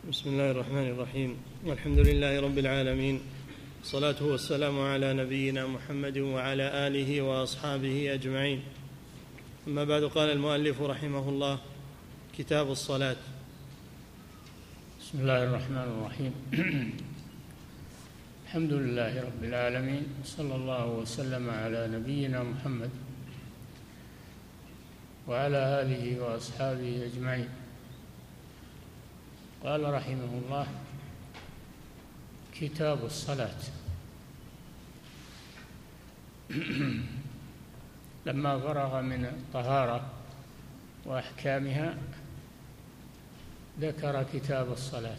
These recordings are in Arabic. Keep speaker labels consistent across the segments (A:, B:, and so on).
A: بسم الله الرحمن الرحيم. والحمد لله رب العالمين، الصلاة والسلام على نبينا محمد وعلى آله وأصحابه أجمعين. أما بعد، قال المؤلف رحمه الله: كتاب الصلاة.
B: بسم الله الرحمن الرحيم. الحمد لله رب العالمين، صلى الله وسلم على نبينا محمد وعلى آله وأصحابه أجمعين. قال رحمه الله: كتاب الصلاة. لما فرغ من الطهارة وأحكامها ذكر كتاب الصلاة،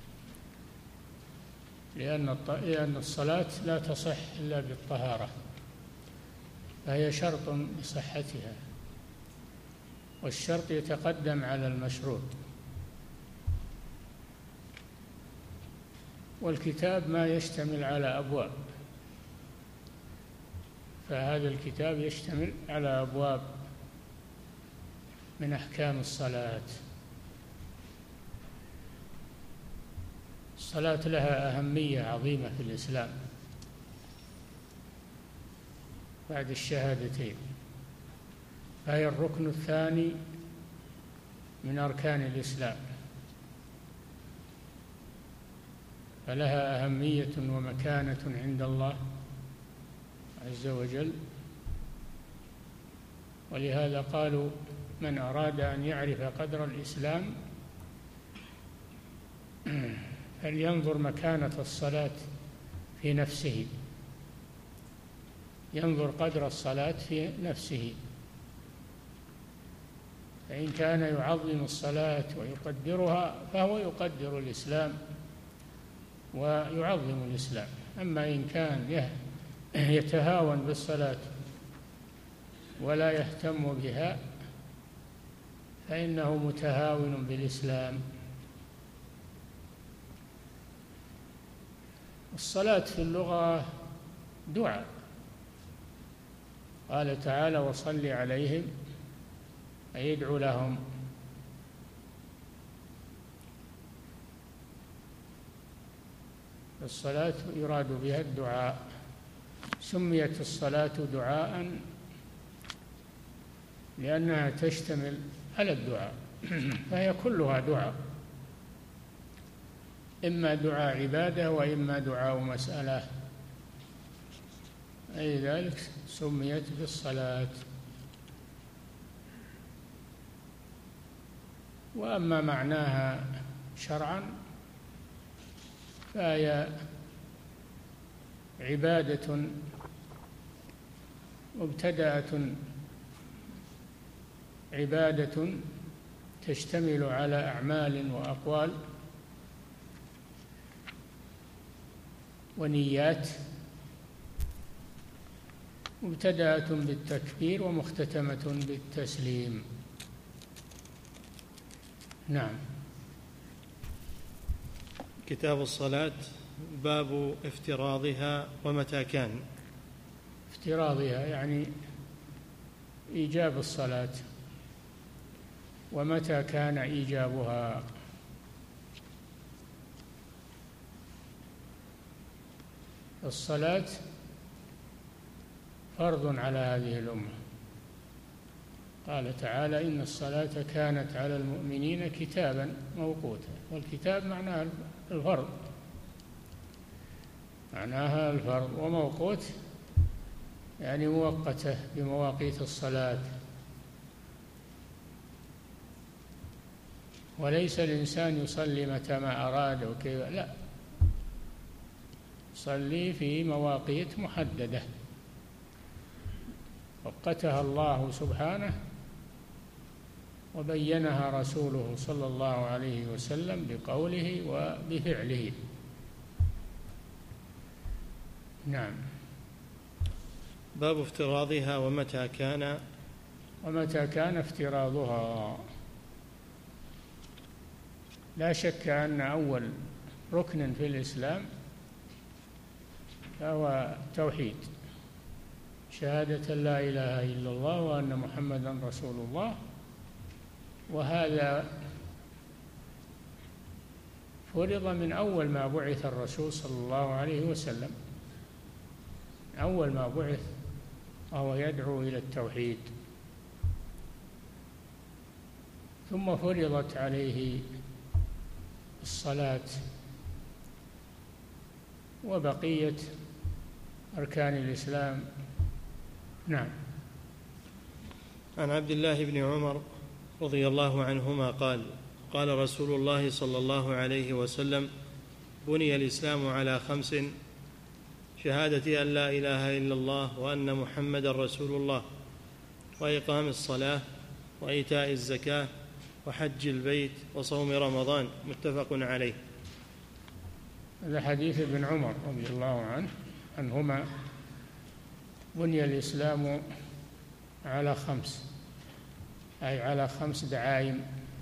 B: لأن الصلاة لا تصح إلا بالطهارة، فهي شرط لصحتها، والشرط يتقدم على المشروط. والكتاب ما يشتمل على أبواب، فهذا الكتاب يشتمل على أبواب من أحكام الصلاة. الصلاة لها أهمية عظيمة في الإسلام بعد الشهادتين، فهي الركن الثاني من أركان الإسلام، فلها أهمية ومكانة عند الله عز وجل. ولهذا قالوا: من أراد أن يعرف قدر الإسلام فلينظر مكانة الصلاة في نفسه، ينظر قدر الصلاة في نفسه، فإن كان يعظم الصلاة ويقدرها فهو يقدر الإسلام ويعظم الإسلام. أما إن كان يتهاون بالصلاة ولا يهتم بها فإنه متهاون بالإسلام. الصلاة في اللغة دعاء، قال تعالى: وصل عليهم، أي يدعو لهم. الصلاة يراد بها الدعاء، سميت الصلاة دعاء لأنها تشتمل على الدعاء، فهي كلها دعاء، إما دعاء عبادة وإما دعاء مسألة، أي ذلك سميت بالصلاة. وأما معناها شرعا فهي عبادة مبتدأة، عبادة تشتمل على أعمال وأقوال ونيات، مبتدأة بالتكبير ومختتمة بالتسليم. نعم.
A: كتاب الصلاة. باب افتراضها ومتى كان.
B: افتراضها يعني إيجاب الصلاة، ومتى كان إيجابها. الصلاة فرض على هذه الأمة، قال تعالى: إن الصلاة كانت على المؤمنين كتابا موقوتا. والكتاب معناها الفرض، معناها الفرض، وموقوت يعني مؤقتة بمواقيت الصلاة. وليس الإنسان يصلي متى ما أراد وكيف، لا، يصلي في مواقيت محددة وقتها الله سبحانه وبينها رسوله صلى الله عليه وسلم بقوله وبفعله. نعم.
A: باب افتراضها ومتى كان.
B: ومتى كان افتراضها. لا شك أن أول ركن في الإسلام هو توحيد، شهادة لا إله إلا الله وأن محمدا رسول الله، وهذا فرض من أول ما بعث الرسول صلى الله عليه وسلم، أول ما بعث وهو يدعو إلى التوحيد، ثم فرضت عليه الصلاة وبقية أركان الإسلام. نعم.
A: عن عبد الله بن عمر رضي الله عنهما قال: قال رسول الله صلى الله عليه وسلم: بني الإسلام على 5: شهادة أن لا إله إلا الله وأن محمدا رسول الله، وإقام الصلاة، وإيتاء الزكاة، وحج البيت، وصوم رمضان. متفق عليه.
B: هذا حديث ابن عمر رضي الله عنهما: بني الإسلام على 5، أي على 5 دعائم: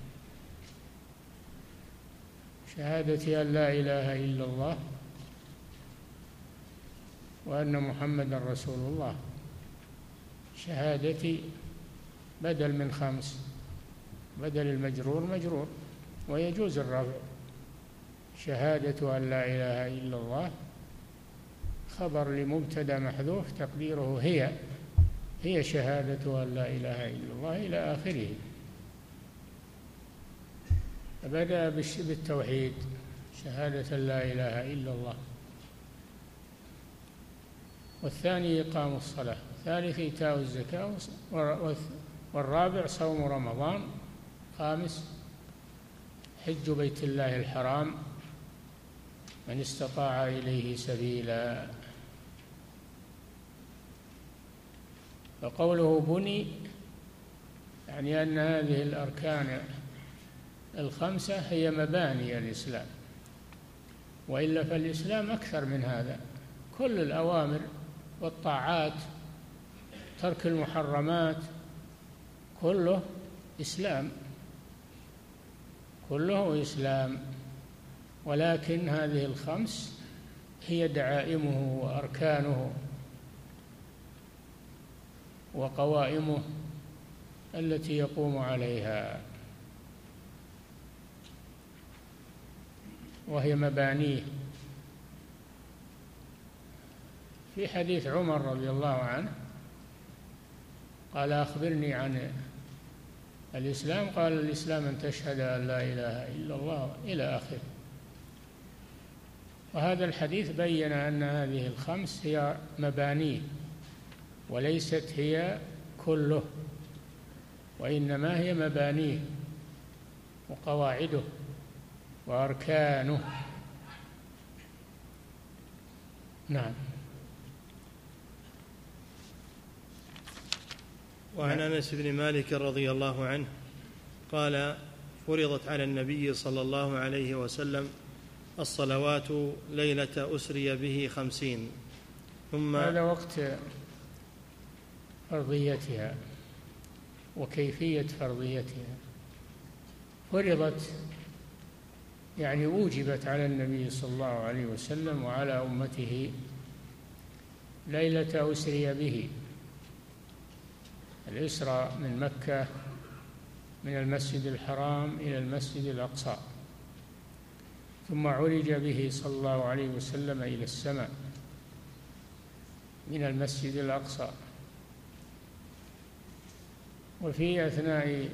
B: شهادة أن لا إله إلا الله وأن محمدا رسول الله. شهادتي بدل من 5، بدل المجرور مجرور، ويجوز الرفع. شهادة أن لا إله إلا الله خبر لمبتدأ محذوف تقديره هي شهادة أن لا إله إلا الله إلى آخره. بدأ بالتوحيد، شهادة لا إله إلا الله، والثاني إقام الصلاة، والثالث إيتاء الزكاة، والرابع صوم رمضان، خامس حج بيت الله الحرام من استطاع إليه سبيلا. فقوله بني يعني أن هذه الأركان 5 هي مباني الإسلام، وإلا فالإسلام أكثر من هذا. كل الأوامر والطاعات، ترك المحرمات، كله إسلام، كله إسلام. ولكن هذه 5 هي دعائمه وأركانه وقوائمه التي يقوم عليها، وهي مبانيه. في حديث عمر رضي الله عنه قال: أخبرني عن الإسلام. قال: الإسلام أن تشهد أن لا إله إلا الله إلى آخره. وهذا الحديث بين أن هذه 5 هي مبانيه، وليست هي كله، وإنما هي مبانيه وقواعده وأركانه. نعم.
A: وعن أنس بن مالك رضي الله عنه قال: فرضت على النبي صلى الله عليه وسلم الصلوات ليلة أسري به 50. ثم
B: هذا وقت فرضيتها وكيفية فرضيتها. فرضت يعني أوجبت على النبي صلى الله عليه وسلم وعلى أمته ليلة أسري به، الإسراء من مكة من المسجد الحرام إلى المسجد الأقصى، ثم عرج به صلى الله عليه وسلم إلى السماء من المسجد الأقصى. وفي أثناء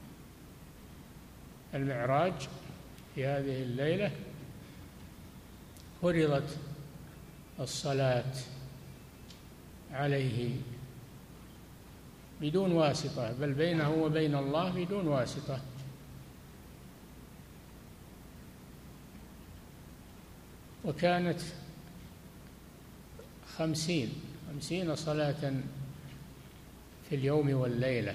B: المعراج في هذه الليلة فرضت الصلاة عليه بدون واسطة، بل بينه وبين الله بدون واسطة. وكانت 50 صلاة في اليوم والليلة.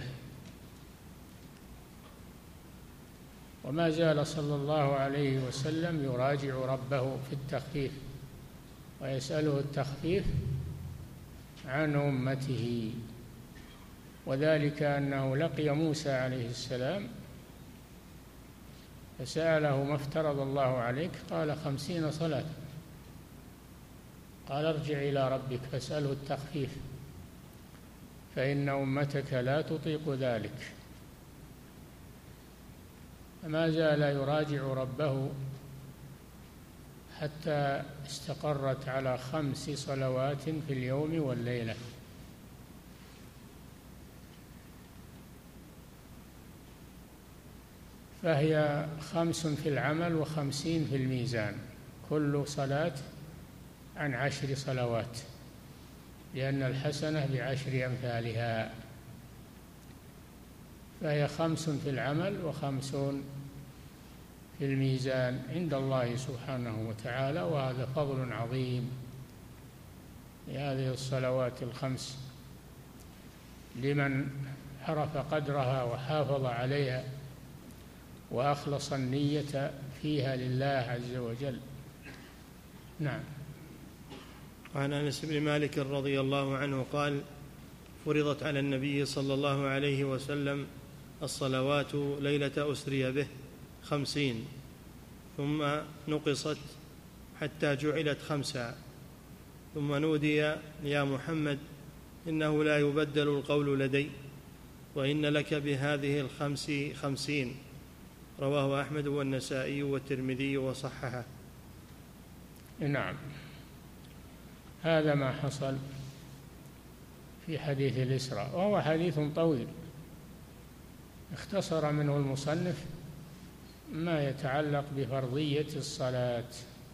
B: وما زال صلى الله عليه وسلم يراجع ربه في التخفيف ويسأله التخفيف عن أمته، وذلك أنه لقي موسى عليه السلام فسأله: ما افترض الله عليك؟ قال: 50 صلاة. قال: ارجع إلى ربك فاسأله التخفيف فإن أمتك لا تطيق ذلك. فما زال يراجع ربه حتى استقرت على 5 صلوات في اليوم والليلة. فهي 5 في العمل و50 في الميزان، كل صلاة عن 10 صلوات، لأن الحسنة ب10 أمثالها. فهي 5 في العمل و50 في الميزان عند الله سبحانه وتعالى، وهذا فضل عظيم لهذه الصلوات ال5 لمن عرف قدرها وحافظ عليها وأخلص النية فيها لله عز وجل. نعم.
A: وعن أنس بن مالك رضي الله عنه قال: فرضت على النبي صلى الله عليه وسلم الصلوات ليلة أسري به 50، ثم نقصت حتى جعلت 5، ثم نودي: يا محمد إنه لا يبدل القول لدي، وإن لك بهذه ال5 50. رواه أحمد والنسائي والترمذي وصححه.
B: نعم، هذا ما حصل في حديث الإسراء، وهو حديث طويل اختصر منه المصنف ما يتعلق بفرضية الصلاة،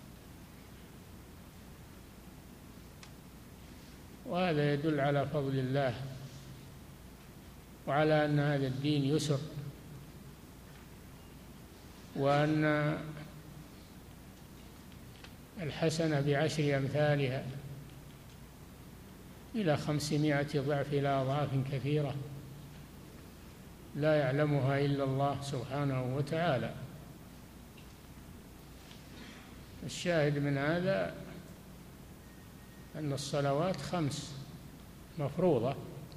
B: وهذا يدل على فضل الله وعلى أن هذا الدين يسر، وأن الحسنة ب10 أمثالها إلى 500 ضعف، إلى أضعاف كثيرة لا يعلمها إلا الله سبحانه وتعالى. الشاهد من هذا أن الصلوات 5 مفروضة،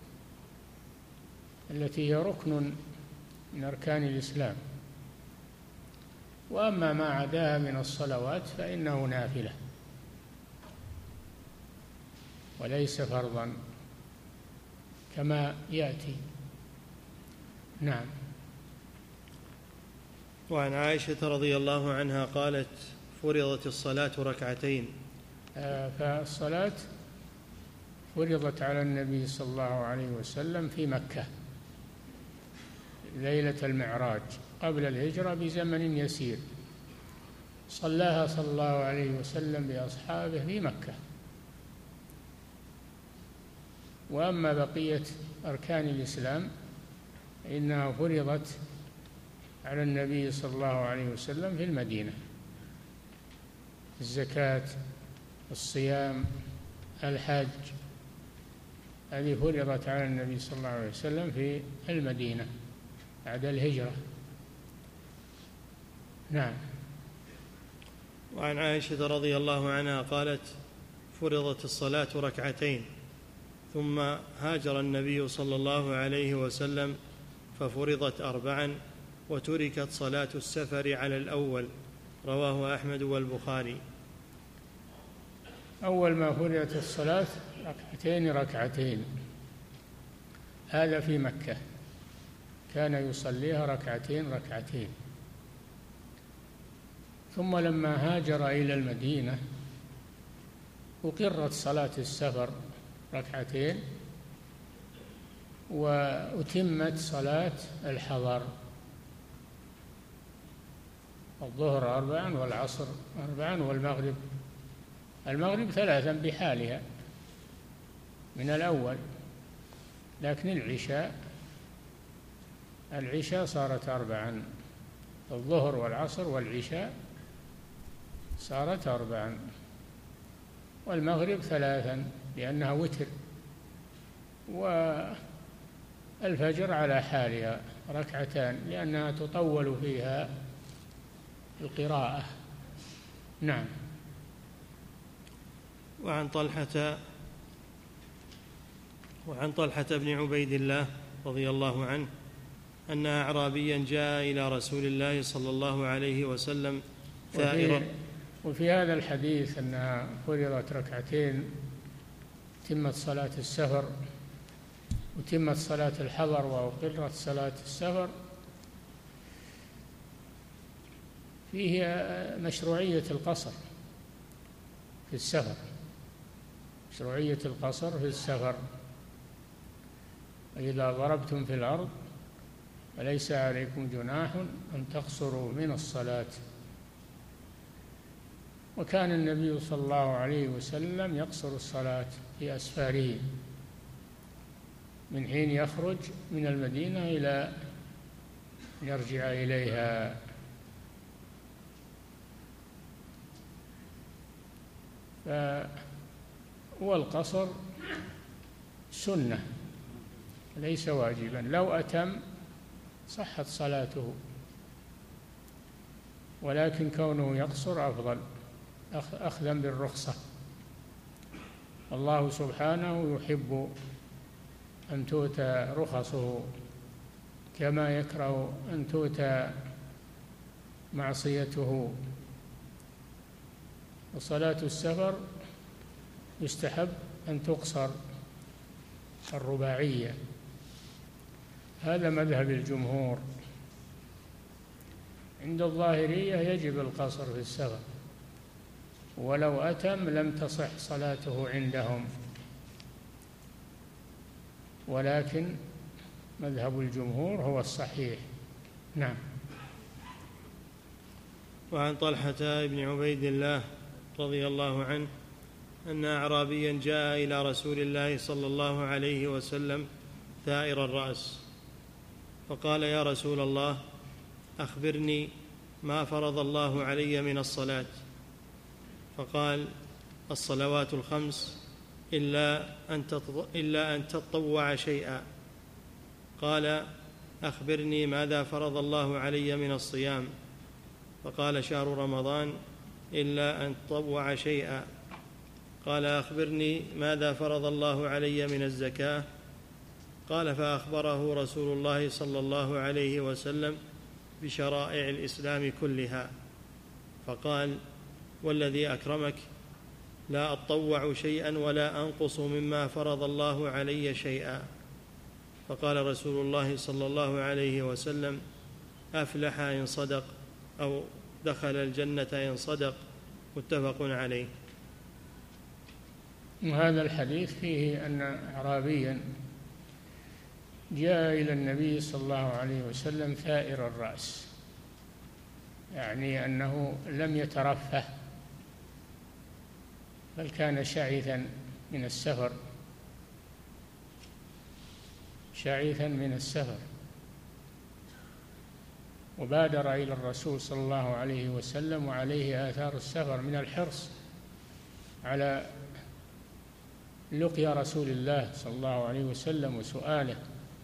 B: التي هي ركن من أركان الإسلام، وأما ما عداها من الصلوات فإنه نافلة وليس فرضا كما يأتي. نعم.
A: وعن عائشة رضي الله عنها قالت: فرضت الصلاة 2
B: فالصلاة فرضت على النبي صلى الله عليه وسلم في مكة ليلة المعراج قبل الهجرة بزمن يسير، صلاها صلى الله عليه وسلم بأصحابه في مكة. وأما بقية أركان الإسلام إنها فرضت على النبي صلى الله عليه وسلم في المدينة: الزكاة، الصيام، الحج، هذه فرضت على النبي صلى الله عليه وسلم في المدينة بعد الهجرة. نعم.
A: وعن عائشة رضي الله عنها قالت: فرضت الصلاة 2، ثم هاجر النبي صلى الله عليه وسلم ففرضت 4، وتركت صلاة السفر على الأول. رواه أحمد والبخاري.
B: أول ما فرضت الصلاة 2 هذا في مكة، كان يصليها 2 ثم لما هاجر إلى المدينة أقرت صلاة السفر 2، وأتمت صلاة الحضر: الظهر 4 والعصر 4 والمغرب 3 بحالها من الأول، لكن العشاء صارت 4، الظهر والعصر والعشاء صارت 4، والمغرب 3 لأنها وتر، والفجر على حالها 2 لأنها تطول فيها القراءة. نعم.
A: وعن طلحة بن عبيد الله رضي الله عنه أن أعرابيا جاء إلى رسول الله صلى الله عليه وسلم ثائرا.
B: وفي هذا الحديث أنها فرضت 2، تمت صلاة السفر وتمت صلاة الحضر وأقرت صلاة السفر، فيه مشروعية القصر في السفر، مشروعية القصر في السفر. فإذا ضربتم في الأرض فليس عليكم جناح أن تقصروا من الصلاة. وكان النبي صلى الله عليه وسلم يقصر الصلاة في أسفاره من حين يخرج من المدينة إلى يرجع إليها. والقصر سنة ليس واجبا، لو أتم صحت صلاته، ولكن كونه يقصر أفضل أخذا بالرخصة. الله سبحانه يحب أن تؤتى رخصه كما يكره أن تؤتى معصيته. وصلاة السفر يستحب أن تقصر الرباعية، هذا مذهب الجمهور. عند الظاهرية يجب القصر في السفر، ولو أتم لم تصح صلاته عندهم، ولكن مذهب الجمهور هو الصحيح. نعم.
A: وعن طلحة بن عبيد الله رضي الله عنه أن أعرابيا جاء إلى رسول الله صلى الله عليه وسلم ثائر الرأس، فقال: يا رسول الله، أخبرني ما فرض الله علي من الصلاة. فقال: الصلوات الخمس إلا أن تطوع شيئا. قال: أخبرني ماذا فرض الله علي من الصيام. فقال: شهر رمضان إلا أن تطوع شيئا. قال: أخبرني ماذا فرض الله علي من الزكاة. قال: فأخبره رسول الله صلى الله عليه وسلم بشرائع الإسلام كلها، فقال: والذي أكرمك، لا أطوع شيئا ولا أنقص مما فرض الله علي شيئا. فقال رسول الله صلى الله عليه وسلم: أفلح إن صدق، أو دخل الجنة إن صدق. متفق عليه.
B: وهذا الحديث فيه أن أعرابيا جاء إلى النبي صلى الله عليه وسلم ثائر الرأس، يعني أنه لم يترفه، بل كان شعثا من السفر، شعثا من السفر، وبادر إلى الرسول صلى الله عليه وسلم وعليه آثار السفر من الحرص على لقيا رسول الله صلى الله عليه وسلم وسؤاله.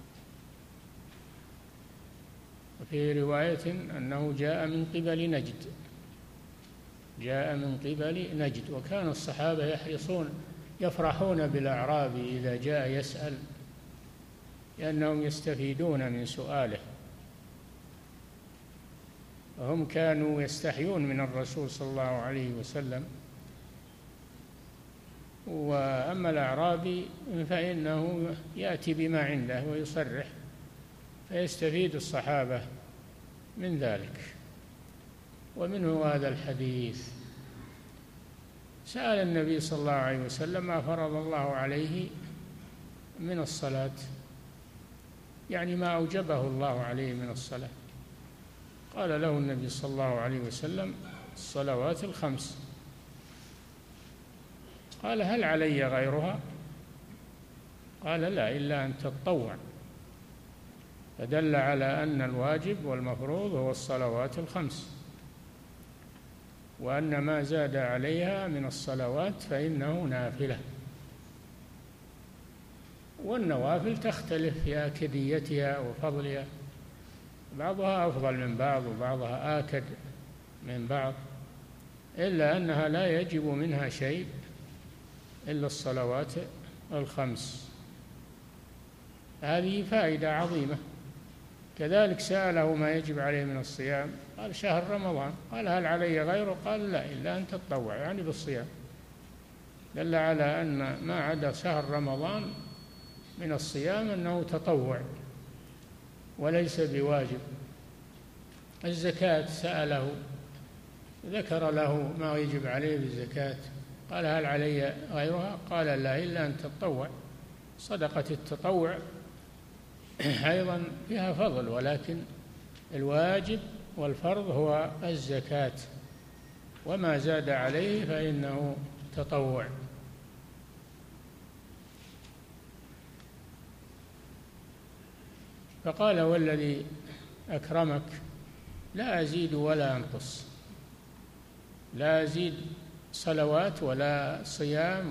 B: وفي رواية أنه جاء من قبل نجد، جاء من قبل نجد. وكان الصحابة يفرحون بالأعرابي إذا جاء يسأل، لأنهم يستفيدون من سؤاله، وهم كانوا يستحيون من الرسول صلى الله عليه وسلم. وأما الأعرابي فإنه يأتي بما عنده ويصرح، فيستفيد الصحابة من ذلك. ومنه هذا الحديث. سأل النبي صلى الله عليه وسلم ما فرض الله عليه من الصلاة، يعني ما أوجبه الله عليه من الصلاة. قال له النبي صلى الله عليه وسلم: الصلوات الخمس. قال: هل علي غيرها؟ قال: لا، إلا أن تتطوع. فدل على أن الواجب والمفروض هو الصلوات الخمس، وأن ما زاد عليها من الصلوات فإنه نافلة. والنوافل تختلف في آكديتها وفضلها، بعضها أفضل من بعض وبعضها آكد من بعض، إلا أنها لا يجب منها شيء إلا الصلوات الخمس. هذه فائدة عظيمة. كذلك سأله ما يجب عليه من الصيام، قال: شهر رمضان. قال: هل علي غيره؟ قال: لا، إلا أن تتطوع، يعني بالصيام. دل على أن ما عدا شهر رمضان من الصيام أنه تطوع وليس بواجب. الزكاة سأله، ذكر له ما يجب عليه بالزكاة، قال هل علي غيرها؟ قال لا إلا أن تتطوع. صدقة التطوع أيضا فيها فضل، ولكن الواجب والفرض هو الزكاة، وما زاد عليه فإنه تطوع. فقال والذي أكرمك لا أزيد ولا أنقص، لا أزيد صلوات ولا صيام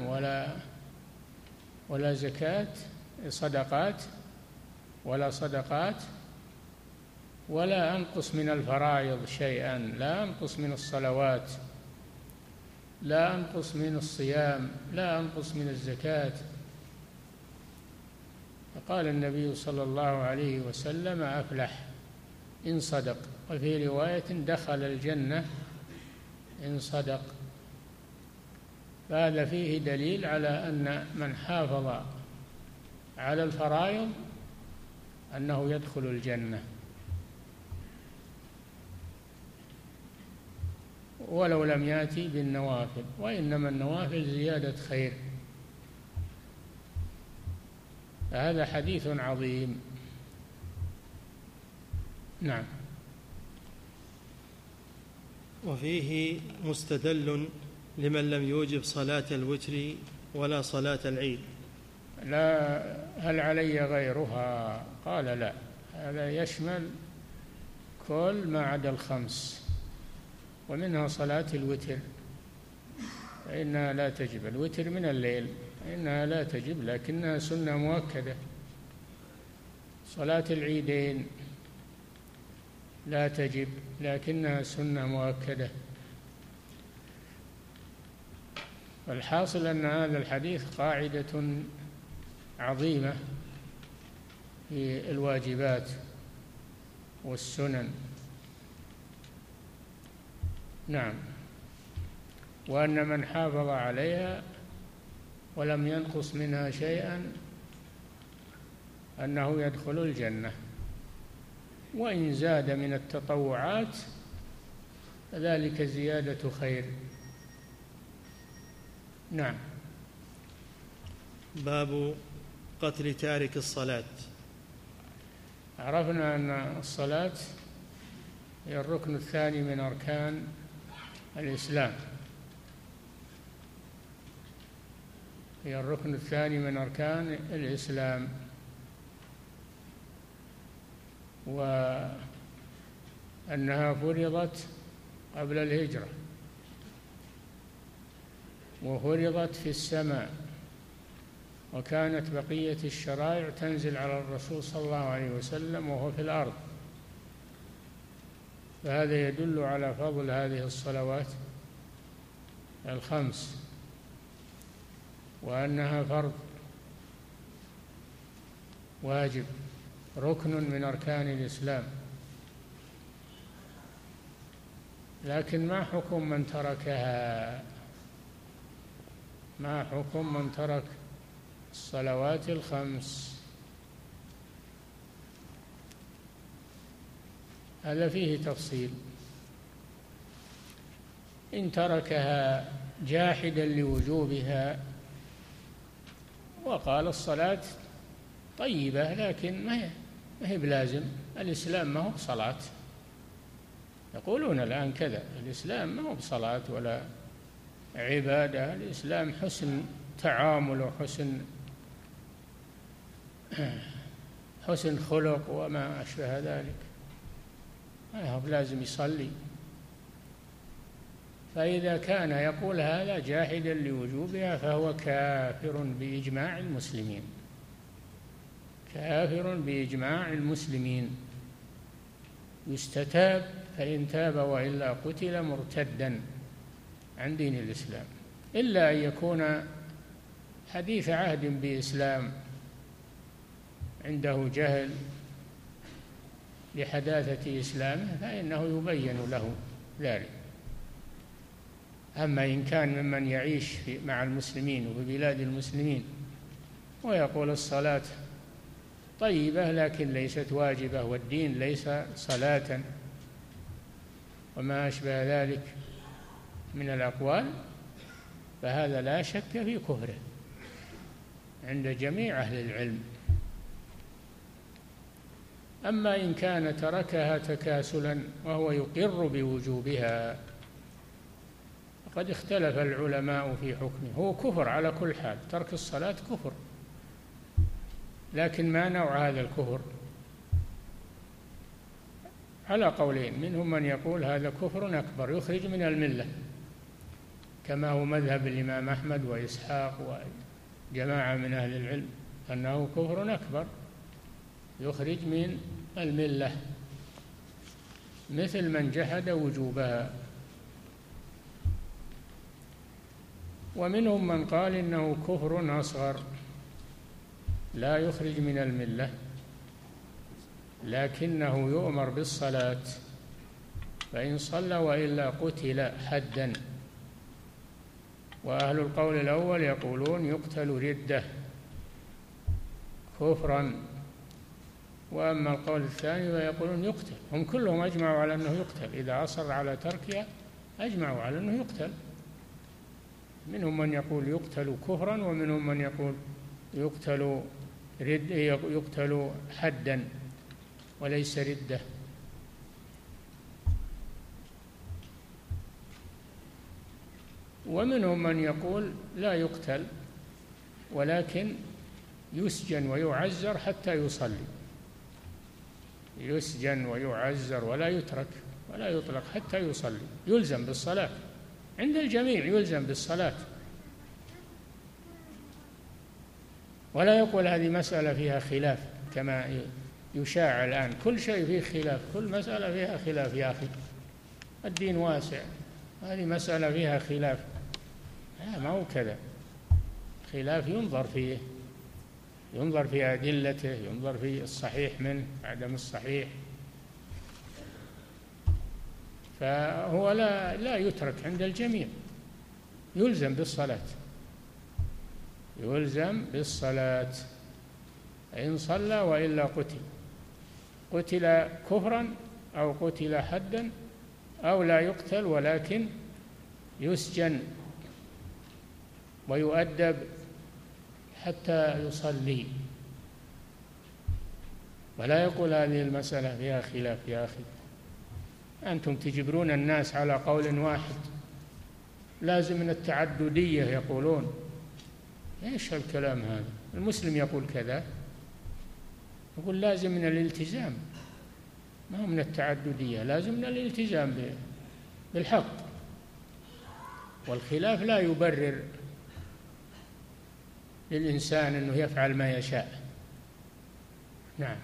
B: ولا زكاة صدقات ولا صدقات، ولا أنقص من الفرائض شيئا، لا أنقص من الصلوات، لا أنقص من الصيام، لا أنقص من الزكاة. فقال النبي صلى الله عليه وسلم أفلح إن صدق، وفي رواية دخل الجنة إن صدق. فهذا فيه دليل على أن من حافظ على الفرائض أنه يدخل الجنة ولو لم يأتي بالنوافل، وإنما النوافل زيادة خير. هذا حديث عظيم. نعم.
A: وفيه مستدل لمن لم يوجب صلاة الوتر ولا صلاة العيد.
B: لا هل علي غيرها؟ قال لا، هذا يشمل كل ما عدا الخمس، ومنها صلاة الوتر فإنها لا تجب، الوتر من الليل فإنها لا تجب لكنها سنة مؤكدة. صلاة العيدين لا تجب لكنها سنة مؤكدة. والحاصل أن هذا الحديث قاعدة عظيمة في الواجبات والسنن. نعم. وأن من حافظ عليها ولم ينقص منها شيئا أنه يدخل الجنة، وإن زاد من التطوعات فذلك زيادة خير. نعم.
A: باب قتل تارك الصلاة.
B: عرفنا أن الصلاة هي الركن الثاني من أركان الإسلام، هي الركن الثاني من أركان الإسلام، وأنها فرضت قبل الهجرة وفرضت في السماء، وكانت بقية الشرائع تنزل على الرسول صلى الله عليه وسلم وهو في الأرض. فهذا يدل على فضل هذه الصلوات الخمس، وأنها فرض واجب ركن من أركان الإسلام. لكن ما حكم من تركها؟ ما حكم من ترك الصلوات الخمس؟ هذا فيه تفصيل. إن تركها جاحدا لوجوبها وقال الصلاة طيبة لكن ما هي بلازم، الإسلام ما هو بصلاة، يقولون الآن كذا، الإسلام ما هو بصلاة ولا عبادة، الإسلام حسن تعامل وحسن خلق وما أشبه ذلك، ما هو لازم يصلي. فإذا كان يقول هذا جاحدا لوجوبها فهو كافر بإجماع المسلمين، كافر بإجماع المسلمين، يستتاب فإن تاب وإلا قتل مرتدا عن دين الإسلام، إلا أن يكون حديث عهد بإسلام عنده جهل لحداثة إسلامه فإنه يبين له ذلك. أما إن كان ممن يعيش مع المسلمين وفي بلاد المسلمين ويقول الصلاة طيبة لكن ليست واجبة والدين ليس صلاة وما أشبه ذلك من الأقوال، فهذا لا شك في كفره عند جميع أهل العلم. أما إن كان تركها تكاسلا وهو يقر بوجوبها فقد اختلف العلماء في حكمه. هو كفر على كل حال، ترك الصلاة كفر، لكن ما نوع هذا الكفر؟ على قولين، منهم من يقول هذا كفر أكبر يخرج من الملة، كما هو مذهب الإمام أحمد وإسحاق وجماعة من أهل العلم أنه كفر أكبر يخرج من الملة، مثل من جحد وجوبها. ومنهم من قال إنه كفر أصغر لا يخرج من الملة، لكنه يؤمر بالصلاة، فإن صلى وإلا قتل حدا. وأهل القول الأول يقولون يقتل ردة كفرا، وأما القول الثاني فيقولون يقتل. هم كلهم أجمعوا على أنه يقتل، إذا أصر على تركها أجمعوا على أنه يقتل. منهم من يقول يقتل كفرا، ومنهم من يقول يقتل حدا وليس ردة. ومنهم من يقول لا يقتل ولكن يسجن ويعزر حتى يصلي، يسجن ويعزر ولا يترك ولا يطلق حتى يصلي، يلزم بالصلاة عند الجميع، يلزم بالصلاة. ولا يقول هذه مسألة فيها خلاف كما يشاع الآن، كل شيء فيه خلاف، كل مسألة فيها خلاف. يا أخي الدين واسع، هذه مسألة فيها خلاف، ما هو كذا. خلاف ينظر في أدلته، ينظر في الصحيح منه عدم الصحيح. فهو لا يترك عند الجميع، يلزم بالصلاة، يلزم بالصلاة، إن صلى وإلا قتل كفرا أو قتل حدا أو لا يقتل ولكن يسجن ويؤدب حتى يصلي. ولا يقول هذه المسألة فيها خلاف. يا أخي أنتم تجبرون الناس على قول واحد، لازم من التعددية يقولون. إيش الكلام هذا؟ المسلم يقول كذا، يقول لازم من الالتزام، ما هو من التعددية، لازم من الالتزام بالحق. والخلاف لا يبرر للإنسان أنه يفعل ما يشاء. نعم.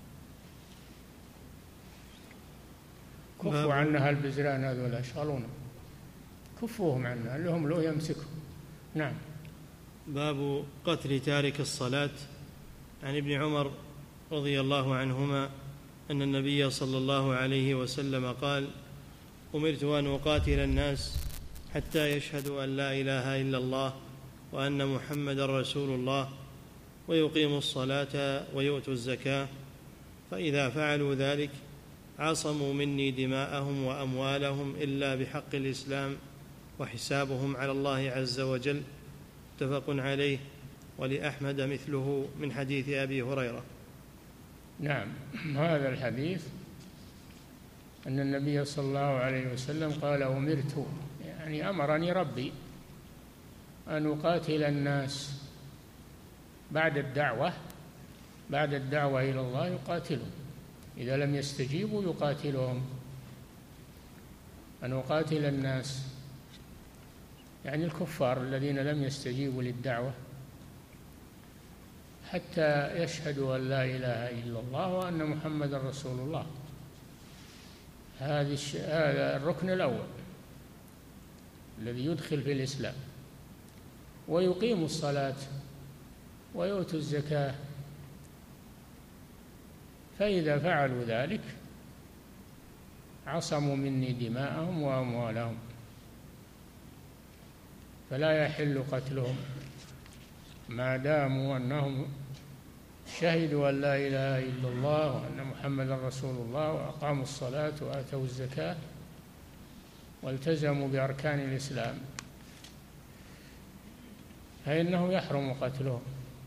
B: كفوا عنا هالبزران هذولا شغلونا، كفوهم عنا اللي هم لو يمسكوا. نعم.
A: باب قتل تارك الصلاة. عن ابن عمر رضي الله عنهما أن النبي صلى الله عليه وسلم قال: أمرت أن أقاتل الناس حتى يشهدوا أن لا إله إلا الله وأن محمدا رسول الله ويقيموا الصلاة ويؤتوا الزكاة، فإذا فعلوا ذلك عصموا مني دماءهم وأموالهم إلا بحق الإسلام وحسابهم على الله عز وجل. متفق عليه، ولأحمد مثله من حديث أبي هريرة.
B: نعم. هذا الحديث أن النبي صلى الله عليه وسلم قال: أمرت، يعني أمرني ربي أن أقاتل الناس بعد الدعوة إلى الله، يقاتلهم إذا لم يستجيبوا يقاتلهم. أن أقاتل الناس يعني الكفار الذين لم يستجيبوا للدعوة حتى يشهدوا أن لا إله إلا الله وأن محمدا رسول الله. هذا الركن الأول الذي يدخل في الإسلام. ويقيموا الصلاة ويؤتوا الزكاة، فإذا فعلوا ذلك عصموا مني دماءهم وأموالهم، فلا يحل قتلهم ما داموا أنهم شهدوا أن لا إله إلا الله وأن محمدا رسول الله وأقاموا الصلاة وآتوا الزكاة والتزموا بأركان الإسلام. فإنه يحرم قتلهم.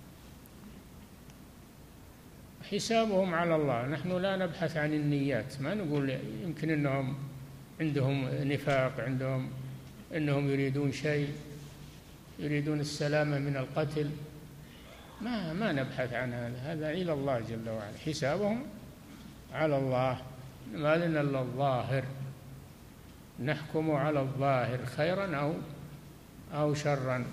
B: حسابهم على الله. نحن لا نبحث عن النيات، ما نقول يمكن أنهم عندهم نفاق، عندهم أنهم يريدون شيء، يريدون السلامة من القتل، ما نبحث عن هذا، هذا إلى الله جل وعلا. حسابهم على الله، ما لنا إلا الظاهر، نحكم على الظاهر خيرا أو شرا.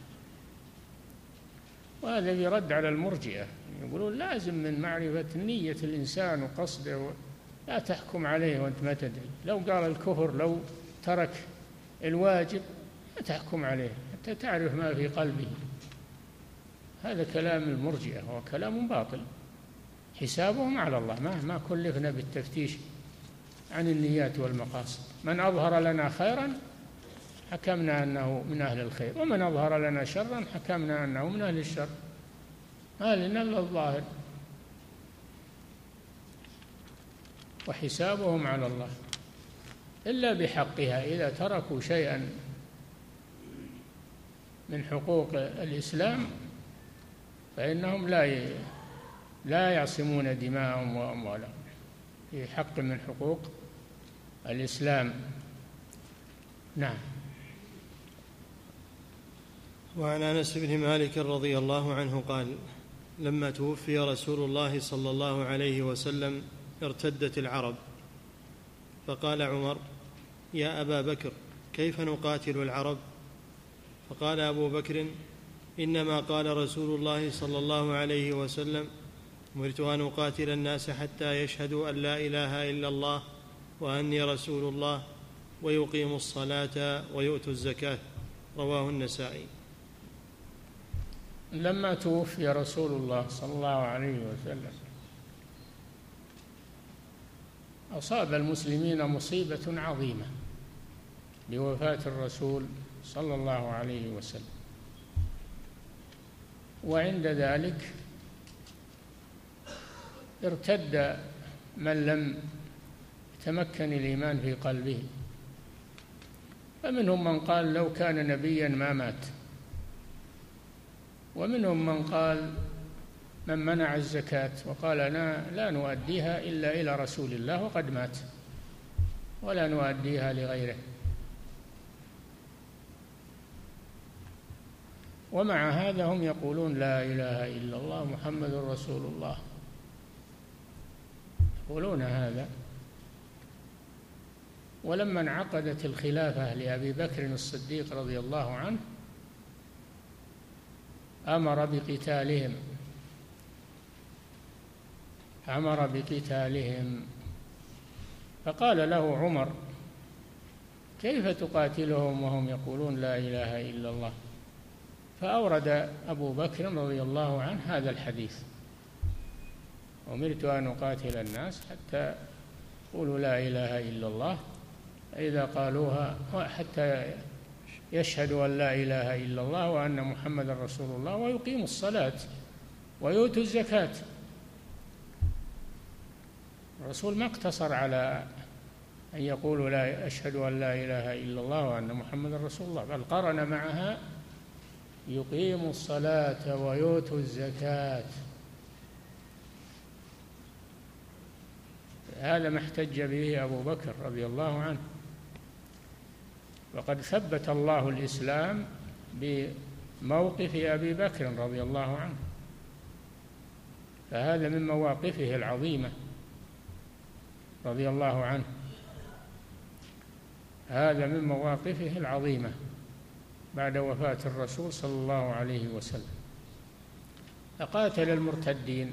B: وهذا يرد على المرجئة، يقولون لازم من معرفة نية الإنسان وقصده، لا تحكم عليه وأنت ما تدري. لو قال الكفر، لو ترك الواجب، لا تحكم عليه حتى تعرف ما في قلبه. هذا كلام المرجئة، هو كلام باطل. حسابهم على الله، ما كلفنا بالتفتيش عن النيات والمقاصد. من أظهر لنا خيرا حكمنا أنه من أهل الخير، ومن أظهر لنا شرا حكمنا أنه من أهل الشر. ما لنا إلا الظاهر، وحسابهم على الله إلا بحقها. إذا تركوا شيئا من حقوق الإسلام فإنهم لا يعصمون دماءهم وأموالهم في حق من حقوق الإسلام. نعم.
A: وعن أنس بن مالك رضي الله عنه قال: لما توفي رسول الله صلى الله عليه وسلم ارتدت العرب، فقال عمر: يا أبا بكر، كيف نقاتل العرب؟ فقال أبو بكر: إنما قال رسول الله صلى الله عليه وسلم: أمرت أن أقاتل الناس حتى يشهدوا أن لا إله إلا الله وأني رسول الله ويقيموا الصلاة ويؤتوا الزكاة. رواه النسائي.
B: لما توفي رسول الله صلى الله عليه وسلم أصاب المسلمين مصيبة عظيمة بوفاة الرسول صلى الله عليه وسلم، وعند ذلك ارتد من لم يتمكن الإيمان في قلبه، فمنهم من قال لو كان نبيا ما مات، ومنهم من قال من منع الزكاة وقال أنا لا نؤديها إلا إلى رسول الله وقد مات ولا نؤديها لغيره. ومع هذا هم يقولون لا إله إلا الله محمد رسول الله، يقولون هذا. ولما انعقدت الخلافة لأبي بكر الصديق رضي الله عنه أمر بقتالهم، فقال له عمر: كيف تقاتلهم وهم يقولون لا إله إلا الله؟ فأورد أبو بكر رضي الله عنه هذا الحديث: أمرت أن أقاتل الناس حتى يقولوا لا إله إلا الله، إذا قالوها حتى يشهدوا أن لا إله إلا الله وأن محمد رسول الله ويقيموا الصلاة ويؤتوا الزكاة. الرسول ما اقتصر على أن يقولوا لا أشهد أن لا إله إلا الله وأن محمد رسول الله، بل قرن معها يقيموا الصلاة ويؤتوا الزكاة. هذا ما احتج به أبو بكر رضي الله عنه. وقد ثبت الله الإسلام بموقف أبي بكر رضي الله عنه، فهذا من مواقفه العظيمة رضي الله عنه، هذا من مواقفه العظيمة بعد وفاة الرسول صلى الله عليه وسلم. فقاتل المرتدين،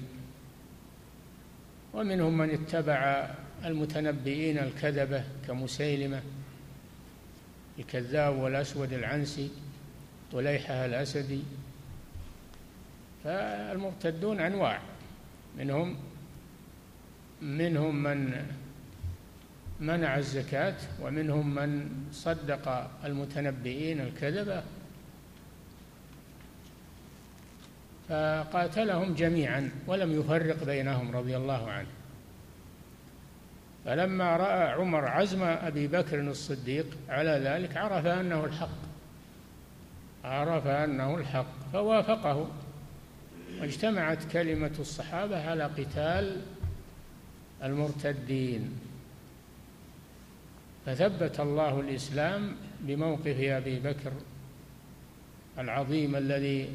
B: ومنهم من اتبع المتنبئين الكذبة كمسيلمة الكذاب والأسود العنسي طليحة الأسدي. فالمرتدون أنواع، منهم من منع الزكاة، ومنهم من صدق المتنبئين الكذبة، فقاتلهم جميعا ولم يفرق بينهم رضي الله عنه. فلما رأى عمر عزم أبي بكر الصديق على ذلك عرف أنه الحق، عرف أنه الحق فوافقه، واجتمعت كلمة الصحابة على قتال المرتدين، فثبت الله الإسلام بموقف أبي بكر العظيم الذي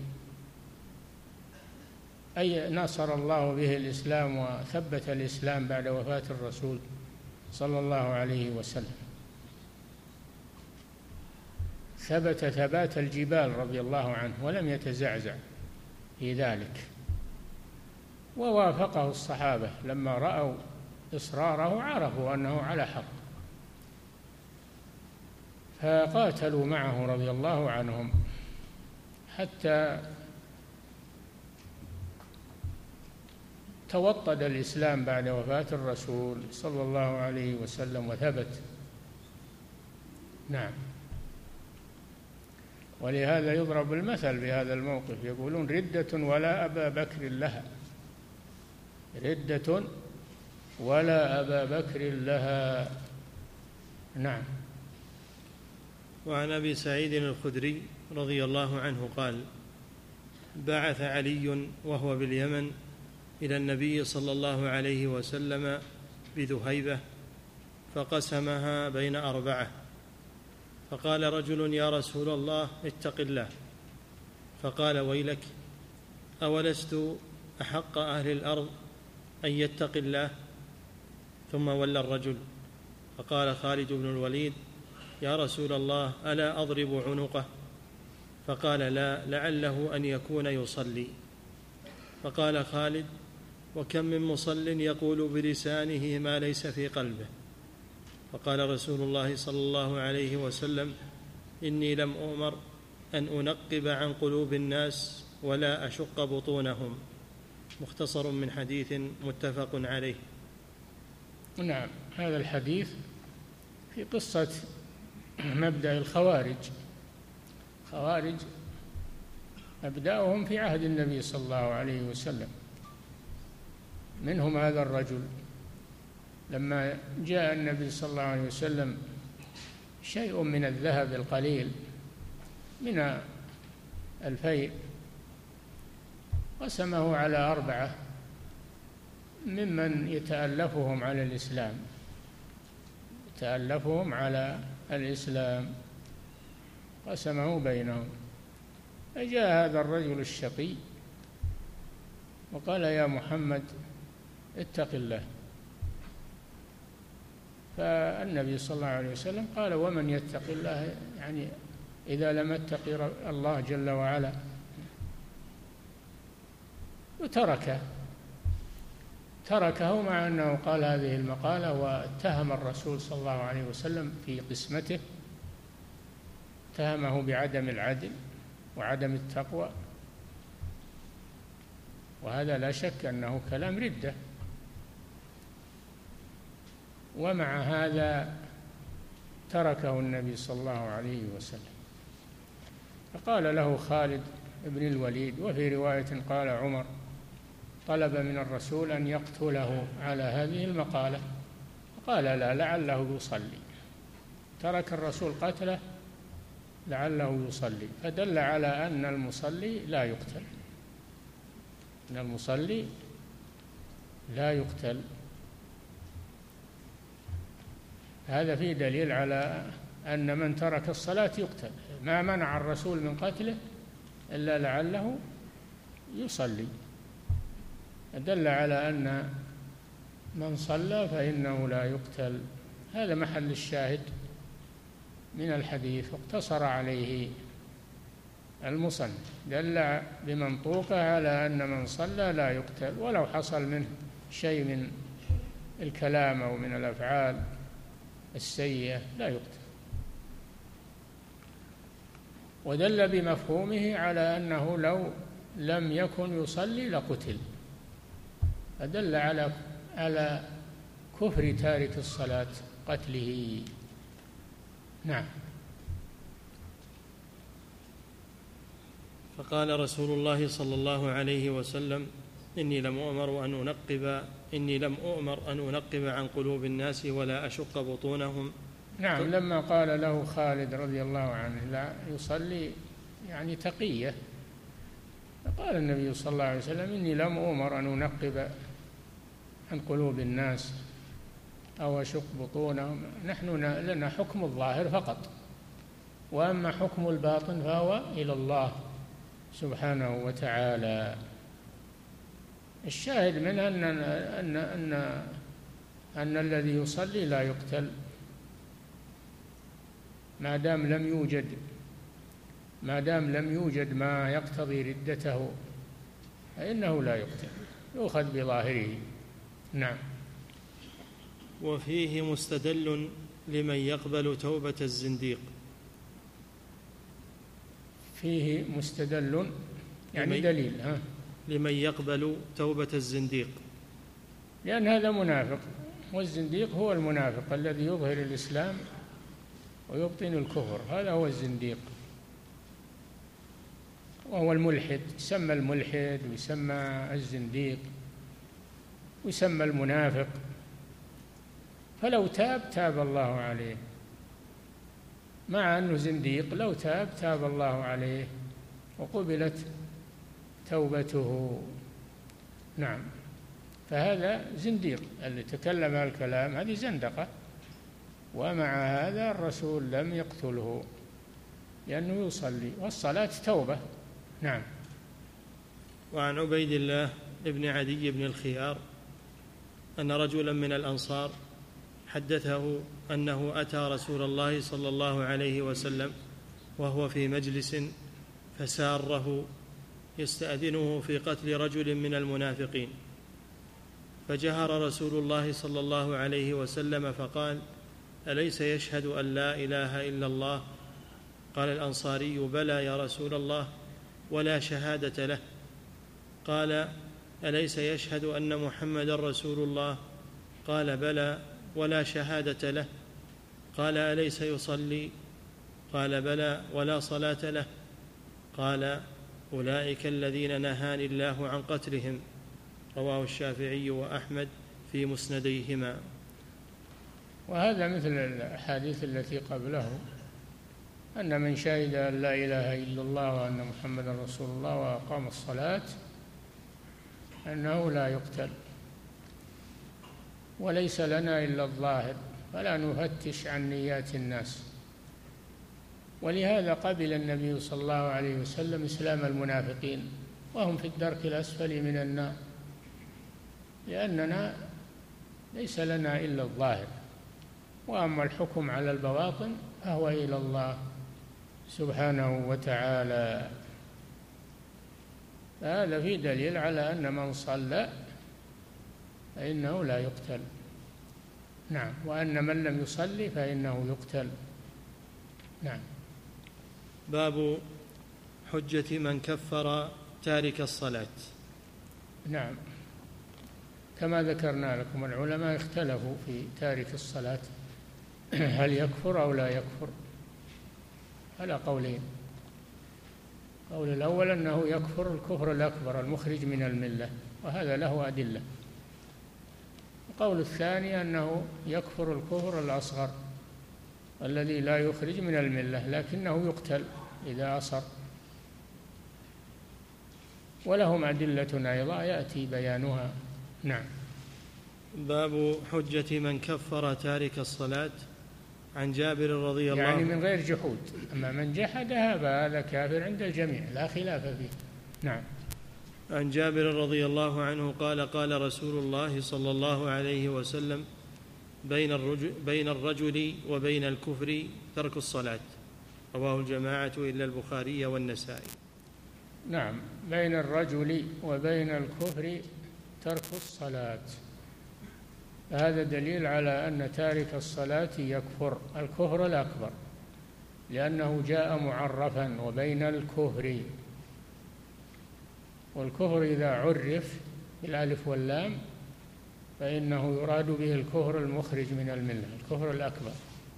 B: نصر الله به الإسلام وثبت الإسلام بعد وفاة الرسول صلى الله عليه وسلم. ثبت ثبات الجبال رضي الله عنه ولم يتزعزع في ذلك، ووافقه الصحابة لما رأوا إصراره، عرفوا أنه على حق، فقاتلوا معه رضي الله عنهم حتى توطد الإسلام بعد وفاة الرسول صلى الله عليه وسلم وثبت. نعم. ولهذا يضرب المثل بهذا الموقف، يقولون ردة ولا أبا بكر لها، ردة ولا أبا بكر لها. نعم.
A: وعن أبي سعيد الخدري رضي الله عنه قال: بعث علي وهو باليمن إلى النبي صلى الله عليه وسلم بذهيبة فقسمها بين 4، فقال رجل: يا رسول الله اتق الله. فقال: ويلك، أولست أحق أهل الأرض أن يتق الله؟ ثم ولى الرجل، فقال خالد بن الوليد: يا رسول الله ألا أضرب عنقه؟ فقال: لا، لعله أن يكون يصلي. فقال خالد: وكم من مصل يقول بلسانه ما ليس في قلبه. فقال رسول الله صلى الله عليه وسلم: إني لم أؤمر أن أنقب عن قلوب الناس ولا أشق بطونهم. مختصر من حديث متفق عليه.
B: نعم. هذا الحديث في قصة مبدأ الخوارج. خوارج مبدأهم في عهد النبي صلى الله عليه وسلم، منهم هذا الرجل لما جاء النبي صلى الله عليه وسلم شيء من الذهب القليل من الفيء، قسمه على 4 ممن يتألفهم على الإسلام، يتألفهم على الإسلام، قسمه بينهم. فجاء هذا الرجل الشقي وقال: يا محمد اتق الله. فالنبي صلى الله عليه وسلم قال: ومن يتق الله؟ يعني إذا لم يتق الله جل وعلا. تركه مع أنه قال هذه المقالة، واتهم الرسول صلى الله عليه وسلم في قسمته، اتهمه بعدم العدل وعدم التقوى، وهذا لا شك أنه كلام ردة. ومع هذا تركه النبي صلى الله عليه وسلم. فقال له خالد بن الوليد، وفي رواية قال عمر، طلب من الرسول أن يقتله على هذه المقالة، قال: لا، لعله يصلي. ترك الرسول قتله لعله يصلي، فدل على أن المصلي لا يقتل، أن المصلي لا يقتل. هذا فيه دليل على أن من ترك الصلاة يقتل، ما منع الرسول من قتله إلا لعله يصلي، دل على أن من صلى فإنه لا يقتل. هذا محل الشاهد من الحديث، واقتصر عليه المصنف، دل بمنطوقه على أن من صلى لا يقتل ولو حصل منه شيء من الكلام أو من الأفعال السيئة، لا يقتل. ودل بمفهومه على أنه لو لم يكن يصلي لقتل، فدل على كفر تارك الصلاة قتله. نعم.
A: فقال رسول الله صلى الله عليه وسلم: إني لم أؤمر أن أنقب عن قلوب الناس ولا أشق بطونهم.
B: نعم. لما قال له خالد رضي الله عنه لا يصلي، يعني تقية. قال النبي صلى الله عليه وسلم: إني لم أؤمر أن أنقب عن قلوب الناس أو أشق بطونهم، نحن لنا حكم الظاهر فقط، وأما حكم الباطن فهو إلى الله سبحانه وتعالى. الشاهد منها أن الذي يصلي لا يقتل ما دام لم يوجد ما يقتضي ردته، فإنه لا يقتل، يؤخذ بظاهره. نعم.
A: وفيه مستدل لمن يقبل توبة الزنديق.
B: فيه مستدل يعني دليل
A: لمن يقبل توبة الزنديق،
B: لأن هذا منافق، والزنديق هو المنافق الذي يظهر الإسلام ويبطن الكفر، هذا هو الزنديق. وهو الملحد، يسمى الملحد ويسمى الزنديق ويسمى المنافق، فلو تاب الله عليه، مع أنه زنديق لو تاب الله عليه وقبلت توبته. نعم. فهذا زنديق اللي تكلم الكلام، هذه زندقة، ومع هذا الرسول لم يقتله لأنه يصلي، والصلاة توبة. نعم.
A: وعن عبيد الله ابن عدي بن الخيار أن رجلا من الأنصار حدثه أنه أتى رسول الله صلى الله عليه وسلم وهو في مجلس فساره يستأذنه في قتل رجل من المنافقين، فجهر رسول الله صلى الله عليه وسلم فقال: أليس يشهد أن لا إله إلا الله؟ قال الأنصاري: بلى يا رسول الله، ولا شهادة له. قال: أليس يشهد أن محمدا رسول الله؟ قال: بلى، ولا شهادة له. قال: أليس يصلي؟ قال: بلى، ولا صلاة له. قال: أولئك الذين نهاني الله عن قتلهم. رواه الشافعي وأحمد في مسنديهما.
B: وهذا مثل الأحاديث التي قبله، أن من شهد أن لا إله إلا الله وأن محمدا رسول الله وأقام الصلاة أنه لا يقتل. وليس لنا إلا الظاهر، فلا نفتش عن نيات الناس. ولهذا قبل النبي صلى الله عليه وسلم إسلام المنافقين وهم في الدرك الأسفل من النار، لأننا ليس لنا إلا الظاهر، وأما الحكم على البواطن فهو إلى الله سبحانه وتعالى. هذا فيه دليل على أن من صلى فإنه لا يقتل. نعم. وأن من لم يصلي فإنه يقتل. نعم.
A: باب حجة من كفر تارك الصلاة.
B: نعم. كما ذكرنا لكم، العلماء اختلفوا في تارك الصلاة، هل يكفر أو لا يكفر؟ على قولين. القول الأول أنه يكفر الكفر الأكبر المخرج من الملة، وهذا له أدلة. القول الثاني أنه يكفر الكفر الأصغر الذي لا يخرج من الملة لكنه يقتل إذا أصر، ولهم أدلة أيضا يأتي بيانها. نعم.
A: باب حجة من كفر تارك الصلاة. عن جابر رضي الله
B: يعني من غير جحود، أما من جحدها فهذا كافر عند الجميع لا خلاف فيه. نعم.
A: عن جابر رضي الله عنه قال: قال رسول الله صلى الله عليه وسلم: بين الرجل وبين الكفر ترك الصلاة. رواه الجماعة إلا البخاري والنسائي.
B: نعم. بين الرجل وبين الكفر ترك الصلاة، هذا دليل على أن تارك الصلاة يكفر الكفر الأكبر، لأنه جاء معرفا وبين الكفر، والكفر إذا عرف بالألف واللام فإنه يراد به الكفر المخرج من الملة، الكفر الأكبر.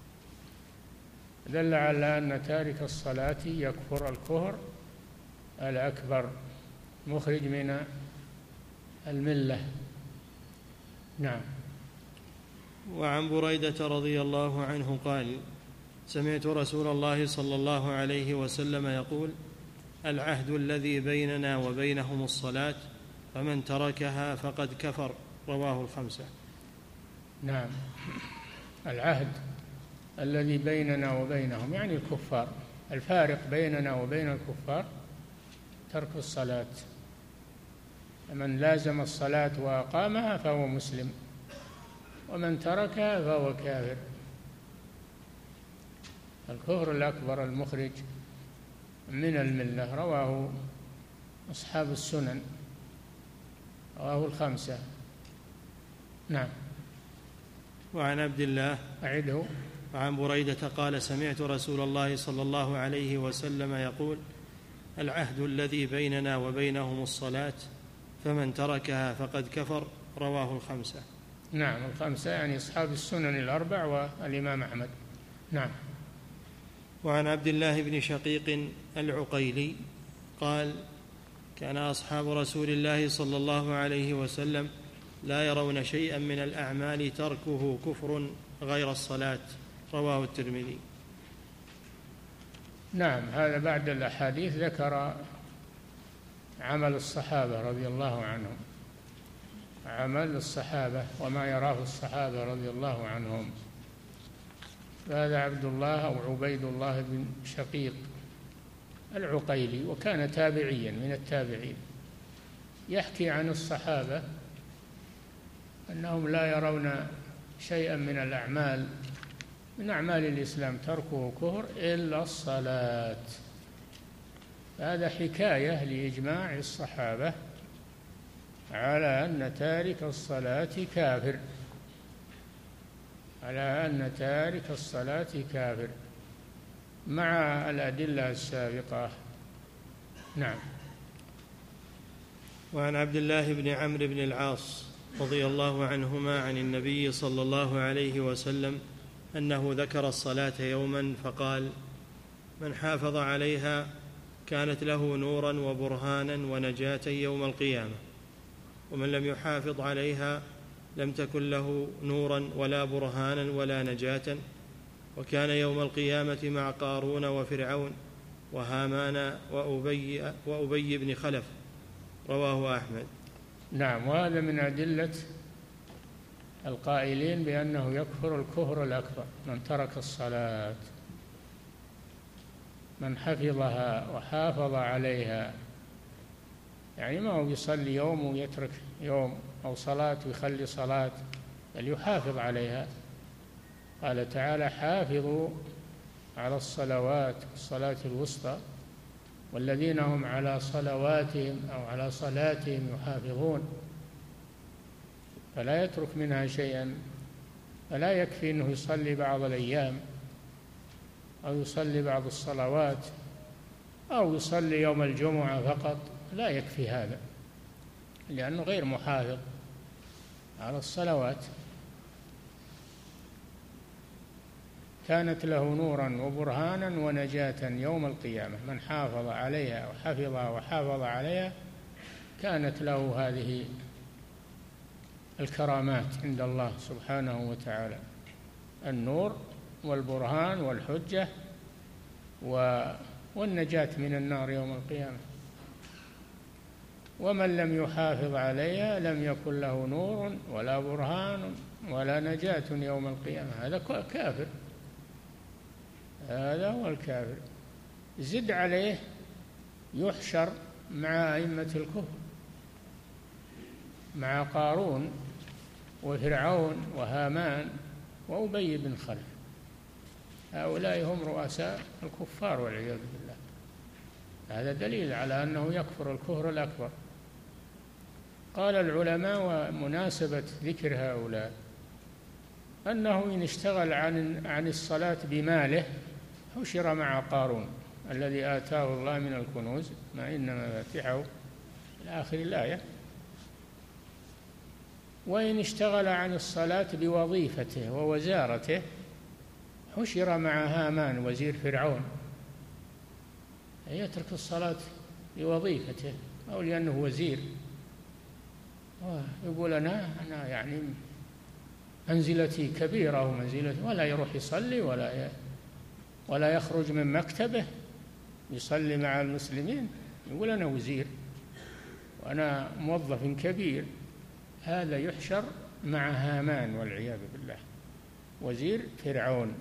B: دل على أن تارك الصلاة يكفر الكفر الأكبر مخرج من الملة. نعم.
A: وعن بريدة رضي الله عنه قال: سمعت رسول الله صلى الله عليه وسلم يقول: العهد الذي بيننا وبينهم الصلاة فمن تركها فقد كفر. رواه الخمسة.
B: نعم، العهد الذي بيننا وبينهم يعني الكفار، الفارق بيننا وبين الكفار ترك الصلاة، من لازم الصلاة وأقامها فهو مسلم، ومن تركها فهو كافر. الكفر الأكبر المخرج من الملة. رواه أصحاب السنن، رواه الخمسة. نعم.
A: وعن عبد الله
B: أعده.
A: وعن بريدة قال سمعت رسول الله صلى الله عليه وسلم يقول العهد الذي بيننا وبينهم الصلاة فمن تركها فقد كفر. رواه الخمسة.
B: نعم، الخمسة يعني أصحاب السنن الأربع والإمام أحمد. نعم.
A: وعن عبد الله بن شقيق العقيلي قال كان أصحاب رسول الله صلى الله عليه وسلم لا يرون شيئا من الأعمال تركه كفر غير الصلاة. رواه الترمذي.
B: نعم، هذا بعد الأحاديث ذكر عمل الصحابة رضي الله عنهم، عمل الصحابة وما يراه الصحابة رضي الله عنهم. هذا عبد الله أو عبيد الله بن شقيق العقيلي، وكان تابعيا من التابعين، يحكي عن الصحابة أنهم لا يرون شيئا من الأعمال من أعمال الإسلام تركه كفر إلا الصلاة. هذا حكاية لإجماع الصحابة على أن تارك الصلاة كافر، على أن تارك الصلاة كافر مع الأدلة السابقة. نعم.
A: وعن عبد الله بن عمرو بن العاص رضي الله عنهما عن النبي صلى الله عليه وسلم أنه ذكر الصلاة يوما فقال من حافظ عليها كانت له نورا وبرهانا ونجاة يوم القيامة، ومن لم يحافظ عليها لم تكن له نورا ولا برهانا ولا نجاة، وكان يوم القيامة مع قارون وفرعون وهامان وأبي بن خلف. رواه أحمد.
B: نعم، وهذا من أدلة القائلين بأنه يكفر الكفر الأكبر من ترك الصلاة، من حفظها وحافظ عليها، يعني ما هو يصلي يوم ويترك يوم، أو صلاة ويخلي صلاة، بل يحافظ عليها. قال تعالى حافظوا على الصلوات الصلاة الوسطى والذين هم على صلواتهم أو على صلاتهم يحافظون، فلا يترك منها شيئا. فلا يكفي أنه يصلي بعض الأيام أو يصلي بعض الصلوات أو يصلي يوم الجمعة فقط، لا يكفي هذا، لأنه غير محافظ على الصلوات. كانت له نورا وبرهانا ونجاة يوم القيامة، من حافظ عليها وحفظها وحافظ عليها كانت له هذه الكرامات عند الله سبحانه وتعالى، النور والبرهان والحجة والنجاة من النار يوم القيامة. ومن لم يحافظ عليها لم يكن له نور ولا برهان ولا نجاة يوم القيامة. هذا كافر، هذا هو الكافر. زد عليه يحشر مع أئمة الكفر، مع قارون وفرعون وهامان وأبي بن خلف، هؤلاء هم رؤساء الكفار والعياذ بالله. هذا دليل على أنه يكفر الكفر الأكبر. قال العلماء ومناسبة ذكر هؤلاء أنه إن اشتغل عن الصلاة بماله حشر مع قارون الذي آتاه الله من الكنوز ما إن مفاتحه إلى آخر الآية. وإن اشتغل عن الصلاة بوظيفته ووزارته حشر مع هامان وزير فرعون، يترك الصلاة بوظيفته أو لأنه وزير، يقول أنا يعني منزلتي كبيرة ومنزلتي، ولا يروح يصلي ولا يخرج من مكتبه يصلي مع المسلمين يقول أنا وزير وأنا موظف كبير، هذا يحشر مع هامان والعياذ بالله، وزير فرعون،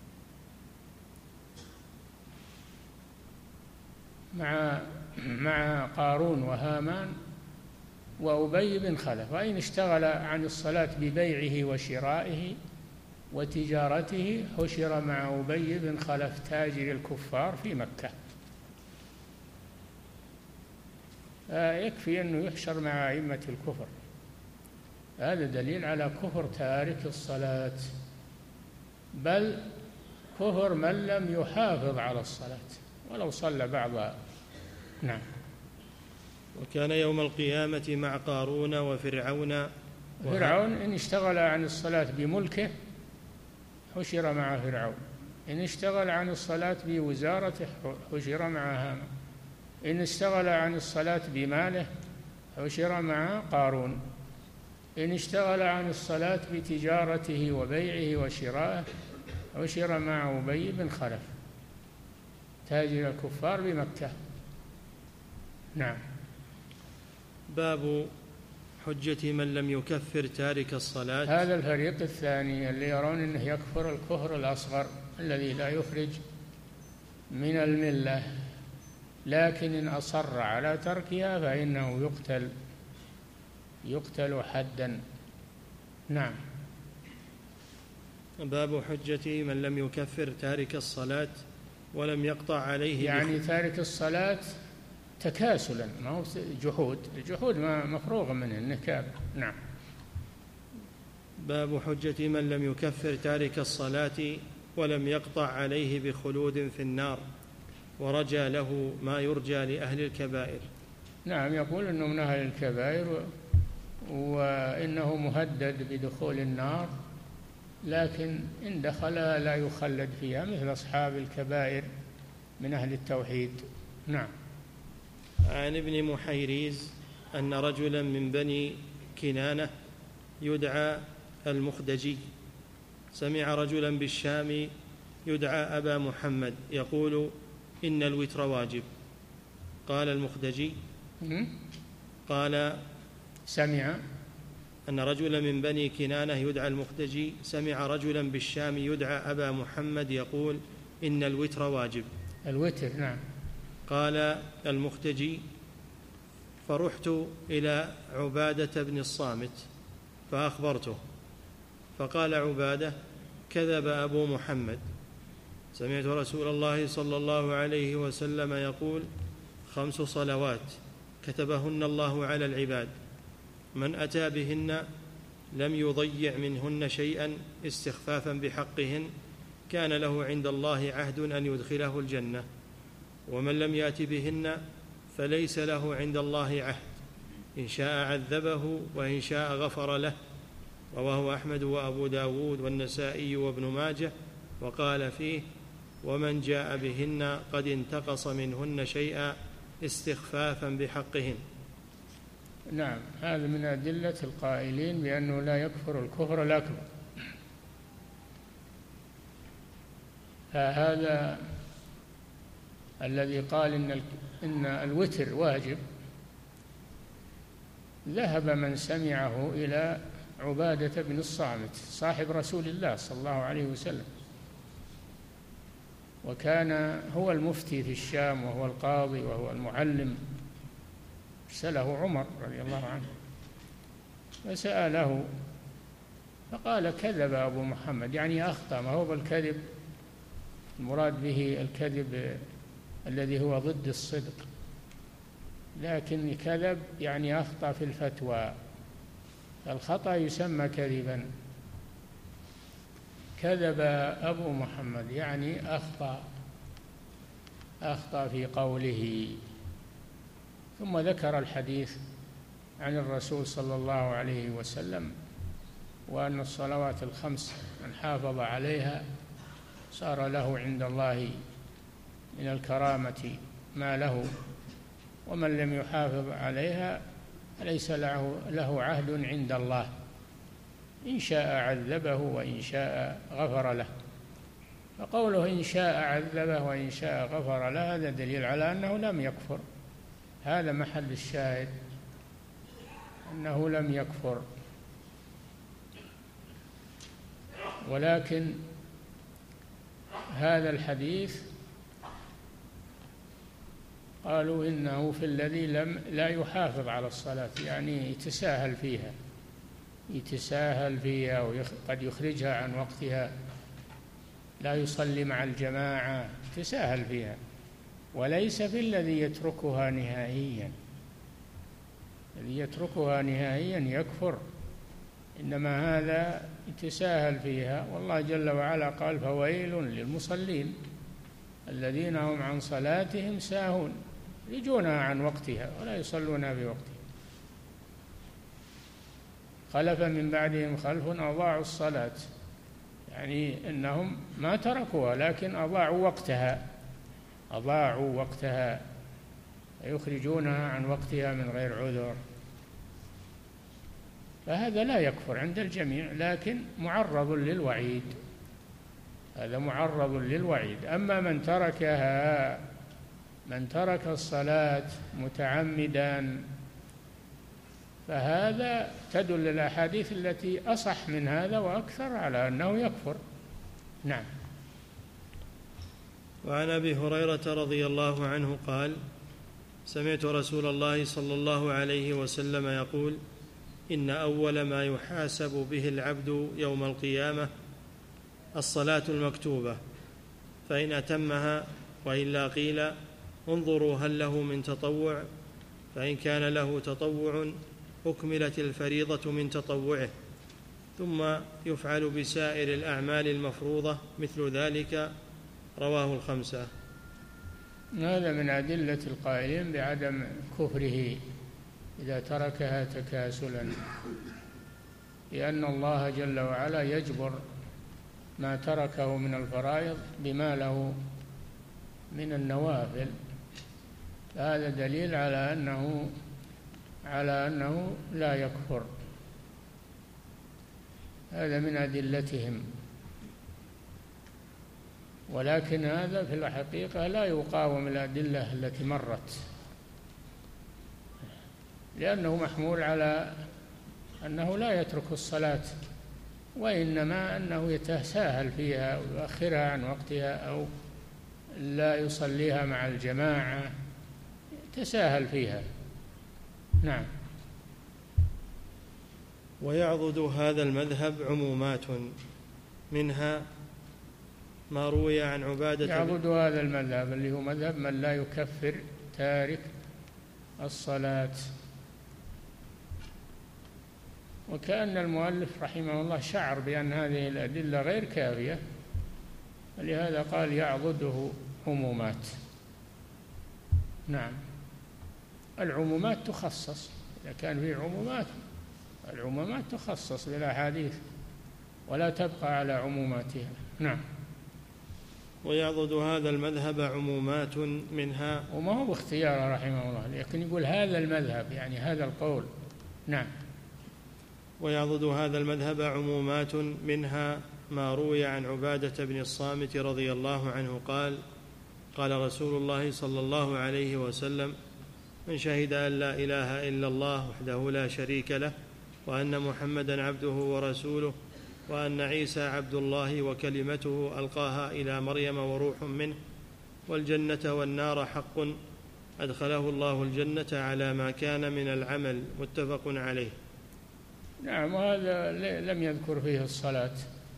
B: مع قارون وهامان وأبي بن خلف. وإن اشتغل عن الصلاة ببيعه وشرائه وتجارته حشر مع أبي بن خلف تاجر الكفار في مكة. يكفي أنه يحشر مع أئمة الكفر، هذا دليل على كفر تارك الصلاة، بل كفر من لم يحافظ على الصلاة ولو صلى بعضها. نعم.
A: وكان يوم القيامة مع قارون وفرعون.
B: فرعون إن اشتغل عن الصلاة بملكه حشر مع فرعون، إن اشتغل عن الصلاة بوزارته حشر مع هامان، إن اشتغل عن الصلاة بماله حشر مع قارون، إن اشتغل عن الصلاة بتجارته وبيعه وشرائه حشر مع أبي بن خلف تاجر الكفار بمكة. نعم.
A: باب حجة من لم يكفر تارك الصلاة.
B: هذا الفريق الثاني اللي يرون أنه يكفر الكفر الأصغر الذي لا يخرج من الملة، لكن إن أصر على تركها فإنه يقتل حدا. نعم.
A: باب حجة من لم يكفر تارك الصلاة ولم يقطع عليه،
B: يعني تارك الصلاة تكاسلا، ما هو جحود، الجحود ما مفروغ منه النكاب. نعم.
A: باب حجة من لم يكفر تارك الصلاة ولم يقطع عليه بخلود في النار ورجى له ما يرجى لأهل الكبائر.
B: نعم، يقول أنه من أهل الكبائر وإنه مهدد بدخول النار، لكن إن دخلها لا يخلد فيها مثل أصحاب الكبائر من أهل التوحيد. نعم.
A: عن ابن محيريز أن رجلا من بني كنانة يدعى المخدجي سمع رجلا بالشام يدعى أبا محمد يقول إن الوتر واجب. قال المخدجي قال
B: سمع
A: أن رجلا من بني كنانة يدعى المخدجي سمع رجلا بالشام يدعى أبا محمد يقول إن الوتر واجب.
B: الوتر. نعم.
A: قال المخدجي فرحت إلى عبادة بن الصامت فأخبرته، فقال عبادة كذب أبو محمد، سمعت رسول الله صلى الله عليه وسلم يقول 5 صلوات كتبهن الله على العباد، من أتى بهن لم يضيع منهن شيئا استخفافا بحقهن كان له عند الله عهد أن يدخله الجنة، ومن لم يأت بهن فليس له عند الله عهد، إن شاء عذبه وإن شاء غفر له. رواه أحمد وأبو داود والنسائي وابن ماجه، وقال فيه ومن جاء بهن قد انتقص منهن شيئا استخفافا بحقهن.
B: نعم. هذا من أدلة القائلين بأنه لا يكفر الكفر الأكبر. هذا الذي قال إن الوتر واجب ذهب من سمعه إلى عبادة بن الصامت صاحب رسول الله صلى الله عليه وسلم، وكان هو المفتي في الشام وهو القاضي وهو المعلم، سأله عمر رضي الله عنه فسأله فقال كذب أبو محمد، يعني أخطأ، ما هو بالكذب المراد به الكذب الذي هو ضد الصدق، لكن كذب يعني أخطأ في الفتوى، الخطأ يسمى كذبا. كذب أبو محمد يعني أخطأ في قوله. ثم ذكر الحديث عن الرسول صلى الله عليه وسلم وأن الصلوات ال5 من حافظ عليها صار له عند الله من الكرامة ما له، ومن لم يحافظ عليها ليس له عهد عند الله، إن شاء عذبه وإن شاء غفر له. فقوله إن شاء عذبه وإن شاء غفر له هذا دليل على أنه لم يكفر. هذا محل الشاهد، أنه لم يكفر. ولكن هذا الحديث قالوا إنه في الذي لا يحافظ على الصلاة، يعني يتساهل فيها وقد يخرجها عن وقتها، لا يصلي مع الجماعة، يتساهل فيها، وليس في الذي يتركها نهائيا. الذي يتركها نهائيا يكفر، إنما هذا يتساهل فيها. والله جل وعلا قال فويل للمصلين الذين هم عن صلاتهم ساهون، يجونها عن وقتها ولا يصلونها في وقتها. خلف من بعدهم خلف أضاعوا الصلاة، يعني إنهم ما تركوها لكن أضاعوا وقتها يخرجونها عن وقتها من غير عذر. فهذا لا يكفر عند الجميع، لكن معرض للوعيد، هذا معرض للوعيد. أما من ترك الصلاة متعمدا فهذا تدل الأحاديث التي أصح من هذا وأكثر على أنه يكفر. نعم.
A: وعن أبي هريرة رضي الله عنه قال: سمعت رسول الله صلى الله عليه وسلم يقول: إن أول ما يحاسب به العبد يوم القيامة الصلاة المكتوبة، فإن أتمها وإلا قيل انظروا هل له من تطوع، فإن كان له تطوع أكملت الفريضة من تطوعه، ثم يفعل بسائر الأعمال المفروضة مثل ذلك. رواه الخمسة.
B: هذا من أدلة القائلين بعدم كفره إذا تركها تكاسلا، لأن الله جل وعلا يجبر ما تركه من الفرائض بما له من النوافل. هذا دليل على أنه لا يكفر. هذا من أدلتهم، ولكن هذا في الحقيقة لا يقاوم الأدلة التي مرت، لأنه محمول على أنه لا يترك الصلاة، وإنما أنه يتساهل فيها ويؤخرها عن وقتها أو لا يصليها مع الجماعة، يتساهل فيها. نعم.
A: ويعضد هذا المذهب عمومات، منها ما روي عن عبادة.
B: يعضد هذا المذهب اللي هو مذهب من لا يكفر تارك الصلاة. وكأن المؤلف رحمه الله شعر بأن هذه الأدلة غير كافية، ولهذا قال يعضده عمومات. نعم. العمومات تخصص، إذا كان في العمومات تخصص بالأحاديث ولا تبقى على عموماتها. نعم.
A: ويعضد هذا المذهب عمومات، منها،
B: وما هو اختياره رحمه الله، لكن يقول هذا المذهب يعني هذا القول. نعم.
A: ويعضد هذا المذهب عمومات، منها ما روي عن عبادة بن الصامت رضي الله عنه قال: قال رسول الله صلى الله عليه وسلم: من شهد أن لا إله إلا الله وحده لا شريك له وأن محمدا عبده ورسوله وأن عيسى عبد الله وكلمته ألقاها إلى مريم وروح منه والجنة والنار حق أدخله الله الجنة على ما كان من العمل. متفق عليه.
B: نعم. وهذا لم يذكر فيه الصلاة،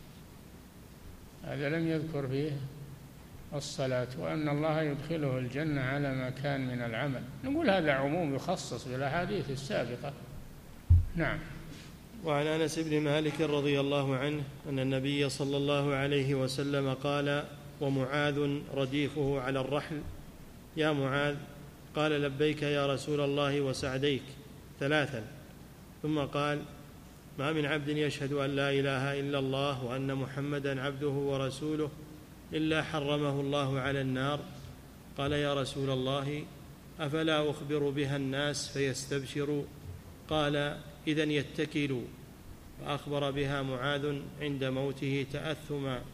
B: هذا لم يذكر فيه الصلاة، وأن الله يدخله الجنة على ما كان من العمل. نقول هذا عموم يخصص بالأحاديث السابقة. نعم.
A: وعن أنس بن مالك رضي الله عنه أن النبي صلى الله عليه وسلم قال: ومعاذ رديفه على الرحل: يا معاذ. قال: لبيك يا رسول الله وسعديك، 3. ثم قال: ما من عبد يشهد أن لا إله إلا الله وأن محمدا عبده ورسوله إلا حرمه الله على النار. قال: يا رسول الله، أفلا أخبر بها الناس فيستبشروا؟ قال: إذن يتكلوا. فأخبر بها معاذ عند موته تأثما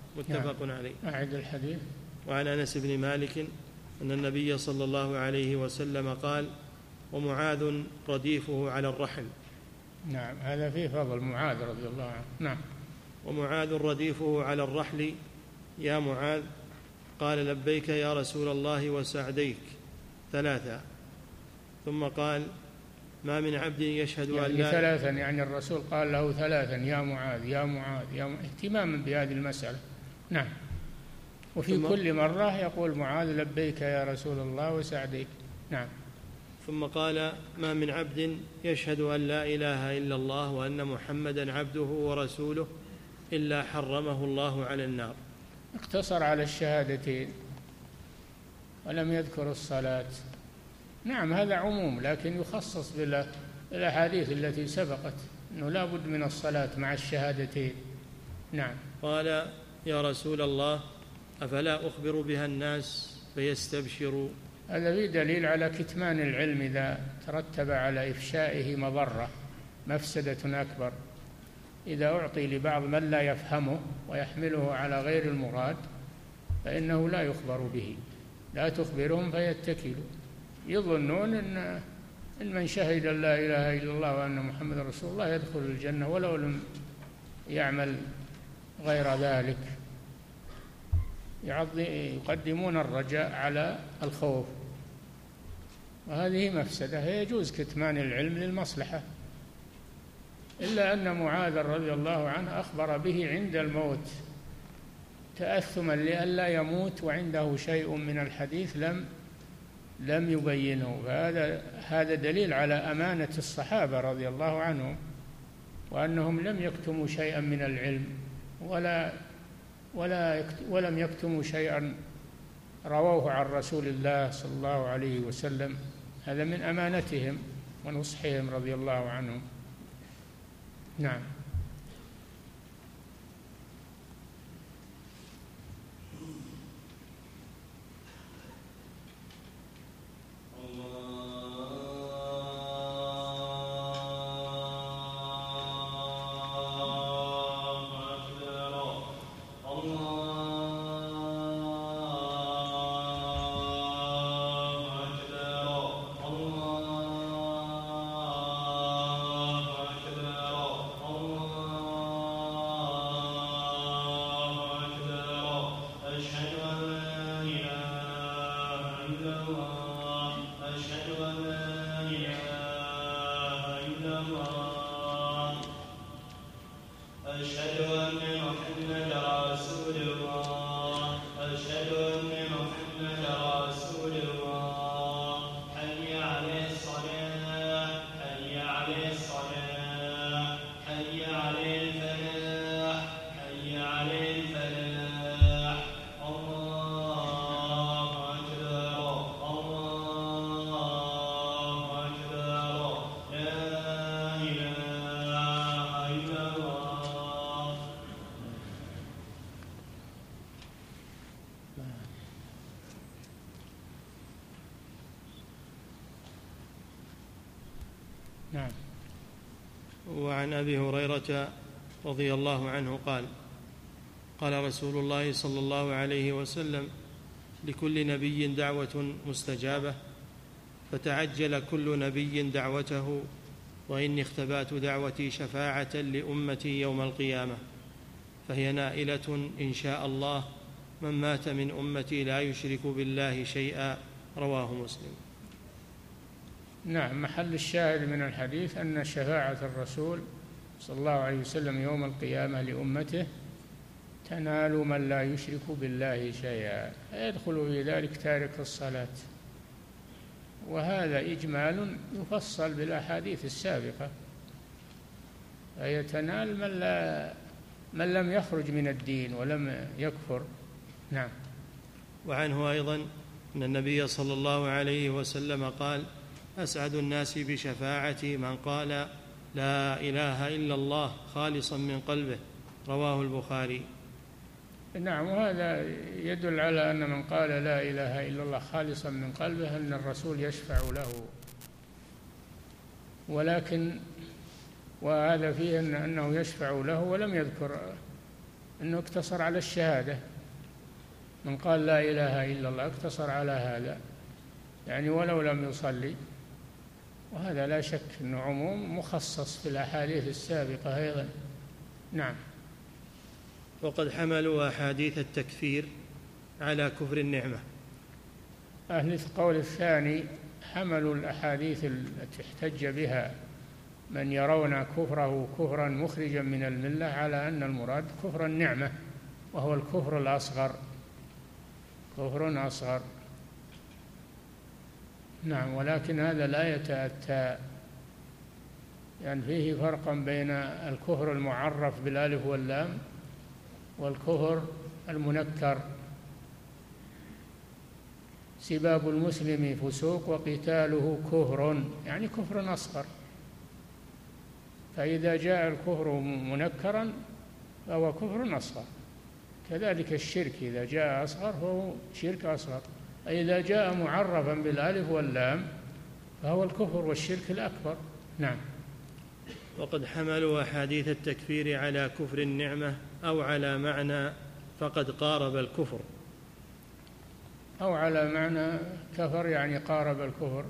A: متفق عليه.
B: أعد الحديث.
A: وعن أنس بن مالك أن النبي صلى الله عليه وسلم قال: ومعاذ رديفه على الرحل.
B: نعم، هذا فيه فضل معاذ رضي الله عنه. نعم.
A: ومعاذ رديفه على الرحل: يا معاذ. قال: لبيك يا رسول الله وسعديك 3. ثم قال: ما من عبد يشهد
B: يعني
A: أن لا
B: 3، يعني الرسول قال له 3: يا معاذ يا معاذ يا معاذ، اهتماما بهذه المسألة. نعم. وفي كل مرة يقول معاذ: لبيك يا رسول الله وسعديك. نعم.
A: ثم قال: ما من عبد يشهد أن لا إله إلا الله وأن محمدا عبده ورسوله إلا حرمه الله على النار.
B: اقتصر على الشهادتين ولم يذكر الصلاة. نعم، هذا عموم، لكن يخصص بالأحاديث التي سبقت أنه لا بد من الصلاة مع الشهادتين. نعم.
A: قال: يا رسول الله، أفلا أخبر بها الناس فيستبشروا؟
B: هذا فيه دليل على كتمان العلم إذا ترتب على إفشائه مفسدة أكبر. إذا أعطي لبعض من لا يفهمه ويحمله على غير المراد فإنه لا يخبر به. لا تخبرهم فيتكلوا، يظنون أن من شهد أن لا إله إلا الله وأن محمد رسول الله يدخل الجنة ولو لم يعمل غير ذلك. يقدمون الرجاء على الخوف، وهذه مفسدة. يجوز كتمان العلم للمصلحة، إلا أن معاذ رضي الله عنه أخبر به عند الموت تأثما لئلا يموت وعنده شيء من الحديث لم يبينه. هذا دليل على أمانة الصحابة رضي الله عنهم، وأنهم لم يكتموا شيئا من العلم ولم يكتموا شيئا رووه عن رسول الله صلى الله عليه وسلم. هذا من أمانتهم ونصحهم رضي الله عنهم. نعم. نعم.
A: وعن أبي هريرة رضي الله عنه قال: قال رسول الله صلى الله عليه وسلم: لكل نبي دعوة مستجابة، فتعجل كل نبي دعوته، وإني اختبأت دعوتي شفاعة لأمتي يوم القيامة، فهي نائلة إن شاء الله من مات من أمتي لا يشرك بالله شيئا. رواه مسلم.
B: نعم. محل الشاهد من الحديث أن شفاعة الرسول صلى الله عليه وسلم يوم القيامة لأمته تنال من لا يشرك بالله شيئا، يدخل في ذلك تارك الصلاة، وهذا إجمال يفصل بالأحاديث السابقة، فهي تنال من لم يخرج من الدين ولم يكفر. نعم.
A: وعنه أيضا أن النبي صلى الله عليه وسلم قال: أسعد الناس بشفاعتي من قال لا إله إلا الله خالصا من قلبه. رواه البخاري.
B: نعم. وهذا يدل على أن من قال لا إله إلا الله خالصا من قلبه أن الرسول يشفع له، ولكن وهذا فيه أنه يشفع له، ولم يذكر أنه اقتصر على الشهادة، من قال لا إله إلا الله اقتصر على هذا، يعني ولو لم يصلي. وهذا لا شك أنه عموم مخصص في الأحاديث السابقة أيضا. نعم.
A: وقد حملوا أحاديث التكفير على كفر النعمة.
B: أهل القول الثاني حملوا الأحاديث التي احتج بها من يرون كفره كفرا مخرجا من الملة على أن المراد كفر النعمة، وهو الكفر الأصغر، كفر أصغر. نعم. ولكن هذا لا يتأتى، يعني فيه فرق بين الكفر المعرف بالألف واللام والكفر المنكر. سباب المسلم فسوق وقتاله كفر، يعني كفر أصغر. فإذا جاء الكفر منكرا فهو كفر أصغر. كذلك الشرك إذا جاء أصغر فهو شرك أصغر، إذا جاء معرفا بالألف واللام فهو الكفر والشرك الأكبر. نعم.
A: وقد حملوا أحاديث التكفير على كفر النعمة أو على معنى فقد قارب الكفر.
B: أو على معنى كفر يعني قارب الكفر،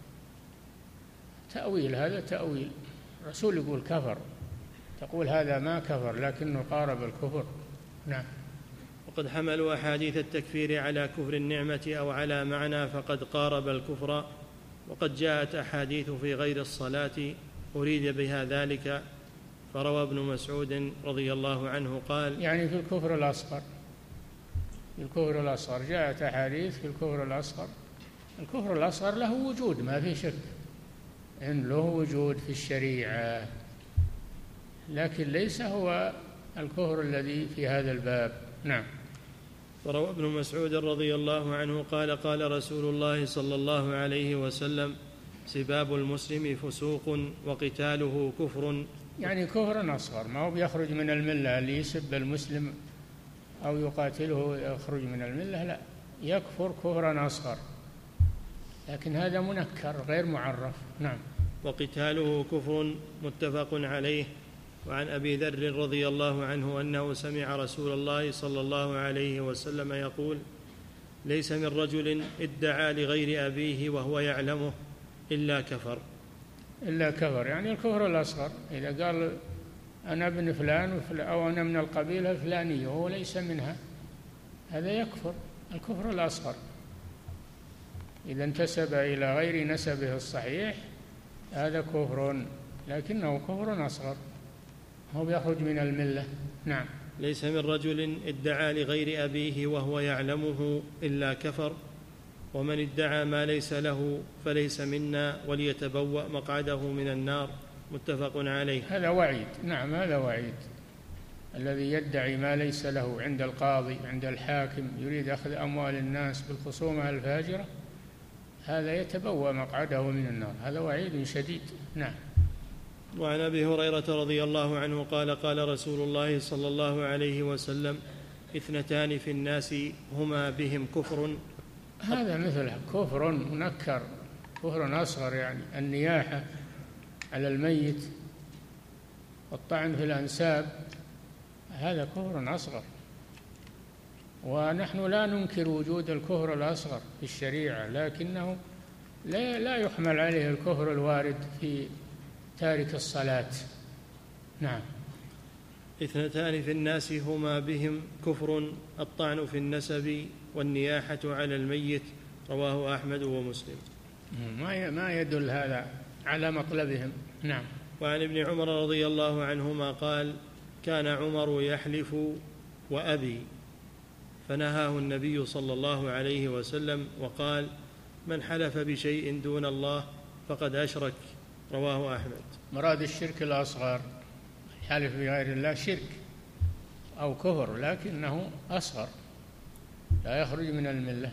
B: تأويل، هذا تأويل. الرسول يقول كفر، تقول هذا ما كفر لكنه قارب الكفر. نعم.
A: وقد حملوا أحاديث التكفير على كفر النعمة أو على معنى فقد قارب الكفر. وقد جاءت أحاديث في غير الصلاة أريد بها ذلك، فروى ابن مسعود رضي الله عنه قال
B: يعني في الكفر الأصغر، في الكفر الأصغر جاءت أحاديث في الكفر الأصغر. الكفر الأصغر له وجود ما في شك إن له وجود في الشريعة، لكن ليس هو الكفر الذي في هذا الباب. نعم.
A: وروى ابن مسعود رضي الله عنه قال قال رسول الله صلى الله عليه وسلم سباب المسلم فسوق وقتاله كفر.
B: يعني كفر أصغر، ما هو بيخرج من الملة. اللي يسب المسلم أو يقاتله يخرج من الملة، لا، يكفر كفرا أصغر، لكن هذا منكر غير معرف. نعم.
A: وقتاله كفر متفق عليه. وعن أبي ذر رضي الله عنه أنه سمع رسول الله صلى الله عليه وسلم يقول ليس من رجل ادعى لغير أبيه وهو يعلمه إلا كفر.
B: إلا كفر يعني الكفر الأصغر. إذا قال أنا ابن فلان أو أنا من القبيلة الفلانية وهو ليس منها، هذا يكفر الكفر الأصغر. إذا انتسب إلى غير نسبه الصحيح هذا كفر، لكنه كفر أصغر، هو يخرج من الملة. نعم.
A: ليس من رجل ادعى لغير أبيه وهو يعلمه إلا كفر، ومن ادعى ما ليس له فليس منا وليتبوأ مقعده من النار. متفق عليه.
B: هذا وعيد. نعم، هذا وعيد. الذي يدعي ما ليس له عند القاضي عند الحاكم يريد أخذ أموال الناس بالخصومة الفاجرة، هذا يتبوأ مقعده من النار، هذا وعيد شديد. نعم.
A: وعن أبي هريرة رضي الله عنه قال قال رسول الله صلى الله عليه وسلم اثنتان في الناس هما بهم كفر.
B: هذا مثله كفر منكر، كفر أصغر، يعني النياحة على الميت والطعن في الأنساب، هذا كفر أصغر. ونحن لا ننكر وجود الكفر الأصغر في الشريعة، لكنه لا يحمل عليه الكفر الوارد في تارك الصلاة. نعم.
A: اثنتان في الناس هما بهم كفر الطعن في النسب والنياحة على الميت. رواه أحمد ومسلم.
B: ما يدل هذا على مطلبهم. نعم.
A: وعن ابن عمر رضي الله عنهما قال كان عمر يحلف وأبي، فنهاه النبي صلى الله عليه وسلم وقال من حلف بشيء دون الله فقد أشرك. رواه أحمد.
B: مراد الشرك الأصغر، حلف بغير الله شرك أو كفر، لكنه أصغر لا يخرج من الملة،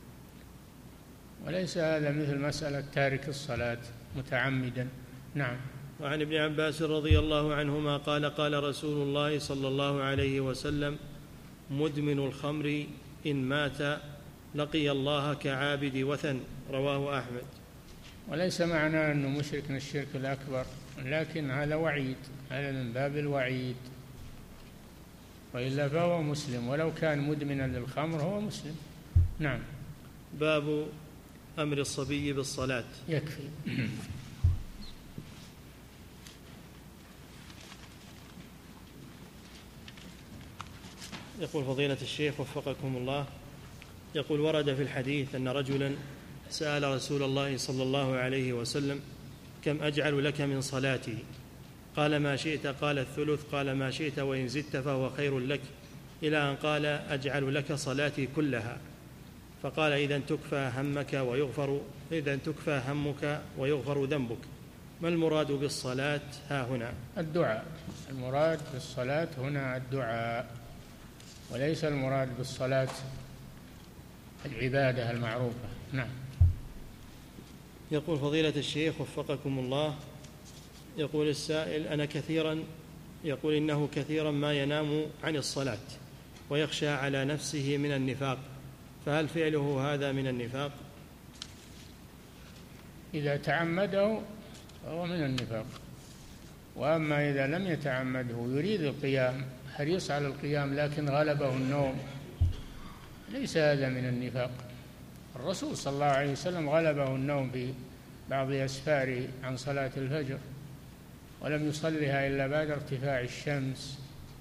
B: وليس هذا مثل مسألة تارك الصلاة متعمدا. نعم.
A: وعن ابن عباس رضي الله عنهما قال قال رسول الله صلى الله عليه وسلم مدمن الخمر إن مات لقي الله كعابد وثن. رواه أحمد.
B: وليس معناه أنه مشرك من الشرك الأكبر، لكن هذا وعيد، هذا من باب الوعيد. وإلا فهو مسلم، ولو كان مدمنا للخمر هو مسلم. نعم.
A: باب أمر الصبي بالصلاة.
B: يكفي.
A: يقول فضيلة الشيخ وفقكم الله، يقول ورد في الحديث أن رجلا سأل رسول الله صلى الله عليه وسلم: كم أجعل لك من صلاتي؟ قال: ما شئت. قال: الثلث. قال: ما شئت وإن زدت فهو خير لك، إلى أن قال: أجعل لك صلاتي كلها. فقال: إذن تكفى همك ويغفر ذنبك. ما المراد بالصلاة ها هنا؟
B: الدعاء. المراد بالصلاة هنا الدعاء، وليس المراد بالصلاة العبادة المعروفة. نعم.
A: يقول فضيلة الشيخ وفقكم الله، يقول السائل: يقول إنه كثيرا ما ينام عن الصلاة ويخشى على نفسه من النفاق، فهل فعله هذا من النفاق؟
B: إذا تعمده فهو من النفاق، وأما إذا لم يتعمده يريد القيام، حريص على القيام، لكن غلبه النوم، ليس هذا من النفاق. الرسول صلى الله عليه وسلم غلبه النوم في بعض أسفاره عن صلاة الفجر، ولم يصلها إلا بعد ارتفاع الشمس.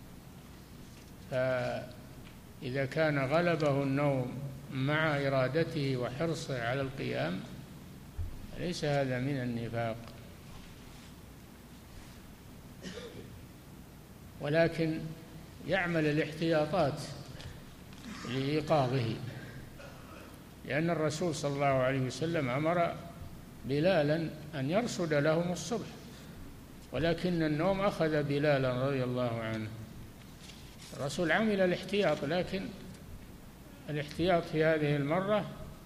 B: فإذا كان غلبه النوم مع إرادته وحرصه على القيام ليس هذا من النفاق، ولكن يعمل الاحتياطات لإيقاظه، لأن الرسول صلى الله عليه وسلم أمر بلالا أن يرصد لهم الصبح، ولكن النوم أخذ بلالا رضي الله عنه. الرسول عمل الاحتياط، لكن الاحتياط في هذه المرة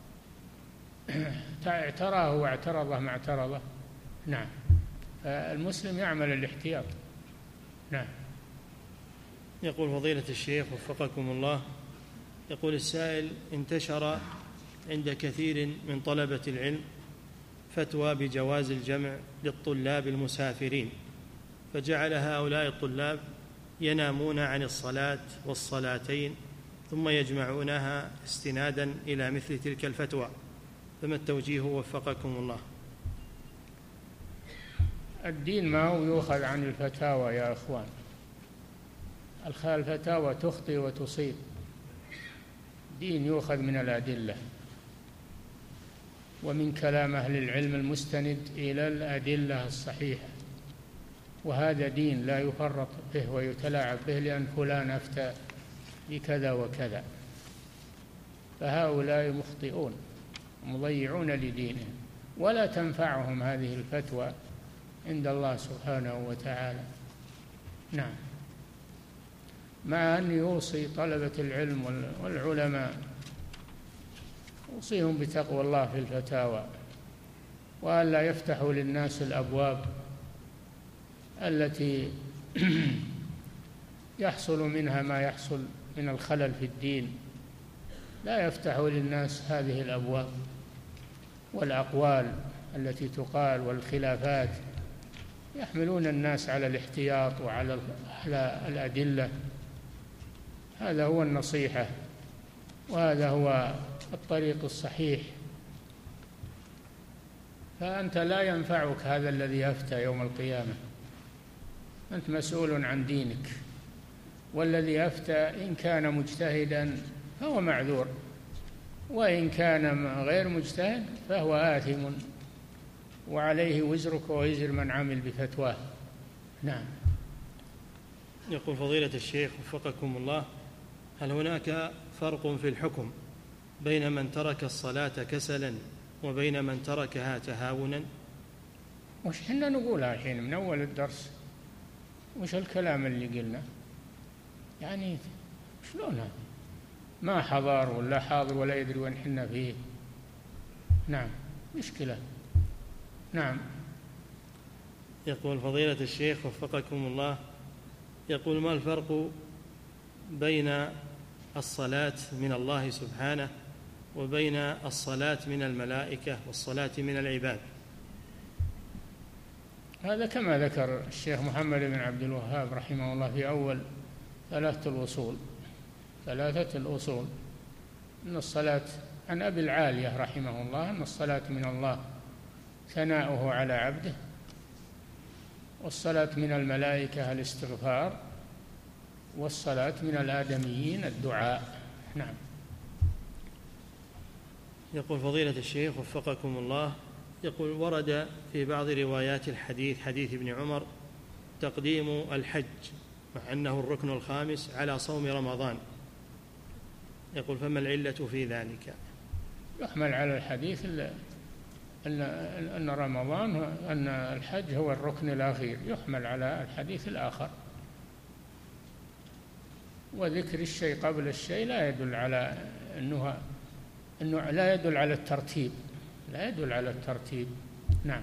B: اعتراه واعترضه ما اعترضه. نعم. فالمسلم يعمل الاحتياط. نعم.
A: يقول فضيلة الشيخ وفقكم الله، يقول السائل: انتشر عند كثير من طلبة العلم فتوى بجواز الجمع للطلاب المسافرين، فجعل هؤلاء الطلاب ينامون عن الصلاة والصلاتين ثم يجمعونها استنادا إلى مثل تلك الفتوى، فما التوجيه وفقكم الله؟
B: الدين ما هو يؤخذ عن الفتاوى يا أخوان، الفتاوى تخطئ وتصيب، دين يؤخذ من الأدلة ومن كلام أهل العلم المستند إلى الأدلة الصحيحة، وهذا دين لا يفرط به ويتلاعب به لأن فلان أفتى بكذا وكذا. فهؤلاء مخطئون مضيعون لدينهم، ولا تنفعهم هذه الفتوى عند الله سبحانه وتعالى. نعم. مع أن يوصي طلبة العلم والعلماء، يوصيهم بتقوى الله في الفتاوى، وأن لا يفتحوا للناس الأبواب التي يحصل منها ما يحصل من الخلل في الدين، لا يفتحوا للناس هذه الأبواب والأقوال التي تقال والخلافات، يحملون الناس على الاحتياط وعلى الأدلة. هذا هو النصيحة، وهذا هو الطريق الصحيح. فأنت لا ينفعك هذا الذي أفتى يوم القيامة، أنت مسؤول عن دينك، والذي أفتى إن كان مجتهدا فهو معذور، وإن كان غير مجتهد فهو آثم، وعليه وزرك ووزر من عمل بفتواه. نعم.
A: يقول فضيلة الشيخ وفقكم الله: هل هناك فرق في الحكم بين من ترك الصلاة كسلا وبين من تركها تهاونا؟
B: وش حنا نقولها الحين من أول الدرس؟ وش الكلام اللي قلنا؟ يعني شلونها؟ ما حضر ولا حاضر ولا يدري وين حنا فيه. نعم، مشكلة. نعم.
A: يقول فضيلة الشيخ وفقكم الله، يقول: ما الفرق بين الصلاة من الله سبحانه وبين الصلاة من الملائكة والصلاة من العباد؟
B: هذا كما ذكر الشيخ محمد بن عبد الوهاب رحمه الله في أول ثلاثة الأصول. أن الصلاة عن أبي العالية رحمه الله أن الصلاة من الله ثناؤه على عبده، والصلاة من الملائكة الاستغفار، والصلاة من الآدميين الدعاء. نعم.
A: يقول فضيلة الشيخ وفقكم الله، يقول ورد في بعض روايات الحديث حديث ابن عمر تقديم الحج مع أنه الركن الخامس على صوم رمضان، يقول فما العلة في ذلك؟
B: يحمل على الحديث أن رمضان أن الحج هو الركن الأخير، يحمل على الحديث الآخر. وذكر الشيء قبل الشيء لا يدل على أنه لا يدل على الترتيب، لا يدل على الترتيب. نعم.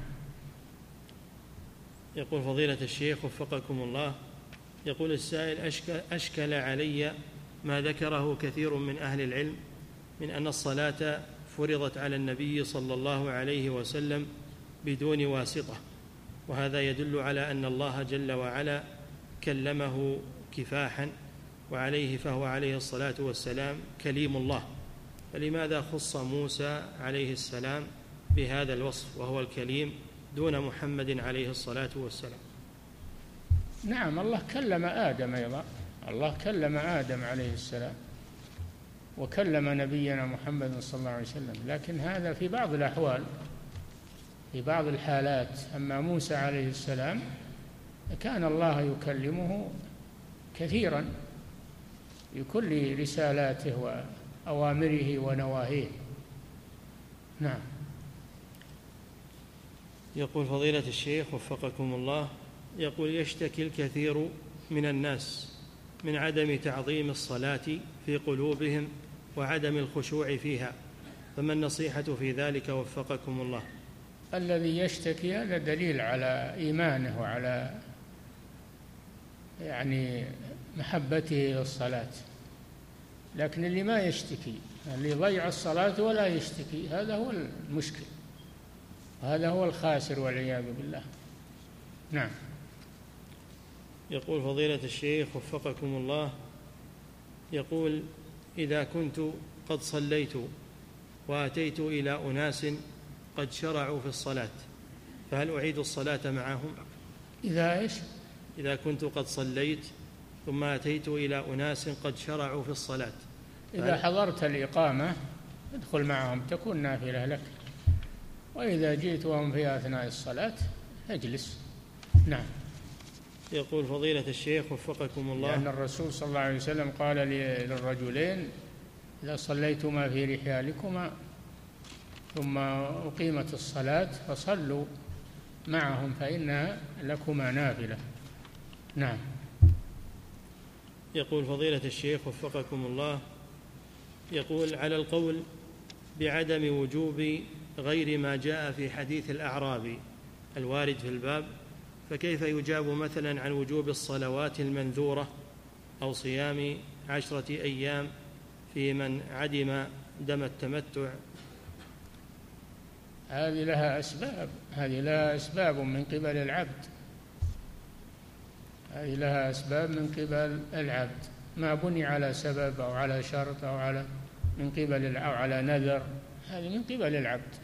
A: يقول فضيلة الشيخ وفقكم الله، يقول السائل أشكل علي ما ذكره كثير من أهل العلم من أن الصلاة فرضت على النبي صلى الله عليه وسلم بدون واسطة، وهذا يدل على أن الله جل وعلا كلمه كفاحا وعليه، فهو عليه الصلاة والسلام كليم الله، فلماذا خص موسى عليه السلام بهذا الوصف وهو الكليم دون محمد عليه الصلاة والسلام؟
B: نعم، الله كلم آدم أيضا، الله كلم آدم عليه السلام وكلم نبينا محمد صلى الله عليه وسلم، لكن هذا في بعض الأحوال، في بعض الحالات. أما موسى عليه السلام كان الله يكلمه كثيرا في كل رسالاته وأوامره ونواهيه. نعم.
A: يقول فضيلة الشيخ وفقكم الله، يقول يشتكي الكثير من الناس من عدم تعظيم الصلاة في قلوبهم وعدم الخشوع فيها، فما النصيحة في ذلك وفقكم الله؟
B: الذي يشتكي هذا دليل على إيمانه وعلى محبته للصلاة، لكن اللي ما يشتكي، اللي يضيع الصلاة ولا يشتكي، هذا هو المشكل، هذا هو الخاسر والعياذ بالله. نعم.
A: يقول فضيلة الشيخ وفقكم الله، يقول إذا كنت قد صليت وأتيت إلى أناس قد شرعوا في الصلاة فهل أعيد الصلاة معهم؟
B: إذا
A: كنت قد صليت ثم أتيت إلى أناس قد شرعوا في الصلاة،
B: إذا حضرت الإقامة ادخل معهم تكون نافلة لك، وإذا جئت وهم في أثناء الصلاة اجلس. نعم.
A: يقول فضيلة الشيخ وفقكم الله،
B: لأن الرسول صلى الله عليه وسلم قال للرجلين إذا صليتما في رحالكما ثم أقيمت الصلاة فصلوا معهم فإنها لكما نافلة. نعم.
A: يقول فضيلة الشيخ وفقكم الله، يقول على القول بعدم وجوب غير ما جاء في حديث الأعرابي الوارد في الباب، فكيف يجاب مثلا عن وجوب الصلوات المنذورة أو صيام 10 أيام في من عدم دم التمتع؟
B: هذه لها أسباب من قبل العبد، هذه لها أسباب من قبل العبد، ما بني على سبب أو على شرط أو على نذر، هذه من قبل العبد.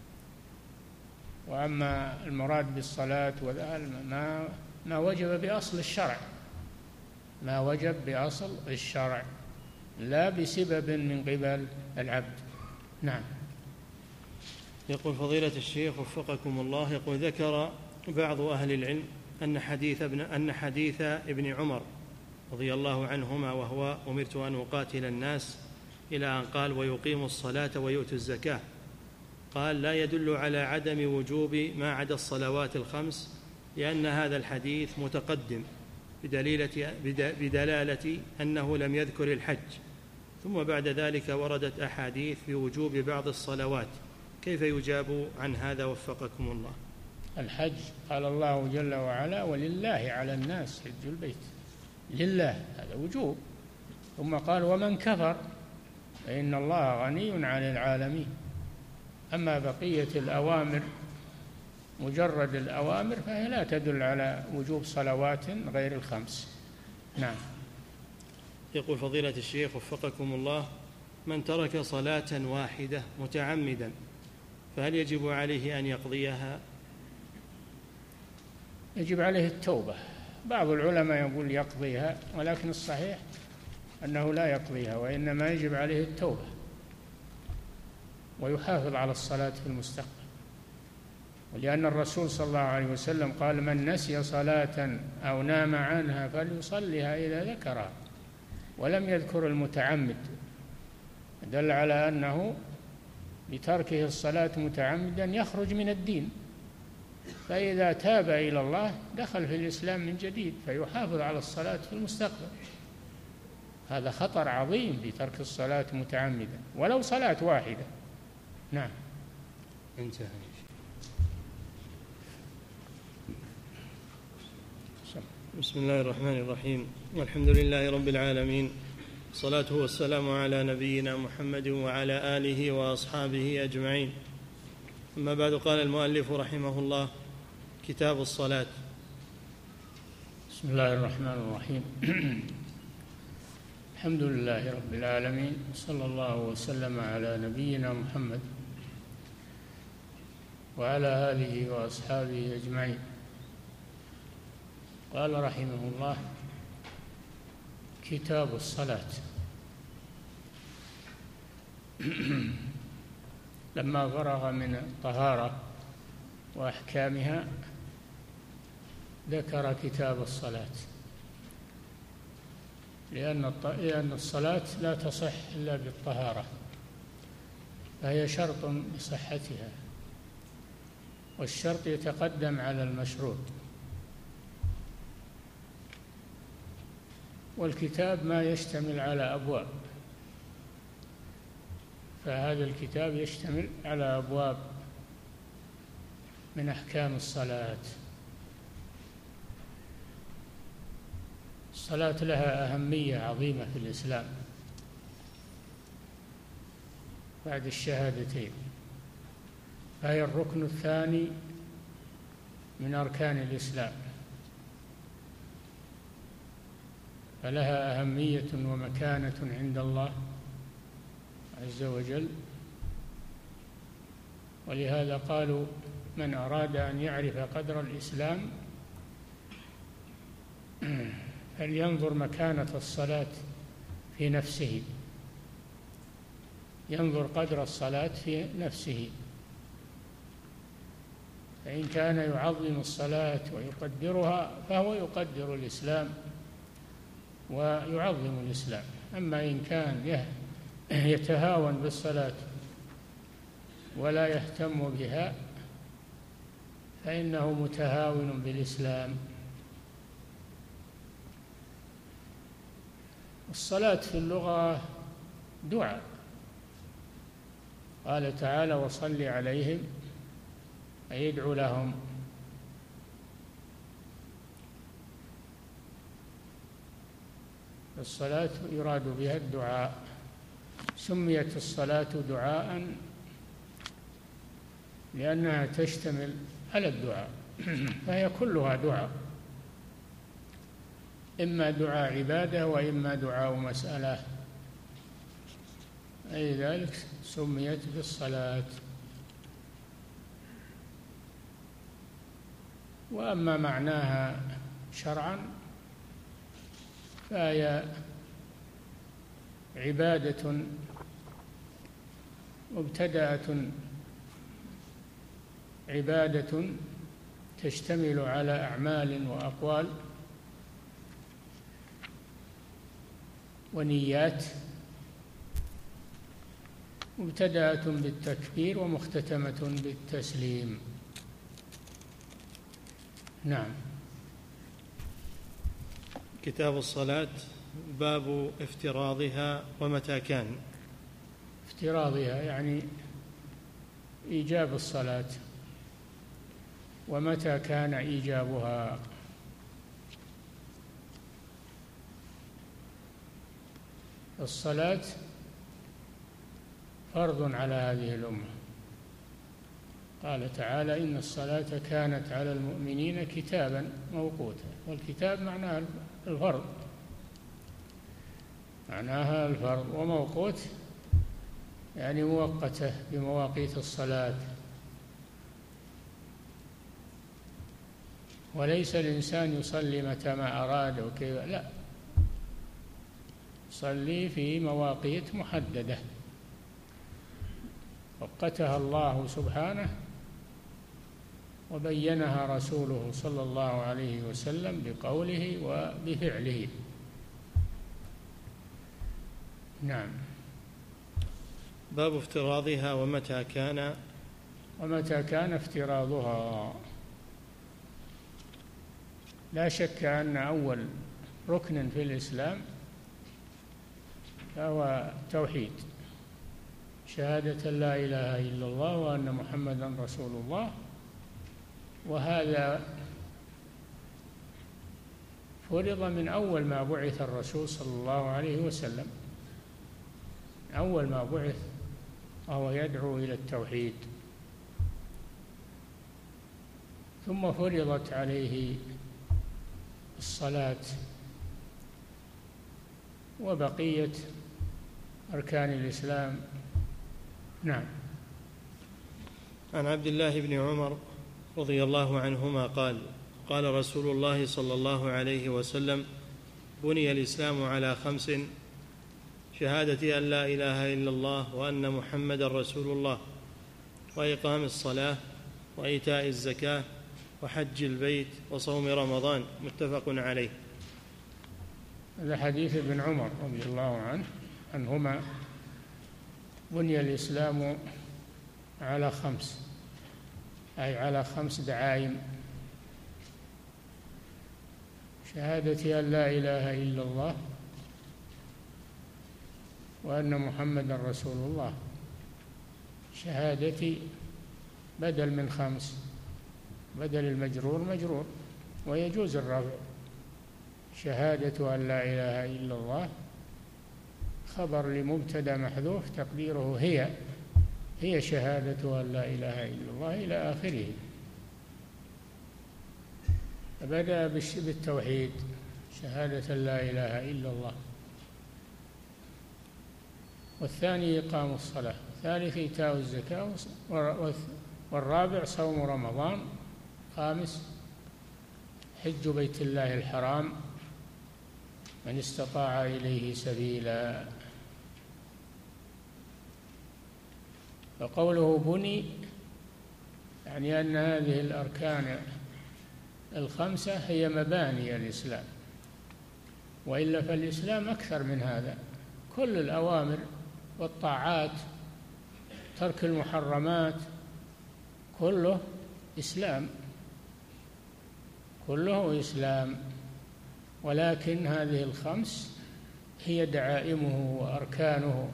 B: وأما المراد بالصلاة ما وجب بأصل الشرع، ما وجب بأصل الشرع لا بسبب من قبل العبد. نعم.
A: يقول فضيلة الشيخ وفقكم الله، يقول ذكر بعض أهل العلم أن حديث ابن عمر رضي الله عنهما وهو أمرت أن أقاتل الناس إلى أن قال ويقيموا الصلاة ويؤتوا الزكاة، قال لا يدل على عدم وجوب ما عدا الصلوات الخمس، لأن هذا الحديث متقدم بدلالة أنه لم يذكر الحج، ثم بعد ذلك وردت أحاديث بوجوب بعض الصلوات، كيف يجاب عن هذا وفقكم الله؟
B: الحج قال الله جل وعلا ولله على الناس حج البيت، لله هذا وجوب، ثم قال ومن كفر فإن الله غني عن العالمين. أما بقية الأوامر مجرد الأوامر فهي لا تدل على وجوب صلوات غير الخمس. نعم.
A: يقول فضيلة الشيخ وفقكم الله: من ترك صلاة واحدة متعمدا فهل يجب عليه أن يقضيها؟
B: يجب عليه التوبة. بعض العلماء يقول يقضيها، ولكن الصحيح أنه لا يقضيها، وإنما يجب عليه التوبة ويحافظ على الصلاة في المستقبل، ولأن الرسول صلى الله عليه وسلم قال: من نسي صلاة أو نام عنها فليصلها إذا ذكرها، ولم يذكر المتعمد، دل على أنه بتركه الصلاة متعمدا يخرج من الدين، فإذا تاب إلى الله دخل في الإسلام من جديد، فيحافظ على الصلاة في المستقبل. هذا خطر عظيم في ترك الصلاة متعمدا ولو صلاة واحدة. نعم.
A: انتهى. بسم الله الرحمن الرحيم، والحمد لله رب العالمين، صلاته والسلام على نبينا محمد وعلى آله وأصحابه أجمعين. أما بعد، قال المؤلف رحمه الله: كتاب الصلاة.
B: بسم الله الرحمن الرحيم. الحمد لله رب العالمين، صلى الله وسلم على نبينا محمد وعلى آله وأصحابه أجمعين. قال رحمه الله: كتاب الصلاة. لما فرغ من الطهارة وأحكامها ذكر كتاب الصلاة، لأن الصلاة لا تصح إلا بالطهارة، فهي شرط لصحتها، والشرط يتقدم على المشروط. والكتاب ما يشتمل على أبواب، فهذا الكتاب يشتمل على أبواب من أحكام الصلاة. الصلاة لها أهمية عظيمة في الإسلام بعد الشهادتين، فهي الركن الثاني من أركان الإسلام، فلها أهمية ومكانة عند الله عز وجل. ولهذا قالوا: من أراد أن يعرف قدر الإسلام فلينظر مكانة الصلاة في نفسه، ينظر قدر الصلاة في نفسه، فإن كان يعظم الصلاة ويقدرها فهو يقدر الإسلام ويعظم الإسلام. أما إن كان يتهاون بالصلاة ولا يهتم بها فإنه متهاون بالإسلام. الصلاة في اللغة دعاء، قال تعالى: وصل عليهم، أي يدعو لهم. الصلاة يراد بها الدعاء، سميت الصلاة دعاء لأنها تشتمل على الدعاء، فهي كلها دعاء، إما دعاء عبادة وإما دعاء مسألة، أي ذلك سميت بالصلاة. وأما معناها شرعا فهي عبادة مبتدأة، عبادة تشتمل على أعمال وأقوال ونيات، مبتدأة بالتكبير ومختتمة بالتسليم. نعم.
A: كتاب الصلاة. باب افتراضها ومتى كان.
B: افتراضها يعني إيجاب الصلاة، ومتى كان إيجابها. الصلاة فرض على هذه الأمة، قال تعالى: إن الصلاة كانت على المؤمنين كتابا موقوتا، والكتاب معناه الفرض. معناها الفرض. وموقوت يعني مؤقتة بمواقيت الصلاة. وليس الإنسان يصلي متى ما أراد وكذا، لا، يصلي في مواقيت محددة وقتها الله سبحانه وبينها رسوله صلى الله عليه وسلم بقوله وبفعله. نعم.
A: باب افتراضها
B: ومتى كان افتراضها. لا شك أن أول ركن في الإسلام هو التوحيد، شهادة لا إله إلا الله وأن محمدا رسول الله. وهذا فرض من أول ما بعث الرسول صلى الله عليه وسلم، أول ما بعث وهو يدعو إلى التوحيد. ثم فرضت عليه الصلاة وبقية أركان الإسلام. نعم.
A: عن عبد الله بن عمر رضي الله عنهما قال: قال رسول الله صلى الله عليه وسلم: بني الإسلام على 5: شهادة أن لا إله إلا الله وأن محمدا رسول الله، وإقام الصلاة، وإيتاء الزكاة، وحج البيت، وصوم رمضان. متفق عليه.
B: هذا حديث ابن عمر رضي الله عنهما: بني الإسلام على 5، أي على 5 دعائم: شهادة أن لا إله إلا الله وأن محمدا رسول الله. شهادتي بدل من 5، بدل المجرور مجرور، ويجوز الرفع. شهادة أن لا إله إلا الله خبر لمبتدأ محذوف تقديره هي شهادة أن لا إله إلا الله إلى آخره. بدأ بالتوحيد، شهادة لا إله إلا الله. والثاني إقام الصلاة، الثالث إيتاء الزكاة، والرابع صوم رمضان، خامس حج بيت الله الحرام من استطاع إليه سبيلا. فقوله بني يعني أن هذه الأركان 5 هي مباني الإسلام، وإلا فالإسلام أكثر من هذا. كل الأوامر والطاعات، ترك المحرمات، كله إسلام، كله إسلام. ولكن هذه 5 هي دعائمه وأركانه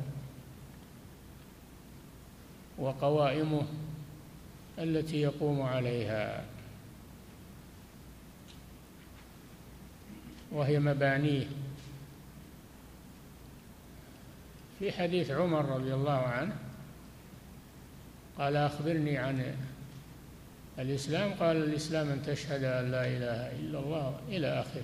B: وقوائمه التي يقوم عليها، وهي مبانيه. في حديث عمر رضي الله عنه قال: أخبرني عن الإسلام. قال: الإسلام أن تشهد أن لا إله إلا الله إلى آخره.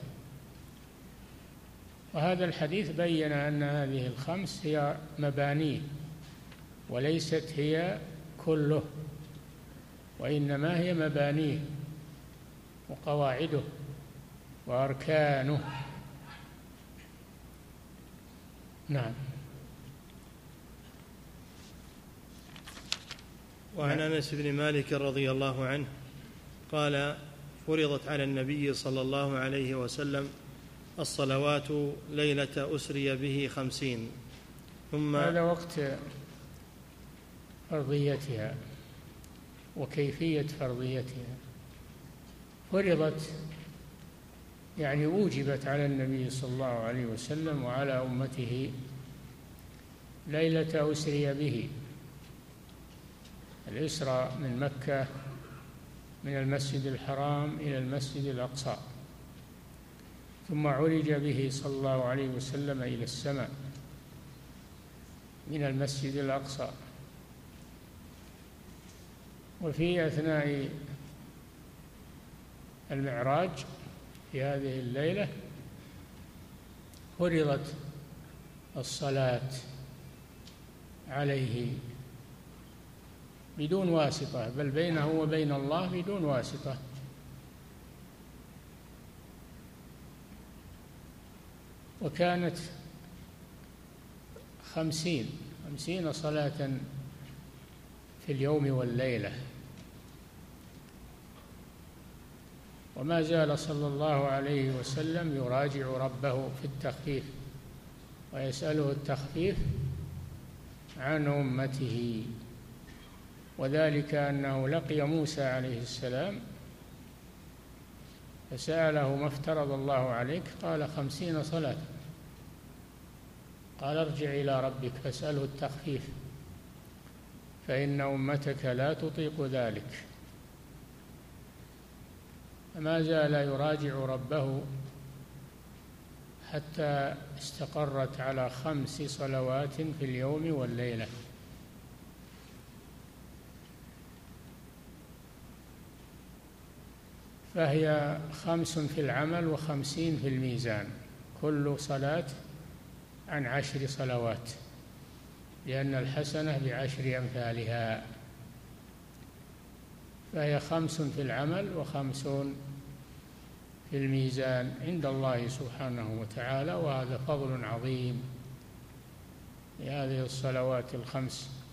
B: وهذا الحديث بين أن هذه 5 هي مبانيه، وليست هي كله، وإنما هي مبانيه وقواعده وأركانه. نعم.
A: وعن أنس بن مالك رضي الله عنه قال: فرضت على النبي صلى الله عليه وسلم الصلوات ليلة أسري به 50. ثم
B: هذا وقت فرضيتها وكيفية فرضيتها. فرضت يعني أوجبت على النبي صلى الله عليه وسلم وعلى أمته ليلة أسري به، الإسراء من مكة من المسجد الحرام إلى المسجد الأقصى، ثم عرج به صلى الله عليه وسلم إلى السماء من المسجد الأقصى. وفي أثناء المعراج في هذه الليلة فرضت الصلاة عليه بدون واسطة، بل بينه وبين الله بدون واسطة. وكانت 50 صلاة في اليوم والليلة. وما زال صلى الله عليه وسلم يراجع ربه في التخفيف ويسأله التخفيف عن أمته، وذلك أنه لقي موسى عليه السلام فسأله: ما افترض الله عليك؟ قال: 50 صلاة. قال: ارجع إلى ربك فاسأله التخفيف فإن أمتك لا تطيق ذلك. فما زال يراجع ربه حتى استقرت على 5 صلوات في اليوم والليلة. فهي 5 في العمل و50 في الميزان، كل صلاة عن 10 صلوات، لأن الحسنة ب10 أمثالها. فهي 5 في العمل و50 في الميزان عند الله سبحانه وتعالى، وهذا فضل عظيم لهذه الصلوات ال5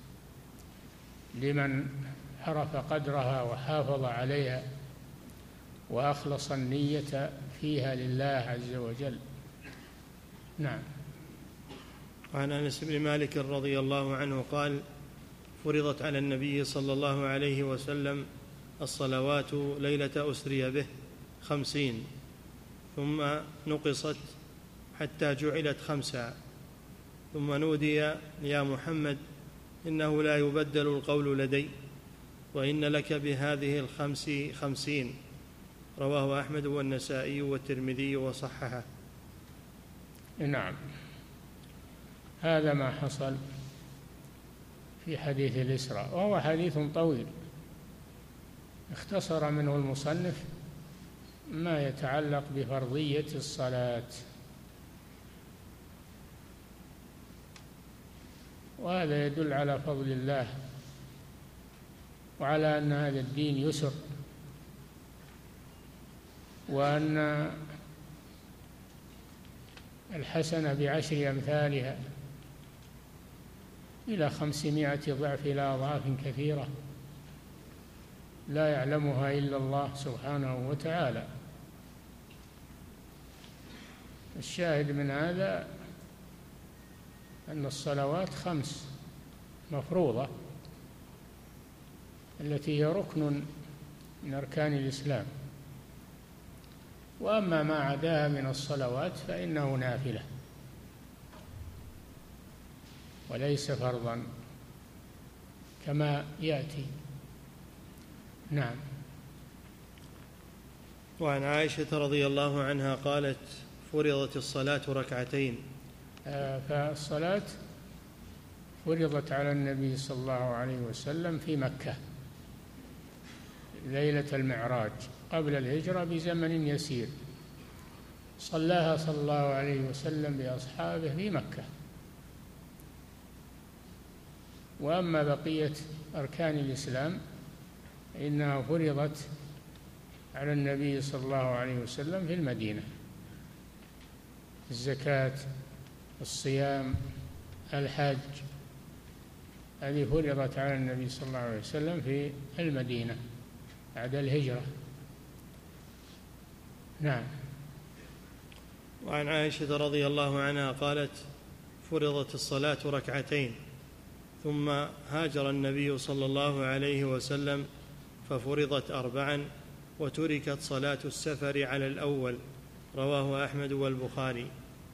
B: لمن عرف قدرها وحافظ عليها وأخلص النية فيها لله عز وجل. نعم.
A: وعن أنس بن مالك رضي الله عنه قال: فرضت على النبي صلى الله عليه وسلم الصلوات ليلة أسري به 50، ثم نقصت حتى جعلت 5، ثم نودي: يا محمد إنه لا يبدل القول لدي، وإن لك بهذه ال50 50. رواه أحمد والنسائي والترمذي وصححه.
B: نعم، هذا ما حصل في حديث الإسراء، وهو حديث طويل اختصر منه المصنف ما يتعلق بفرضية الصلاة، وهذا يدل على فضل الله وعلى أن هذا الدين يسر، وأن الحسنة ب10 أمثالها إلى 500 ضعف إلى أضعاف كثيرة لا يعلمها إلا الله سبحانه وتعالى. الشاهد من هذا أن الصلوات 5 مفروضة، التي هي ركن من أركان الإسلام، وأما ما عداها من الصلوات فإنه نافلة وليس فرضا كما يأتي. نعم.
A: وعن عائشة رضي الله عنها قالت: فرضت الصلاة 2
B: فالصلاة فرضت على النبي صلى الله عليه وسلم في مكة ليلة المعراج قبل الهجرة بزمن يسير، صلاها صلى الله عليه وسلم بأصحابه في مكة. وأما بقية أركان الإسلام إنها فرضت على النبي صلى الله عليه وسلم في المدينة: الزكاة، الصيام، الحج، هذه فرضت على النبي صلى الله عليه وسلم في المدينة بعد الهجرة. نعم.
A: وعن عائشة رضي الله عنها قالت: فرضت الصلاة 2، ثم هاجر النبي صلى الله عليه وسلم ففرضت 4، وتركت صلاة السفر على الأول. رواه أحمد والبخاري.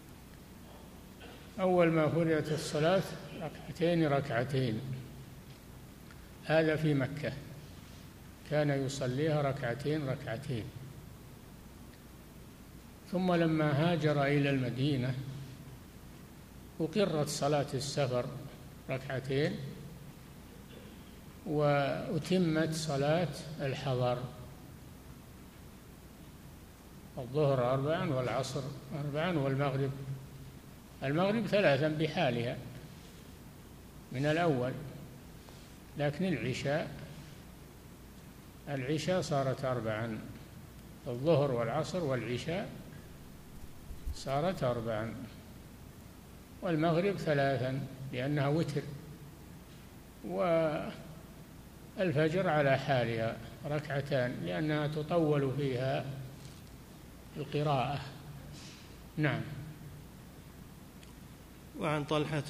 B: أول ما فرضت الصلاة 2 هذا في مكة، كان يصليها 2 ثم لما هاجر إلى المدينة أقرت صلاة السفر 2، وأتمت صلاة الحضر: الظهر 4 والعصر 4 والمغرب المغرب 3 بحالها من الأول، لكن العشاء صارت 4، الظهر والعصر والعشاء صارت 4، والمغرب 3 لأنها وتر، والفجر على حالها 2 لأنها تطول فيها القراءة. نعم.
A: وعن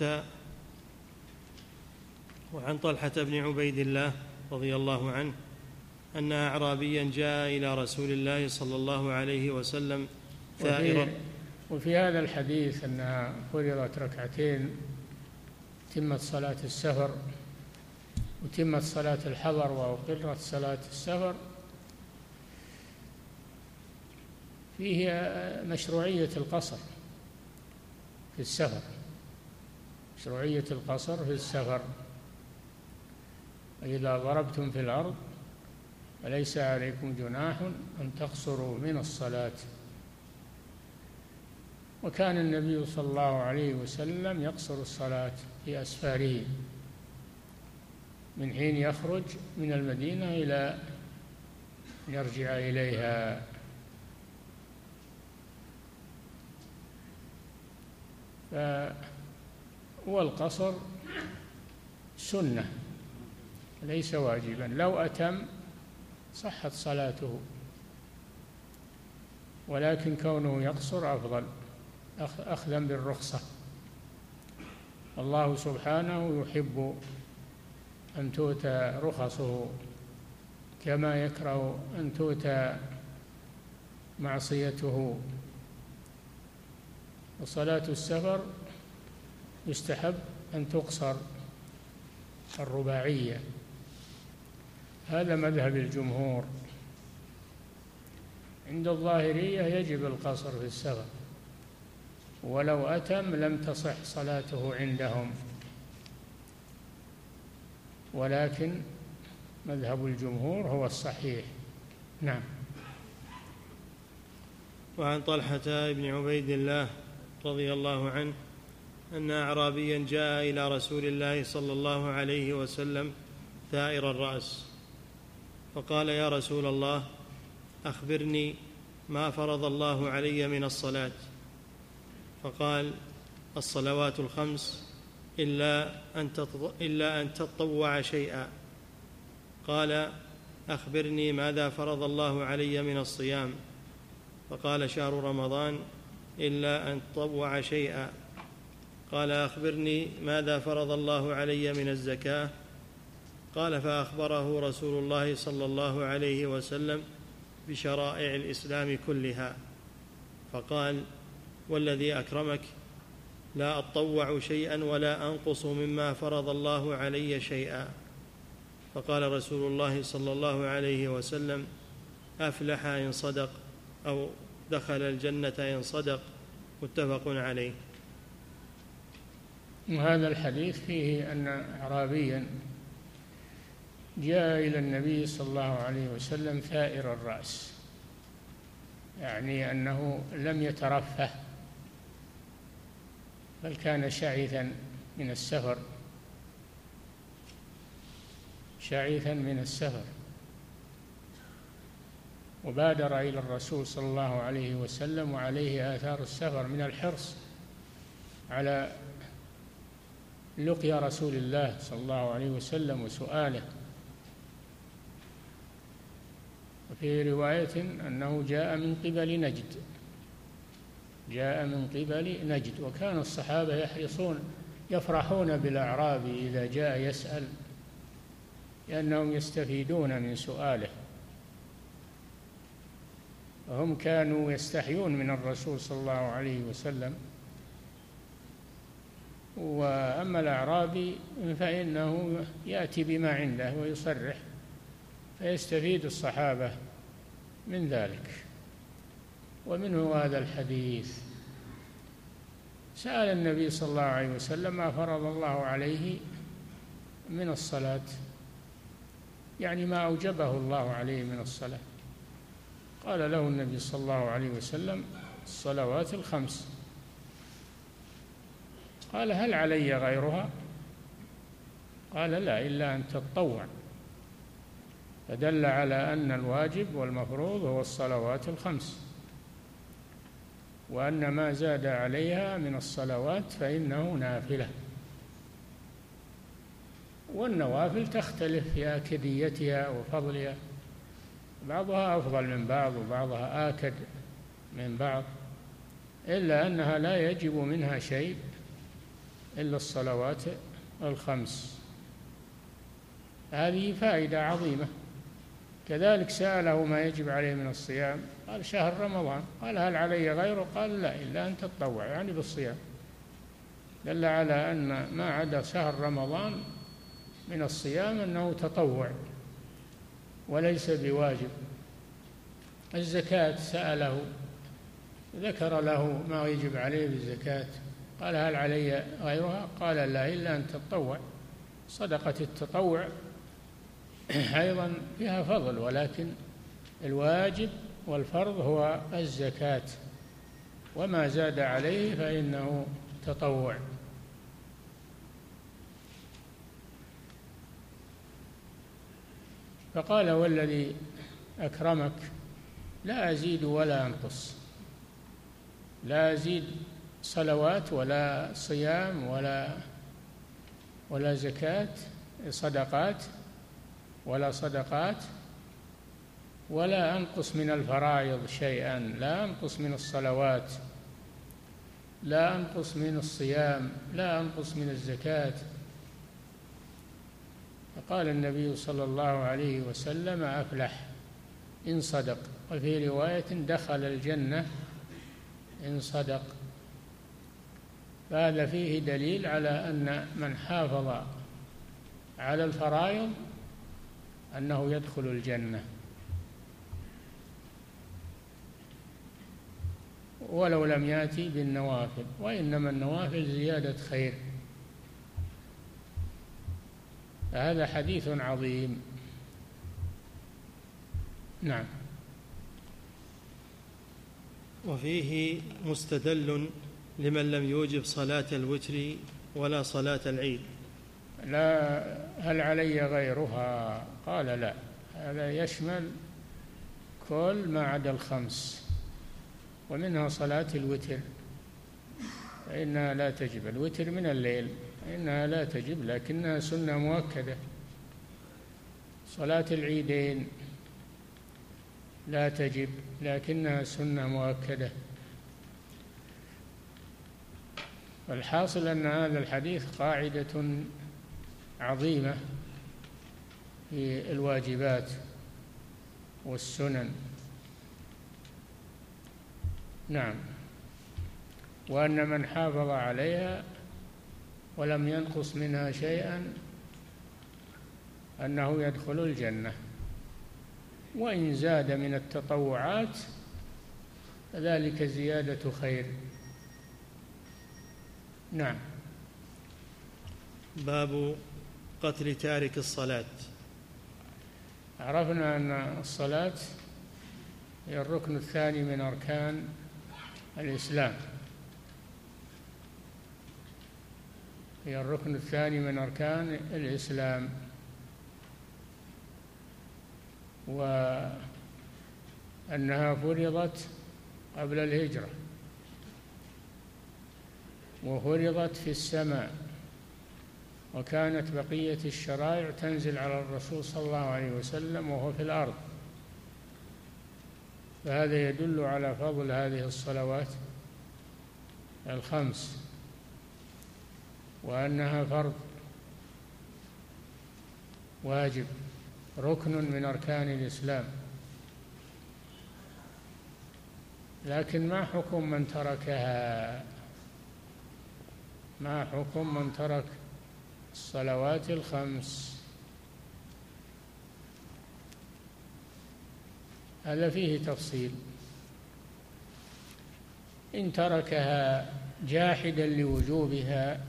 A: طلحة بن عبيد الله رضي الله عنه أن أعرابيا جاء إلى رسول الله صلى الله عليه وسلم ثائرا.
B: وفي هذا الحديث أنها فرضت 2 تمت صلاة السفر وتمت صلاة الحضر وأقرت صلاة السفر، فيه مشروعية القصر في السفر، مشروعية القصر في السفر. وإذا ضربتم في الأرض فليس عليكم جناح أن تقصروا من الصلاة. وكان النبي صلى الله عليه وسلم يقصر الصلاة في أسفاره من حين يخرج من المدينة إلى يرجع إليها. والقصر سنة ليس واجبا، لو أتم صحت صلاته، ولكن كونه يقصر أفضل أخذا بالرخصة. الله سبحانه يحب أن تؤتى رخصه كما يكره أن تؤتى معصيته. وصلاة السفر يستحب أن تقصر الرباعية، هذا مذهب الجمهور. عند الظاهرية يجب القصر في السفر، ولو أتم لم تصح صلاته عندهم، ولكن مذهب الجمهور هو الصحيح. نعم.
A: وعن طلحة بن عبيد الله رضي الله عنه أن أعرابيا جاء إلى رسول الله صلى الله عليه وسلم ثائر الرأس، فقال: يا رسول الله، أخبرني ما فرض الله علي من الصلاة. فقال: الصلوات 5 إلا أن تطوع شيئا. قال: أخبرني ماذا فرض الله علي من الصيام. فقال: شهر رمضان إلا أن تطوع شيئا. قال: أخبرني ماذا فرض الله علي من الزكاة. قال: فأخبره رسول الله صلى الله عليه وسلم بشرائع الإسلام كلها، فقال: والذي أكرمك، لا أطوع شيئا ولا أنقص مما فرض الله علي شيئا. فقال رسول الله صلى الله عليه وسلم: أفلح إن صدق، أو دخل الجنة إن صدق. متفق عليه.
B: وهذا الحديث فيه أن أعرابيا جاء إلى النبي صلى الله عليه وسلم ثائر الرأس، يعني أنه لم يترفه، بل كان شعثا من السفر، شعثا من السفر، وبادر إلى الرسول صلى الله عليه وسلم وعليه آثار السفر من الحرص على لقيا رسول الله صلى الله عليه وسلم وسؤاله. وفي رواية أنه جاء من قبل نجد، جاء من قبل نجد. وكان الصحابة يفرحون بالأعرابي إذا جاء يسأل، لأنهم يستفيدون من سؤاله، وهم كانوا يستحيون من الرسول صلى الله عليه وسلم. وأما الأعرابي فإنه يأتي بما عنده ويصرح، فيستفيد الصحابة من ذلك. ومنه هذا الحديث. سأل النبي صلى الله عليه وسلم ما فرض الله عليه من الصلاة، يعني ما أوجبه الله عليه من الصلاة. قال له النبي صلى الله عليه وسلم: الصلوات 5. قال: هل علي غيرها؟ قال: لا، إلا أن تتطوع. فدل على أن الواجب والمفروض هو الصلوات الخمس، وأن ما زاد عليها من الصلوات فإنه نافلة. والنوافل تختلف في آكديتها وفضلها، بعضها أفضل من بعض وبعضها آكد من بعض، إلا أنها لا يجب منها شيء إلا الصلوات الخمس. هذه فائدة عظيمة. كذلك سأله ما يجب عليه من الصيام، قال: شهر رمضان. قال: هل علي غيره؟ قال: لا، إلا أن تتطوع، يعني بالصيام. دل على أن ما عدا شهر رمضان من الصيام أنه تطوع وليس بواجب. الزكاة سأله، ذكر له ما يجب عليه بالزكاة، قال: هل علي غيرها؟ قال: لا، إلا أن تتطوع. صدقة التطوع أيضا فيها فضل، ولكن الواجب والفرض هو الزكاة، وما زاد عليه فإنه تطوع. فقال: والذي أكرمك لا أزيد ولا أنقص، لا أزيد صلوات ولا صيام ولا زكاة صدقات ولا صدقات، ولا أنقص من الفرائض شيئا، لا أنقص من الصلوات، لا أنقص من الصيام، لا أنقص من الزكاة. فقال النبي صلى الله عليه وسلم: أفلح إن صدق، وفي رواية: دخل الجنة إن صدق. فهذا فيه دليل على أن من حافظ على الفرائض أنه يدخل الجنة، ولو لم يأتي بالنوافل، وإنما النوافل زيادة خير. هذا حديث عظيم. نعم.
A: وفيه مستدل لمن لم يوجب صلاة الوتر ولا صلاة العيد.
B: لا، هل علي غيرها؟ قال: لا، هذا يشمل كل ما عدا الخمس، ومنها صلاة الوتر فإنها لا تجب. الوتر من الليل إنها لا تجب، لكنها سنة مؤكدة. صلاة العيدين لا تجب، لكنها سنة مؤكدة. والحاصل أن هذا الحديث قاعدة عظيمة في الواجبات والسنن. نعم. وأن من حافظ عليها ولم ينقص منها شيئا أنه يدخل الجنة، وإن زاد من التطوعات فذلك زيادة خير. نعم.
A: باب قتل تارك الصلاة.
B: عرفنا أن الصلاة هي الركن الثاني من أركان الإسلام، هي الركن الثاني من أركان الإسلام، وأنها فرضت قبل الهجرة، وفرضت في السماء، وكانت بقية الشرائع تنزل على الرسول صلى الله عليه وسلم وهو في الأرض. فهذا يدل على فضل هذه الصلوات الخمس، وأنها فرض واجب، ركن من أركان الإسلام. لكن ما حكم من تركها؟ ما حكم من ترك الصلوات الخمس؟ هذا فيه تفصيل. إن تركها جاحدا لوجوبها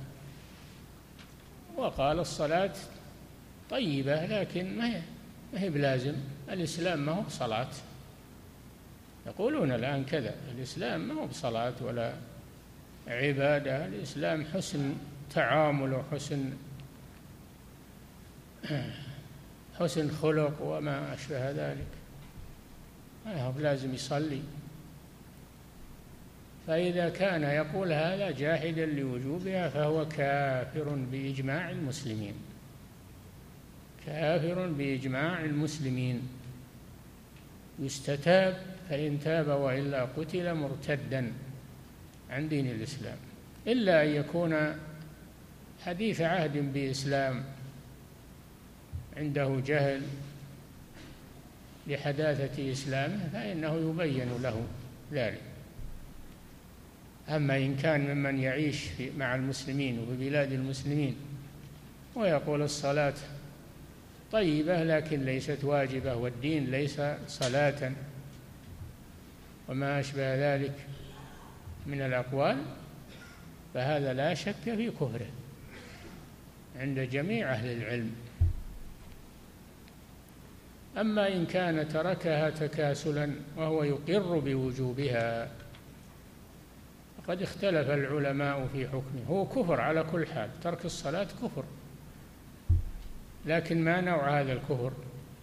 B: وقال الصلاة طيبة لكن ما هي بلازم، الإسلام ما هو بصلاة، يقولون الآن كذا، الإسلام ما هو بصلاة ولا عبادة. الإسلام حسن تعامل حسن خلق وما أشبه ذلك. لازم يصلي. فإذا كان يقول هذا جاحدا لوجوبها فهو كافر بإجماع المسلمين، كافر بإجماع المسلمين، يستتاب، فإن تاب وإلا قتل مرتدا عن دين الإسلام، إلا أن يكون حديث عهد بإسلام عنده جهل لحداثة إسلامه فإنه يبين له ذلك. أما إن كان ممن يعيش مع المسلمين وفي بلاد المسلمين ويقول الصلاة طيبة لكن ليست واجبة والدين ليس صلاة وما أشبه ذلك من الأقوال، فهذا لا شك في كفره عند جميع أهل العلم. أما إن كان تركها تكاسلا وهو يقر بوجوبها فقد اختلف العلماء في حكمه. هو كفر على كل حال، ترك الصلاة كفر، لكن ما نوع هذا الكفر؟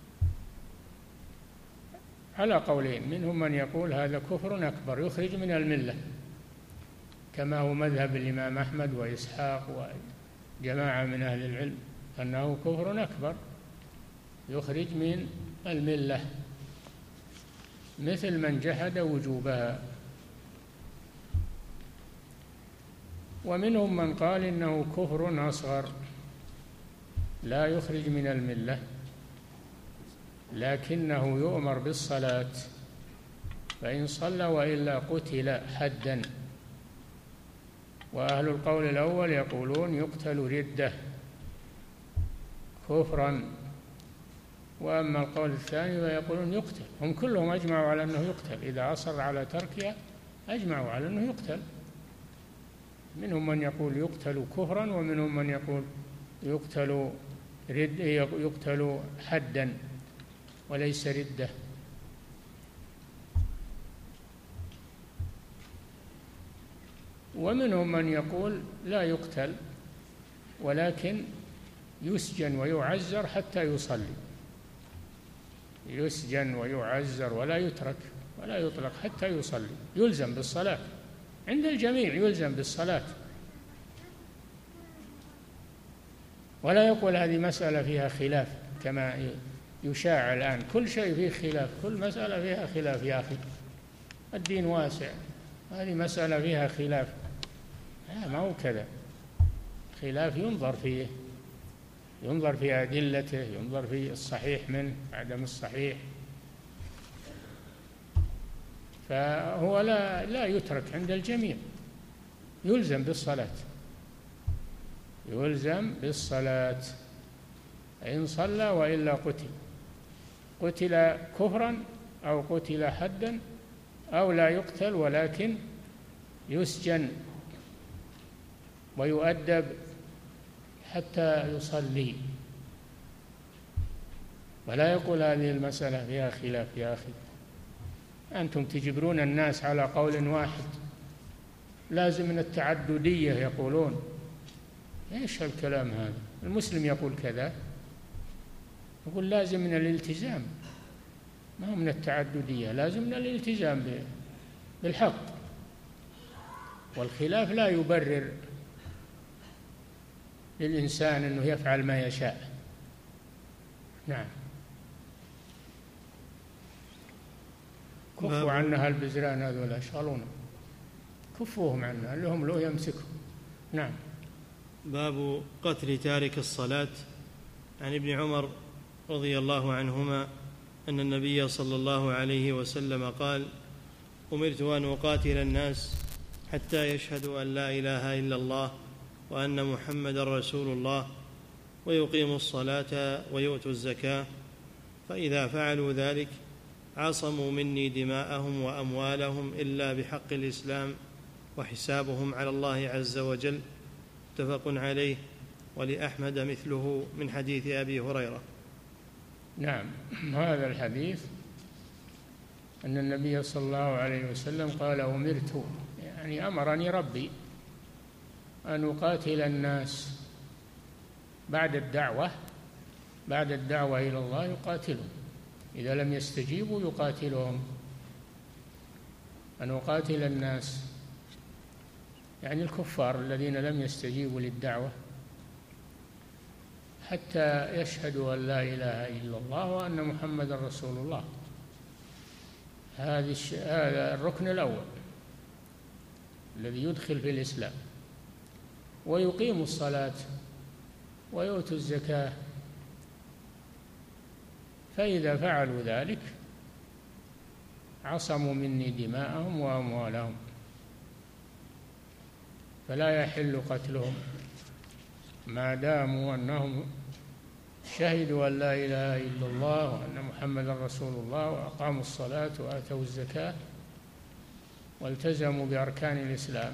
B: على قولين، منهم من يقول هذا كفر أكبر يخرج من الملة كما هو مذهب الإمام أحمد وإسحاق وجماعة من أهل العلم أنه كفر أكبر يخرج من الملة مثل من جحد وجوبها. ومنهم من قال إنه كفر أصغر لا يخرج من الملة لكنه يؤمر بالصلاة، فإن صلى وإلا قتل حدا. وأهل القول الأول يقولون يقتل ردة كفرا، وأما القول الثاني فيقولون يقتل. هم كلهم أجمعوا على أنه يقتل، إذا أصر على تركها أجمعوا على أنه يقتل. منهم من يقول يقتل كفرا ومنهم من يقول يقتل حدا وليس ردة. ومنهم من يقول لا يقتل ولكن يسجن ويعزر حتى يصلي، يسجن ويعزر ولا يترك ولا يطلق حتى يصلي، يلزم بالصلاة عند الجميع، يلزم بالصلاة. ولا يقول هذه مسألة فيها خلاف كما يشاع الآن، كل شيء فيه خلاف، كل مسألة فيها خلاف. يا أخي الدين واسع، هذه مسألة فيها خلاف، ما هو كذا. خلاف ينظر في أدلته، ينظر في الصحيح منه عدم الصحيح. فهو لا يترك عند الجميع، يلزم بالصلاة، يلزم بالصلاة. إن صلى وإلا قتل كفرا أو قتل حدا أو لا يقتل ولكن يسجن ويؤدب حتى يصلي. ولا يقول هذه المسألة فيها خلاف. يا أخي أنتم تجبرون الناس على قول واحد، لازم من التعددية يقولون. إيش الكلام هذا؟ المسلم يقول كذا، يقول لازم من الالتزام، ما هو من التعددية، لازم من الالتزام بالحق. والخلاف لا يبرر للإنسان أنه يفعل ما يشاء. نعم. كفوا عنا هالبزران هذولا شغلونا، كفوهم عنا اللي هم لو يمسكوا. نعم.
A: باب قتل تارك الصلاة. عن ابن عمر رضي الله عنهما أن النبي صلى الله عليه وسلم قال: أمرت أن أقاتل الناس حتى يشهدوا أن لا إله إلا الله وأن محمدا رسول الله ويقيموا الصلاة ويؤتوا الزكاة، فإذا فعلوا ذلك عصموا مني دماءهم وأموالهم إلا بحق الإسلام وحسابهم على الله عز وجل. متفق عليه، ولأحمد مثله من حديث أبي هريرة.
B: نعم. هذا الحديث أن النبي صلى الله عليه وسلم قال: أمرت، يعني أمرني ربي أن أقاتل الناس بعد الدعوة إلى الله يقاتلهم، إذا لم يستجيبوا يقاتلهم. أن أقاتل الناس يعني الكفار الذين لم يستجيبوا للدعوة حتى يشهدوا أن لا إله إلا الله وأن محمد رسول الله. هذا الركن الأول الذي يدخل في الإسلام. ويقيموا الصلاة ويؤتوا الزكاة، فإذا فعلوا ذلك عصموا مني دماءهم وأموالهم، فلا يحل قتلهم ما داموا أنهم شهدوا أن لا إله إلا الله وأن محمدا رسول الله وأقاموا الصلاة وآتوا الزكاة والتزموا بأركان الإسلام،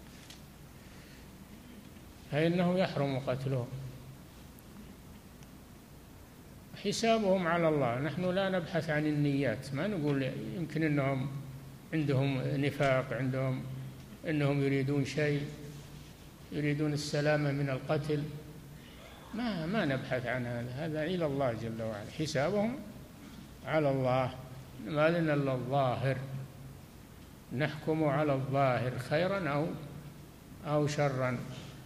B: فإنه يحرم قتلهم. حسابهم على الله. نحن لا نبحث عن النيات، ما نقول يمكن أنهم عندهم نفاق، عندهم أنهم يريدون شيء، يريدون السلامة من القتل، ما نبحث عن هذا إلى الله جل وعلا. حسابهم على الله، ما لنا إلا الظاهر، نحكم على الظاهر خيرا أو شرا.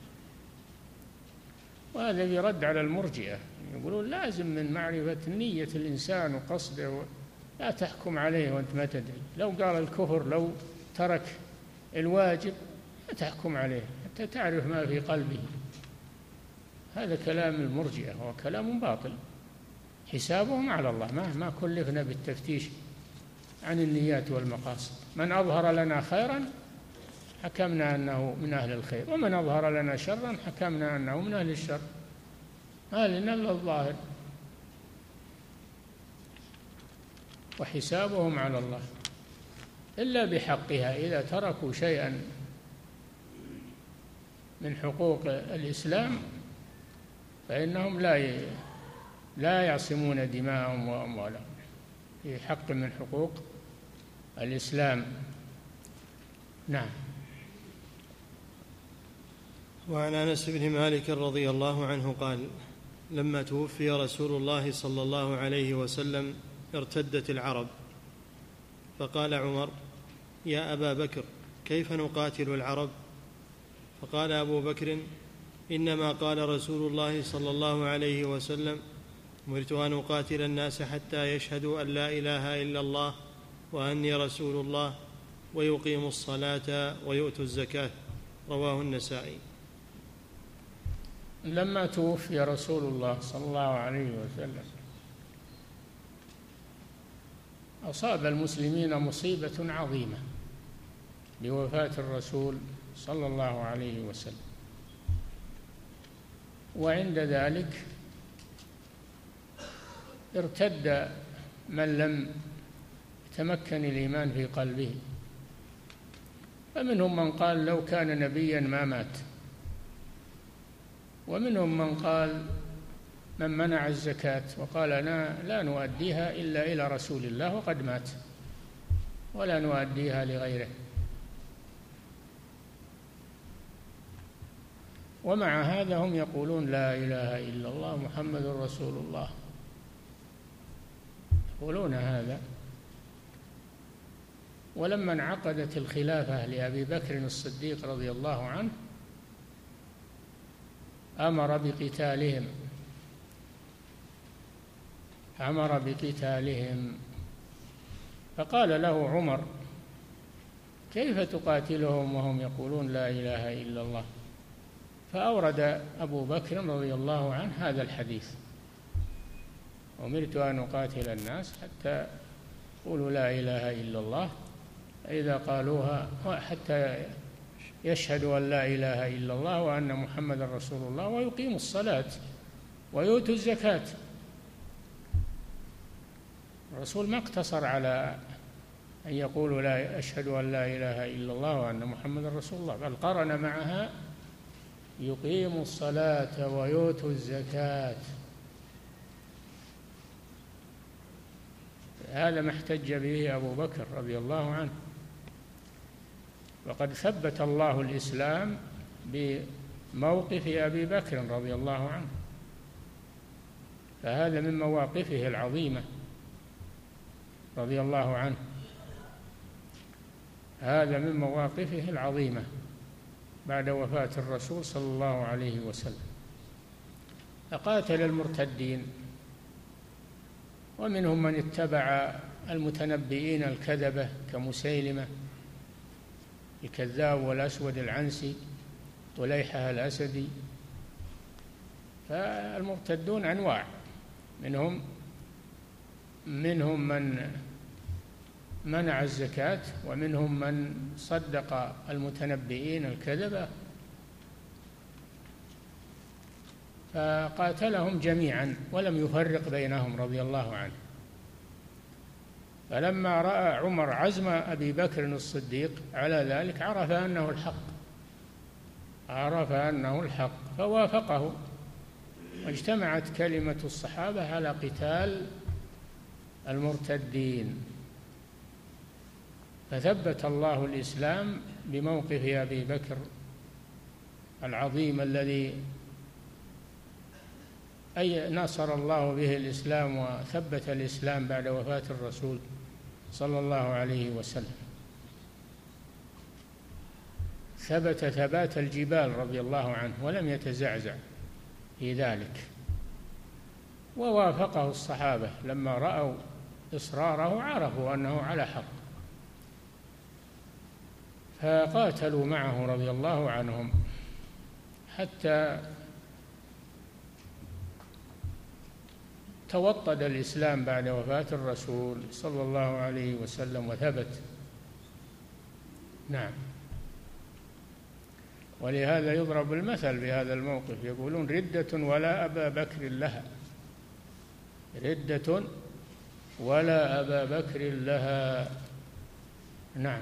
B: وهذا يرد على المرجئة، يقولون لازم من معرفة نية الإنسان وقصده، لا تحكم عليه وأنت ما تدري. لو قال الكفر، لو ترك الواجب، لا تحكم عليه حتى تعرف ما في قلبه. هذا كلام المرجئة، هو كلام باطل. حسابهم على الله، ما كلفنا بالتفتيش عن النيات والمقاصد. من أظهر لنا خيرا حكمنا أنه من أهل الخير، ومن أظهر لنا شرا حكمنا أنه من أهل الشر. ما لنا إلا الظاهر، وحسابهم على الله إلا بحقها. إذا تركوا شيئا من حقوق الإسلام فإنهم لا يعصمون دماءهم وأموالهم في حق من حقوق الإسلام. نعم.
A: وعن أنس بن مالك رضي الله عنه قال: لما توفي رسول الله صلى الله عليه وسلم ارتدت العرب، فقال عمر: يا أبا بكر، كيف نقاتل العرب؟ فقال أبو بكر: إنما قال رسول الله صلى الله عليه وسلم: أمرت أن أقاتل الناس حتى يشهدوا أن لا إله إلا الله وأني رسول الله ويقيموا الصلاة ويؤتوا الزكاة. رواه النسائي.
B: لما توفي رسول الله صلى الله عليه وسلم أصاب المسلمين مصيبة عظيمة بوفاة الرسول صلى الله عليه وسلم، وعند ذلك ارتد من لم يتمكن الإيمان في قلبه، فمنهم من قال لو كان نبيا ما مات، ومنهم من قال من منع الزكاة وقال أنا لا نؤديها إلا إلى رسول الله وقد مات ولا نؤديها لغيره. ومع هذا هم يقولون لا إله إلا الله محمد رسول الله، يقولون هذا. ولما انعقدت الخلافة لأبي بكر الصديق رضي الله عنه أمر بقتالهم، فقال له عمر: كيف تقاتلهم وهم يقولون لا إله إلا الله؟ فأورد أبو بكر رضي الله عنه هذا الحديث: أمرت أن أقاتل الناس حتى يقولوا لا إله إلا الله، إذا قالوها حتى يشهدوا أن لا إله إلا الله وأن محمد رسول الله ويقيموا الصلاة ويؤتوا الزكاة. الرسول ما اقتصر على أن يقولوا لا أشهد أن لا إله إلا الله وأن محمد رسول الله، بل قرن معها يقيموا الصلاة ويؤتوا الزكاة. هذا ما احتج به أبو بكر رضي الله عنه. وقد ثبت الله الإسلام موقف أبي بكر رضي الله عنه، فهذا من مواقفه العظيمة رضي الله عنه، هذا من مواقفه العظيمة بعد وفاة الرسول صلى الله عليه وسلم. فقاتل المرتدين، ومنهم من اتبع المتنبئين الكذبة كمسيلمة الكذاب والأسود العنسي طليحة الأسدي. فالمرتدون أنواع، منهم من منع الزكاة، ومنهم من صدق المتنبئين الكذبة، فقاتلهم جميعا ولم يفرق بينهم رضي الله عنه. فلما رأى عمر عزم أبي بكر الصديق على ذلك عرف أنه الحق فوافقه، واجتمعت كلمة الصحابة على قتال المرتدين، فثبت الله الإسلام بموقف أبي بكر العظيم الذي نصر الله به الإسلام وثبت الإسلام بعد وفاة الرسول صلى الله عليه وسلم. ثبت ثبات الجبال رضي الله عنه ولم يتزعزع في ذلك، ووافقه الصحابة لما رأوا إصراره، عرفوا أنه على حق، فقاتلوا معه رضي الله عنهم حتى توطد الإسلام بعد وفاة الرسول صلى الله عليه وسلم وثبت. نعم. ولهذا يضرب المثل بهذا الموقف، يقولون ردة ولا أبا بكر لها، ردة ولا أبا بكر لها. نعم.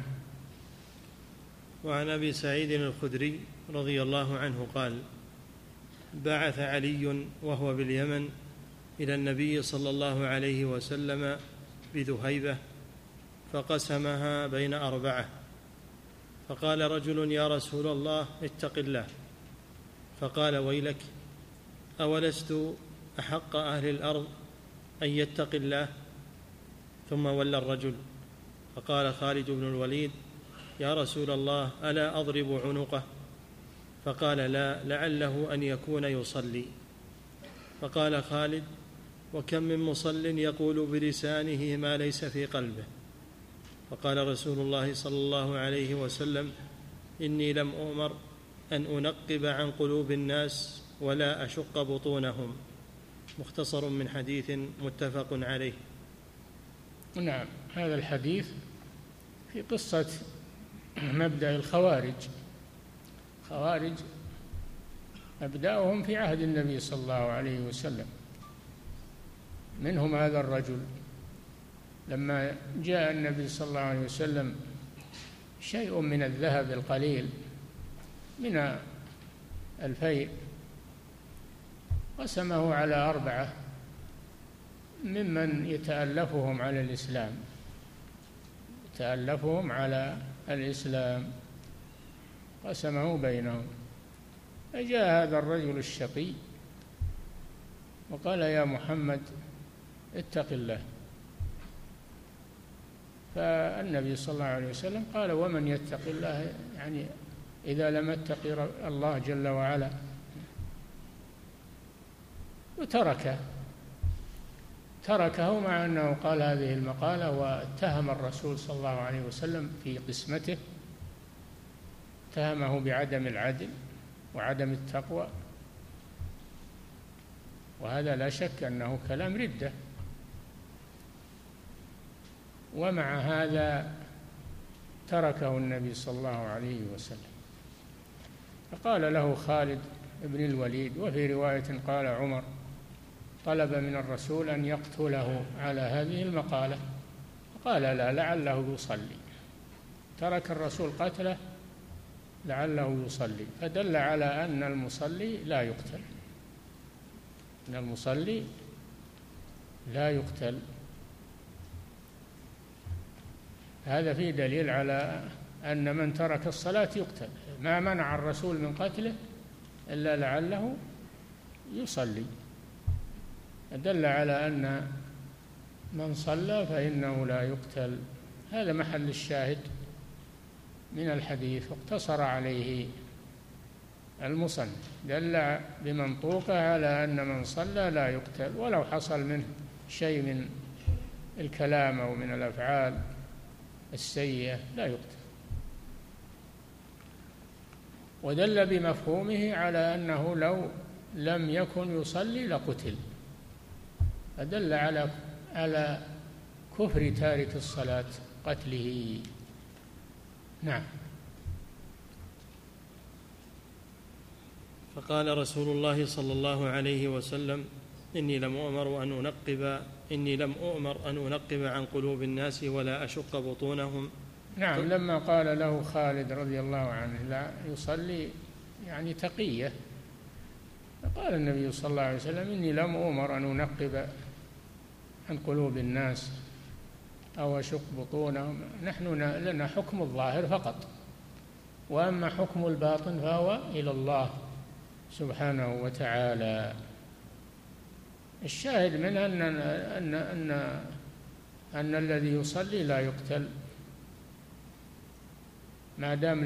A: وعن أبي سعيد الخدري رضي الله عنه قال: بعث علي وهو باليمن إلى النبي صلى الله عليه وسلم بذهيبة فقسمها بين 4، فقال رجل: يا رسول الله اتق الله. فقال: ويلك، أولست أحق أهل الأرض أن يتق الله؟ ثم ولى الرجل، فقال خالد بن الوليد: يا رسول الله ألا أضرب عنقه؟ فقال: لا، لعله أن يكون يصلي. فقال خالد: وكم من مصل يقول بلسانه ما ليس في قلبه. فقال رسول الله صلى الله عليه وسلم: إني لم أؤمر أن أنقب عن قلوب الناس ولا أشق بطونهم. مختصر من حديث متفق عليه.
B: نعم. هذا الحديث في قصة مبدأ الخوارج مبدأهم في عهد النبي صلى الله عليه وسلم. منهم هذا الرجل لما جاء النبي صلى الله عليه وسلم شيء من الذهب القليل من الفيء، قسمه على 4 ممن يتألفهم على الإسلام، قسمه بينهم. فجاء هذا الرجل الشقي وقال: يا محمد اتق الله. فالنبي صلى الله عليه وسلم قال: ومن يتق الله؟ يعني إذا لم يتق الله جل وعلا. تركه مع أنه قال هذه المقالة، واتهم الرسول صلى الله عليه وسلم في قسمته، اتهمه بعدم العدل وعدم التقوى، وهذا لا شك أنه كلام ردة. ومع هذا تركه النبي صلى الله عليه وسلم. فقال له خالد بن الوليد، وفي رواية قال عمر، طلب من الرسول أن يقتله على هذه المقالة، قال: لا، لعله يصلي. ترك الرسول قتله لعله يصلي، فدل على أن المصلي لا يقتل، أن المصلي لا يقتل. هذا فيه دليل على أن من ترك الصلاة يقتل. ما منع الرسول من قتله إلا لعله يصلي. دل على أن من صلى فإنه لا يقتل. هذا محل الشاهد من الحديث، واقتصر عليه المصنف، دل بمنطوقه على أن من صلى لا يقتل ولو حصل منه شيء من الكلام أو من الأفعال السيئة لا يقتل. ودل بمفهومه على أنه لو لم يكن يصلي لقتل، فدل على كفر تارك الصلاة قتله. نعم.
A: فقال رسول الله صلى الله عليه وسلم: إني لم أؤمر أن أنقب عن قلوب الناس ولا أشق بطونهم.
B: نعم، لما قال له خالد رضي الله عنه لا يصلي يعني تقية، قال النبي صلى الله عليه وسلم: إني لم أؤمر أن أنقب عن قلوب الناس أو أشق بطونهم. نحن لنا حكم الظاهر فقط، وأما حكم الباطن فهو إلى الله سبحانه وتعالى. الشاهد من أن الذي يصلي لا يقتل ما دام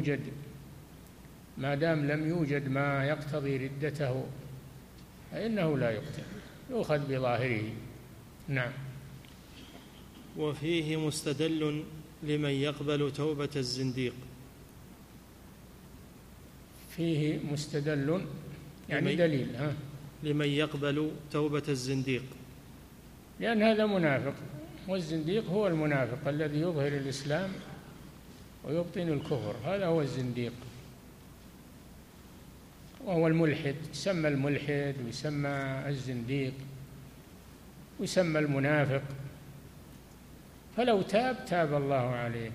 B: لم يوجد ما يقتضي ردته، فإنه لا يقتل، يؤخذ بظاهره. نعم.
A: وفيه مستدل لمن يقبل توبة الزنديق.
B: فيه مستدل يعني دليل
A: لمن يقبل توبة الزنديق،
B: لأن هذا منافق، والزنديق هو المنافق الذي يظهر الإسلام ويبطن الكفر، هذا هو الزنديق. وهو الملحد، يسمى الملحد ويسمى الزنديق ويسمى المنافق. فلو تاب الله عليه،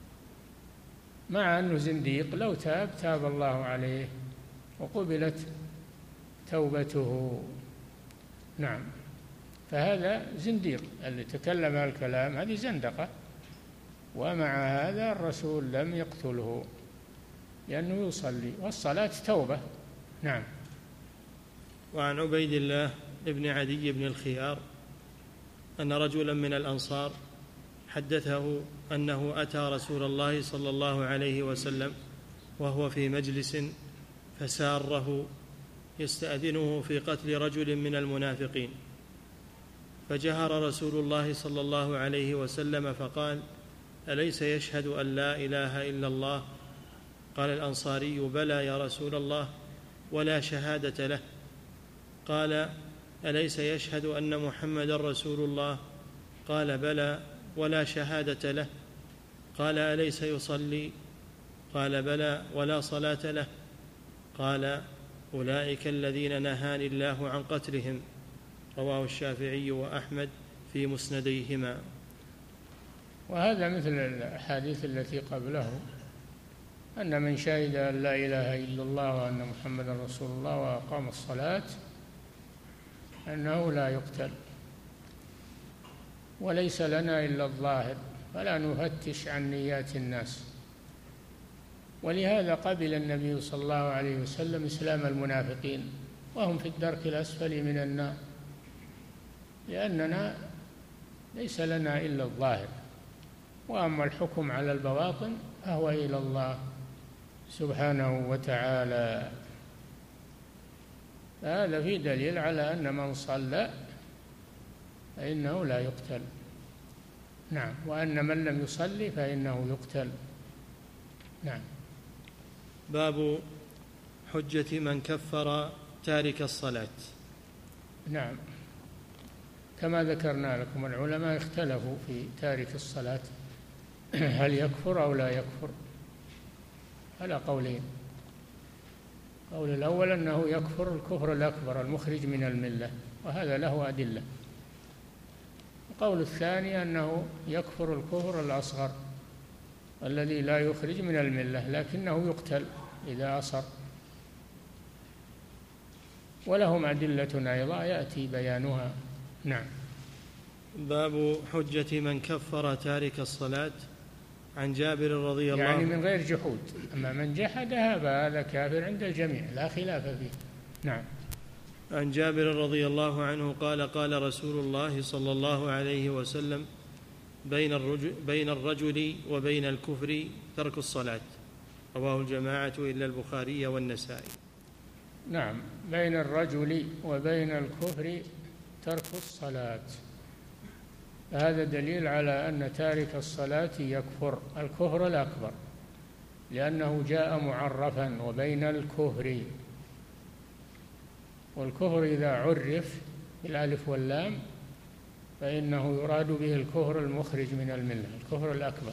B: مع أنه زنديق، لو تاب الله عليه وقبلت توبته. نعم. فهذا زنديق اللي تكلم الكلام، هذه زندقة، ومع هذا الرسول لم يقتله لأنه يصلي، والصلاة توبة. نعم.
A: وعن عبيد الله ابن عدي بن الخيار أن رجلا من الأنصار حدثه أنه أتى رسول الله صلى الله عليه وسلم وهو في مجلس فساره يستأذنه في قتل رجل من المنافقين، فجهر رسول الله صلى الله عليه وسلم فقال: أليس يشهد أن لا إله إلا الله؟ قال الأنصاري: بلى يا رسول الله، ولا شهادة له. قال: أليس يشهد أن محمدا رسول الله؟ قال: بلى، ولا شهادة له. قال: أليس يصلي؟ قال: بلى، ولا صلاة له. قال: أولئك الذين نهاني الله عن قتلهم. رواه الشافعي وأحمد في مسنديهما.
B: وهذا مثل الأحاديث التي قبله، أن من شهد أن لا إله إلا الله وأن محمدا رسول الله وأقام الصلاة أنه لا يقتل. وليس لنا إلا الظاهر، فلا نفتش عن نيات الناس. ولهذا قبل النبي صلى الله عليه وسلم إسلام المنافقين وهم في الدرك الأسفل من النار، لأننا ليس لنا إلا الظاهر، وأما الحكم على البواطن فهو إلى الله سبحانه وتعالى. هذا فيه دليل على أن من صلى فإنه لا يقتل. نعم. وأن من لم يصلي فإنه يقتل. نعم.
A: باب حجة من كفر تارك الصلاة.
B: نعم. كما ذكرنا لكم، العلماء اختلفوا في تارك الصلاة، هل يكفر أو لا يكفر؟ على قولين. قول الأول أنه يكفر الكفر الأكبر المخرج من الملة، وهذا له أدلة. القول الثاني أنه يكفر الكفر الأصغر الذي لا يخرج من الملة لكنه يقتل إذا أصر، ولهم أدلة أيضا يأتي بيانها. نعم.
A: باب حجة من كفر تارك الصلاة. عن جابر رضي الله
B: يعني من غير جحود. أما من جحدها فهذا كافر عند الجميع لا خلاف فيه. نعم.
A: عن جابر رضي الله عنه قال قال رسول الله صلى الله عليه وسلم بين الرجل وبين الكفر ترك الصلاة، رواه الجماعة إلا البخاري والنسائي.
B: نعم، بين الرجل وبين الكفر ترك الصلاة، هذا دليل على أن تارك الصلاة يكفر الكفر الأكبر، لأنه جاء معرفا وبين الكفر، والكفر إذا عرف بالألف واللام فإنه يراد به الكفر المخرج من الملة، الكفر الأكبر،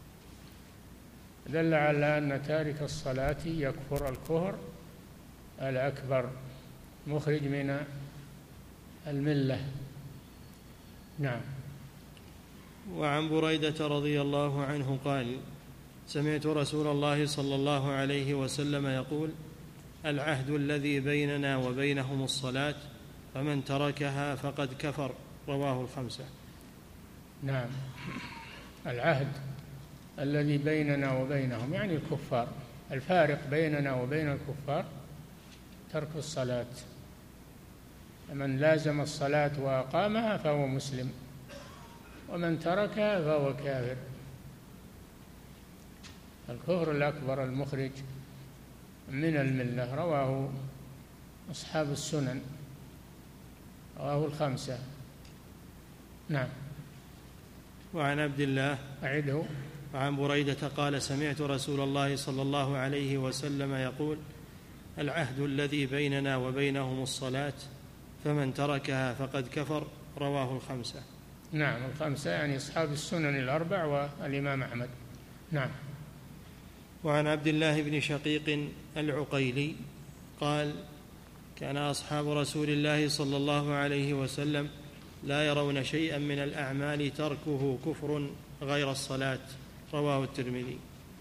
B: دل على أن تارك الصلاة يكفر الكفر الأكبر مخرج من الملة. نعم.
A: وعن بريدة رضي الله عنه قال سمعت رسول الله صلى الله عليه وسلم يقول العهد الذي بيننا وبينهم الصلاة فمن تركها فقد كفر، رواه الخمسة.
B: نعم، العهد الذي بيننا وبينهم يعني الكفار، الفارق بيننا وبين الكفار ترك الصلاة، من لازم الصلاة وأقامها فهو مسلم، ومن تركها فهو كافر. الكفر الأكبر المخرج من الملة، رواه أصحاب السنن، رواه الخمسة. نعم.
A: وعن عبد الله
B: أعده.
A: وعن بريدة قال سمعت رسول الله صلى الله عليه وسلم يقول العهد الذي بيننا وبينهم الصلاة فمن تركها فقد كفر، رواه الخمسة.
B: نعم، الخمسة يعني أصحاب السنن الأربع والإمام أحمد. نعم.
A: وعن عبد الله بن شقيق العقيلي قال كان أصحاب رسول الله صلى الله عليه وسلم لا يرون شيئا من الأعمال تركه كفر غير الصلاة، رواه الترمذي.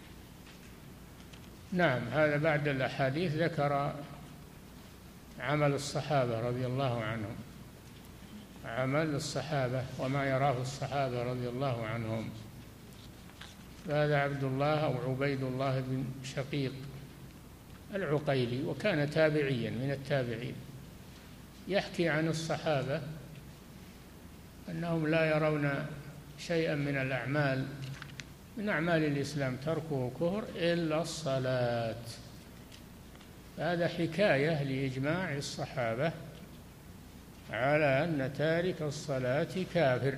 B: نعم، هذا بعد الأحاديث ذكر عمل الصحابة رضي الله عنهم، عمل الصحابة وما يراه الصحابة رضي الله عنهم. فهذا عبد الله أو عبيد الله بن شقيق العقيلي، وكان تابعيا من التابعين، يحكي عن الصحابة أنهم لا يرون شيئا من الأعمال من أعمال الإسلام تركه كفر إلا الصلاة. هذا حكاية لإجماع الصحابة على أن تارك الصلاة كافر،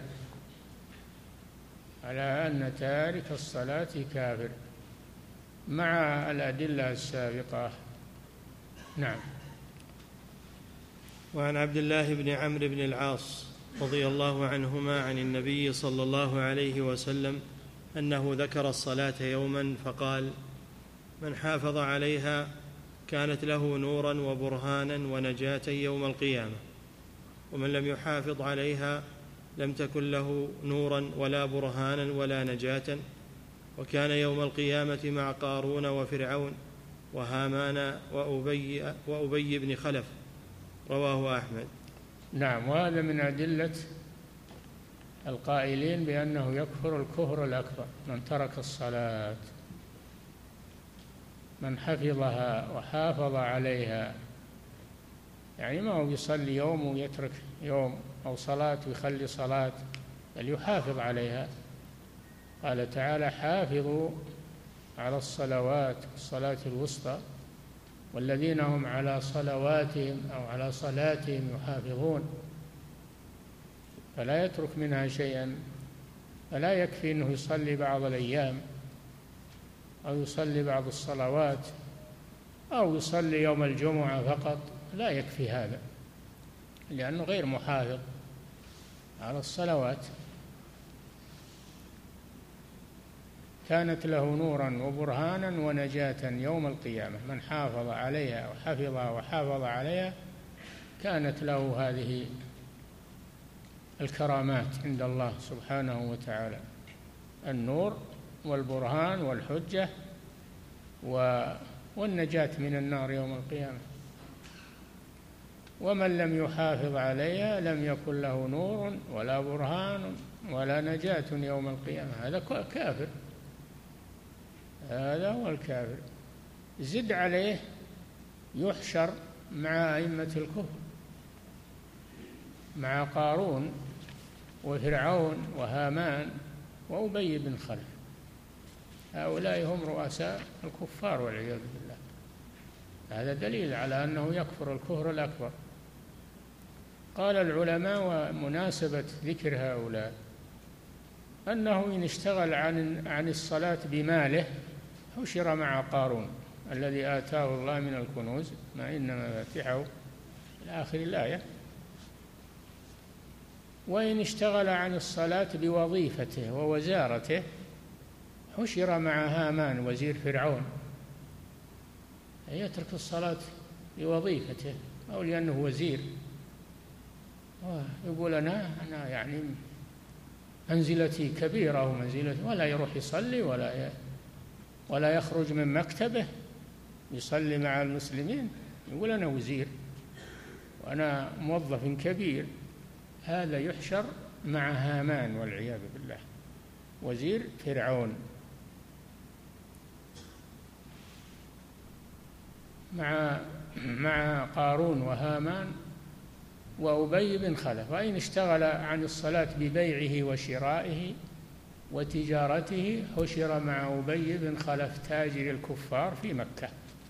B: على أن تارك الصلاة كافر مع الأدلة السابقة. نعم.
A: وعن عبد الله بن عمرو بن العاص رضي الله عنهما عن النبي صلى الله عليه وسلم أنه ذكر الصلاة يوما فقال من حافظ عليها كانت له نورا وبرهانا ونجاة يوم القيامة، ومن لم يحافظ عليها لم تكن له نورا ولا برهانا ولا نجاة، وكان يوم القيامة مع قارون وفرعون وهامان وأبي بن خلف، رواه أحمد.
B: نعم، وهذا من أدلة القائلين بأنه يكفر الكفر الأكبر من ترك الصلاة، من حفظها وحافظ عليها، يعني ما هو يصلي يوم ويترك يوم، أو صلاة ويخلي صلاة، بل يحافظ عليها. قال تعالى حافظوا على الصلوات الصلاة الوسطى والذين هم على صلواتهم أو على صلاتهم يحافظون، فلا يترك منها شيئا، فلا يكفي أنه يصلي بعض الأيام أو يصلي بعض الصلوات أو يصلي يوم الجمعة فقط، لا يكفي هذا، لأنه غير محافظ على الصلوات. كانت له نورا وبرهانا ونجاة يوم القيامة، من حافظ عليها وحفظها وحافظ عليها كانت له هذه الكرامات عند الله سبحانه وتعالى، النور والبرهان والحجة والنجاة من النار يوم القيامة. ومن لم يحافظ عليها لم يكن له نور ولا برهان ولا نجاة يوم القيامة، هذا كافر. هذا هو الكافر. زد عليه يحشر مع أئمة الكفر، مع قارون وفرعون وهامان وأبي بن خلف، هؤلاء هم رؤساء الكفار والعياذ بالله. هذا دليل على أنه يكفر الكفر الأكبر. قال العلماء ومناسبة ذكر هؤلاء أنه إن اشتغل عن الصلاة بماله حشر مع قارون الذي آتاه الله من الكنوز ما إن مفاتحه إلى آخر الآية. وإن اشتغل عن الصلاة بوظيفته ووزارته حشر مع هامان وزير فرعون، يترك الصلاة لوظيفته أو لأنه وزير، يقول أنا يعني منزلتي كبيرة ومنزلتي، ولا يروح يصلي ولا يخرج من مكتبه يصلي مع المسلمين، يقول أنا وزير وأنا موظف كبير. هذا يحشر مع هامان والعياذ بالله وزير فرعون، مع قارون وهامان وأبي بن خلف. وإن اشتغل عن الصلاة ببيعه وشرائه وتجارته حشر مع أبي بن خلف تاجر الكفار في مكة.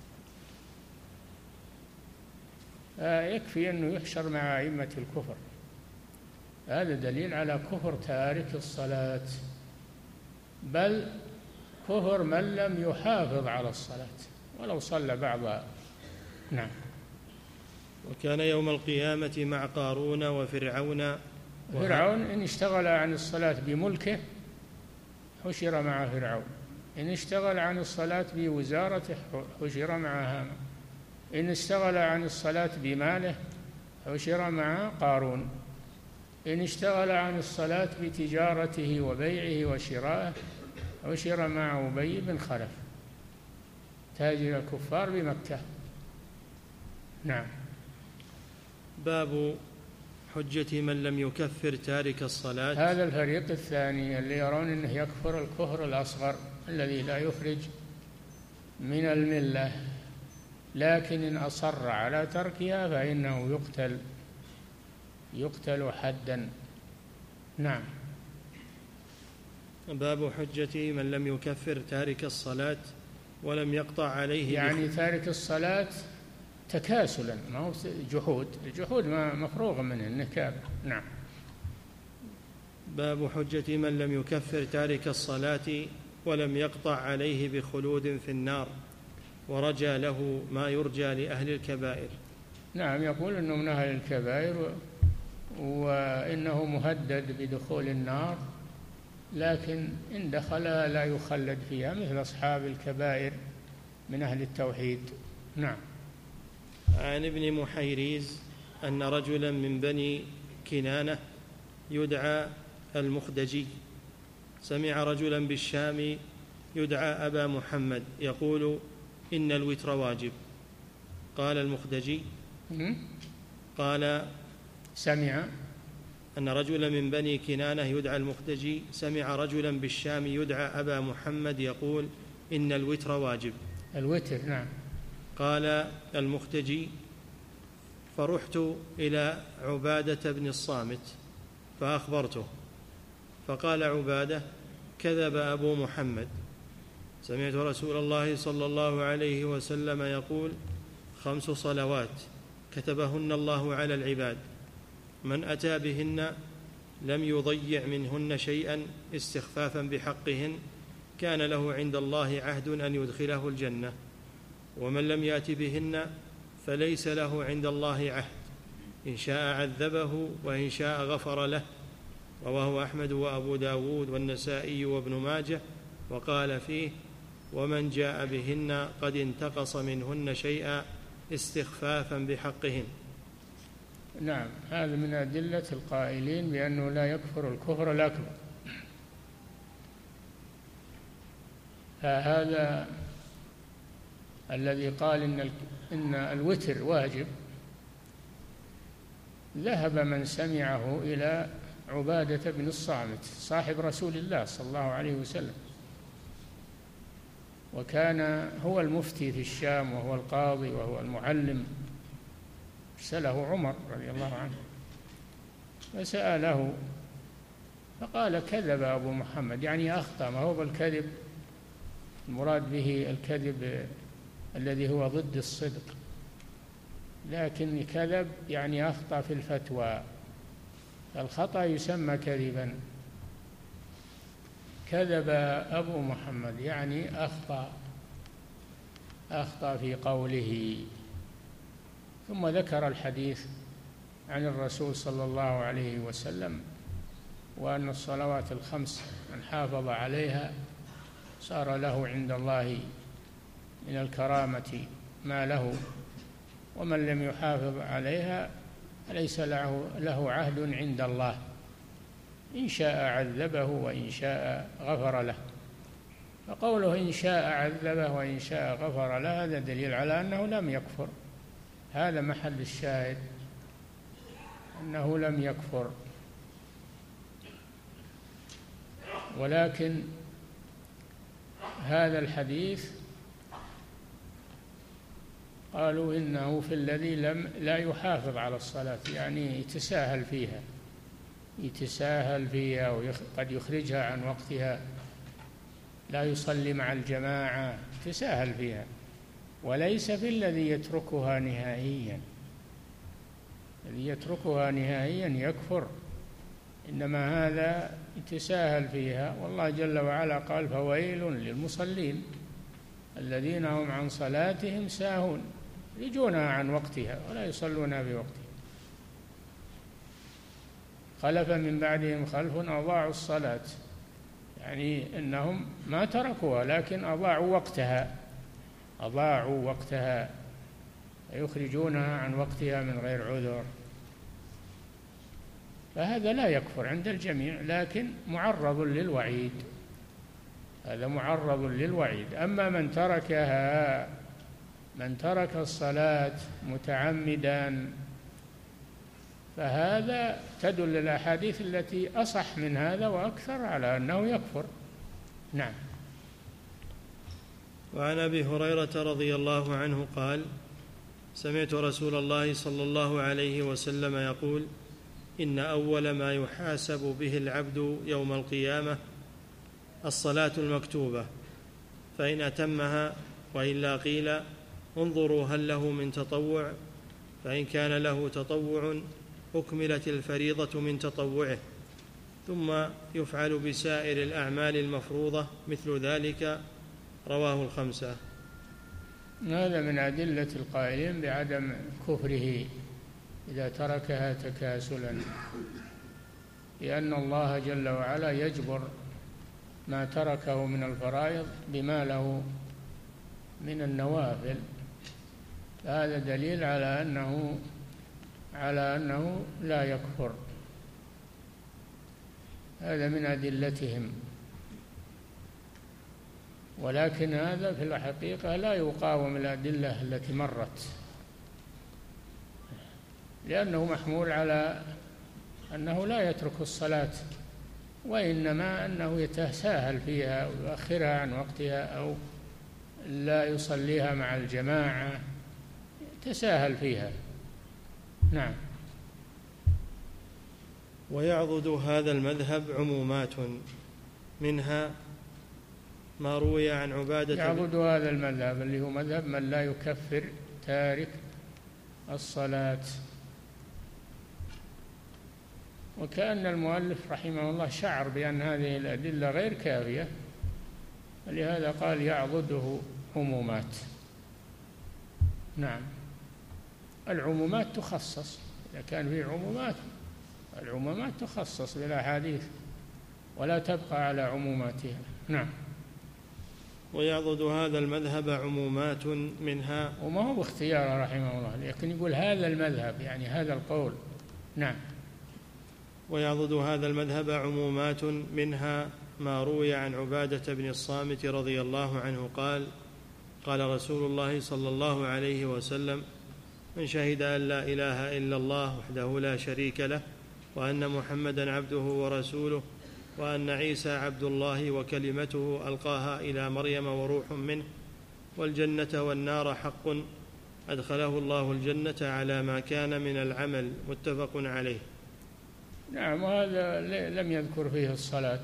B: يكفي أنه يحشر مع أئمة الكفر. هذا دليل على كفر تارك الصلاة، بل كفر من لم يحافظ على الصلاة ولو صلى بعضها. نعم.
A: وكان يوم القيامة مع قارون وفرعون.
B: فرعون إن اشتغل عن الصلاة بملكه حشر مع فرعون، إن اشتغل عن الصلاة بوزارته حشر مع هامان، إن اشتغل عن الصلاة بماله حشر مع قارون، إن اشتغل عن الصلاة بتجارته وبيعه وشرائه حشر مع أبي بن خلف تاجر الكفار بمكة. نعم.
A: باب حجة من لم يكفر تارك الصلاة.
B: هذا الفريق الثاني اللي يرون أنه يكفر الكفر الأصغر الذي لا يخرج من الملة، لكن إن أصر على تركها فإنه يقتل حدا. نعم.
A: باب حجة من لم يكفر تارك الصلاة ولم يقطع عليه،
B: يعني تارك الصلاة تكاسلا، ما هو جحود، الجحود ما مفروغ منه النكاب. نعم.
A: باب حجة من لم يكفر تارك الصلاة ولم يقطع عليه بخلود في النار ورجى له ما يرجى لأهل الكبائر.
B: نعم، يقول أنه من أهل الكبائر وإنه مهدد بدخول النار، لكن إن دخلها لا يخلد فيها مثل أصحاب الكبائر من أهل التوحيد. نعم.
A: عن ابن محيريز أن رجلا من بني كنانة يدعى المخدجي سمع رجلا بالشام يدعى أبا محمد يقول إن الوتر واجب. قال المخدجي قال
B: سمع
A: أن رجلا من بني كنانة يدعى المخدجي سمع رجلا بالشام يدعى أبا محمد يقول إن الوتر واجب.
B: الوتر. نعم.
A: قال المخدجي فرحت إلى عبادة بن الصامت فأخبرته، فقال عبادة كذب أبو محمد، سمعت رسول الله صلى الله عليه وسلم يقول 5 صلوات كتبهن الله على العباد، من أتى بهن لم يضيع منهن شيئا استخفافا بحقهن كان له عند الله عهد أن يدخله الجنة، ومن لم يأت بهن فليس له عند الله عهد، إن شاء عذبه وإن شاء غفر له. رواه أحمد وأبو داود والنسائي وابن ماجه، وقال فيه ومن جاء بهن قد انتقص منهن شيئا استخفافا بحقهن.
B: نعم. هذا من أدلة القائلين بأنه لا يكفر الكفر الأكبر. فهذا الذي قال إن الوتر واجب ذهب من سمعه إلى عبادة بن الصامت صاحب رسول الله صلى الله عليه وسلم، وكان هو المفتي في الشام وهو القاضي وهو المعلم. أرسله عمر رضي الله عنه فسأله فقال: كذب أبو محمد، يعني أخطأ. ما هو بالكذب المراد به الكذب الذي هو ضد الصدق، لكن كذب يعني أخطأ في الفتوى، الخطأ يسمى كذبا. كذب أبو محمد يعني أخطأ في قوله. ثم ذكر الحديث عن الرسول صلى الله عليه وسلم وأن الصلوات الخمس من حافظ عليها صار له عند الله من الكرامة ما له، ومن لم يحافظ عليها ليس له عهد عند الله، إن شاء عذبه وإن شاء غفر له. فقوله إن شاء عذبه وإن شاء غفر له هذا دليل على أنه لم يكفر، هذا محل الشاهد، أنه لم يكفر. ولكن هذا الحديث قالوا إنه في الذي لا يحافظ على الصلاة، يعني يتساهل فيها وقد يخرجها عن وقتها، لا يصلي مع الجماعة، يتساهل فيها، وليس في الذي يتركها نهائيا. الذي يتركها نهائيا يكفر، إنما هذا يتساهل فيها. والله جل وعلا قال: فويل للمصلين الذين هم عن صلاتهم ساهون، يجونها عن وقتها ولا يصلونها بوقتها. خلف من بعدهم خلف أضاعوا الصلاة، يعني إنهم ما تركوها لكن أضاعوا وقتها يخرجونها عن وقتها من غير عذر. فهذا لا يكفر عند الجميع، لكن معرض للوعيد، هذا معرض للوعيد. أما من ترك الصلاة متعمدا فهذا تدل الأحاديث التي أصح من هذا وأكثر على أنه يكفر. نعم.
A: وعن أبي هريرة رضي الله عنه قال: سمعت رسول الله صلى الله عليه وسلم يقول: إن أول ما يحاسب به العبد يوم القيامة الصلاة المكتوبة، فإن أتمها وإلا قيل: انظروا هل له من تطوع، فإن كان له تطوع أكملت الفريضة من تطوعه، ثم يفعل بسائر الأعمال المفروضة مثل ذلك. رواه الخمسة.
B: هذا من أدلة القائلين بعدم كفره إذا تركها تكاسلا، لأن الله جل وعلا يجبر ما تركه من الفرائض بما له من النوافل. هذا دليل على أنه لا يكفر، هذا من أدلتهم. ولكن هذا في الحقيقة لا يقاوم الأدلة التي مرت، لأنه محمول على أنه لا يترك الصلاة، وإنما أنه يتساهل فيها ويؤخرها عن وقتها أو لا يصليها مع الجماعة، يتساهل فيها. نعم.
A: ويعضد هذا المذهب عمومات، منها ما روي عن عبادة.
B: يعضد هذا المذهب اللي هو مذهب من لا يكفر تارك الصلاة. وكأن المؤلف رحمه الله شعر بأن هذه الأدلة غير كافية، ولهذا قال يعضده عمومات. نعم. العمومات تخصص، إذا كان في العمومات تخصص بالأحاديث ولا تبقى على عموماتها. نعم.
A: ويعضد هذا المذهب عمومات، منها،
B: وما هو باختياره رحمه الله، لكن يقول هذا المذهب يعني هذا القول. نعم.
A: ويعضد هذا المذهب عمومات، منها ما روي عن عبادة بن الصامت رضي الله عنه قال: قال رسول الله صلى الله عليه وسلم: من شهد أن لا إله إلا الله وحده لا شريك له وأن محمدا عبده ورسوله وأن عيسى عبد الله وكلمته ألقاها إلى مريم وروح منه، والجنة والنار حق أدخله الله الجنة على ما كان من العمل، متفق عليه.
B: نعم، وهذا لم يذكر فيه الصلاة،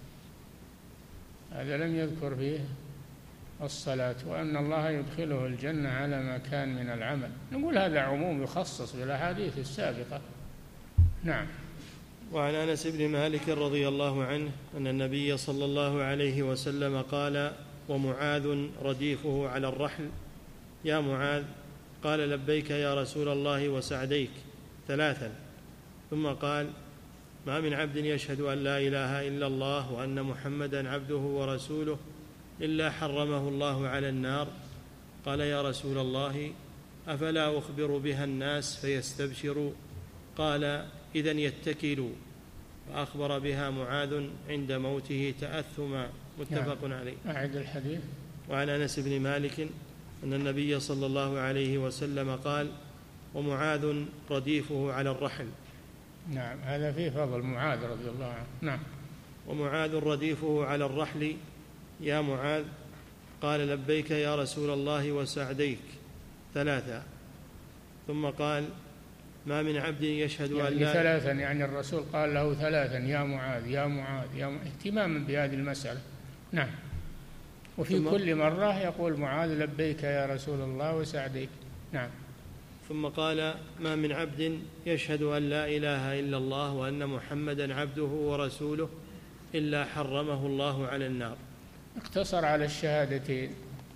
B: هذا لم يذكر فيه الصلاة، وأن الله يدخله الجنة على ما كان من العمل. نقول هذا عموم يخصص بالأحاديث السابقة. نعم.
A: وعن أنس بن مالك رضي الله عنه أن النبي صلى الله عليه وسلم قال: ومعاذ رديفه على الرحل، يا معاذ، قال: لبيك يا رسول الله وسعديك، 3. ثم قال: ما من عبد يشهد أن لا إله إلا الله وأن محمدا عبده ورسوله إلا حرمه الله على النار. قال: يا رسول الله، أفلا أخبر بها الناس فيستبشروا؟ قال: إذن يتكلوا. فأخبر بها معاذ عند موته تأثما، متفق عليه.
B: أعد الحديث.
A: وعن أنس بن مالك أن النبي صلى الله عليه وسلم قال: ومعاذ رديفه على الرحل.
B: نعم، هذا فيه فضل معاذ رضي الله عنه. نعم.
A: ومعاذ رديفه على الرحل، يا معاذ، قال: لبيك يا رسول الله وسعديك، 3. ثم قال: ما من عبد يشهد أن لا
B: 3، يعني الرسول قال له 3: يا معاذ يا معاذ يا معاذ، اهتماما بهذه المسألة. نعم. وفي كل مرة يقول معاذ: لبيك يا رسول الله وسعديك. نعم.
A: ثم قال: ما من عبد يشهد أن لا إله إلا الله وأن محمدا عبده ورسوله إلا حرمه الله على النار.
B: اقتصر على الشهادتين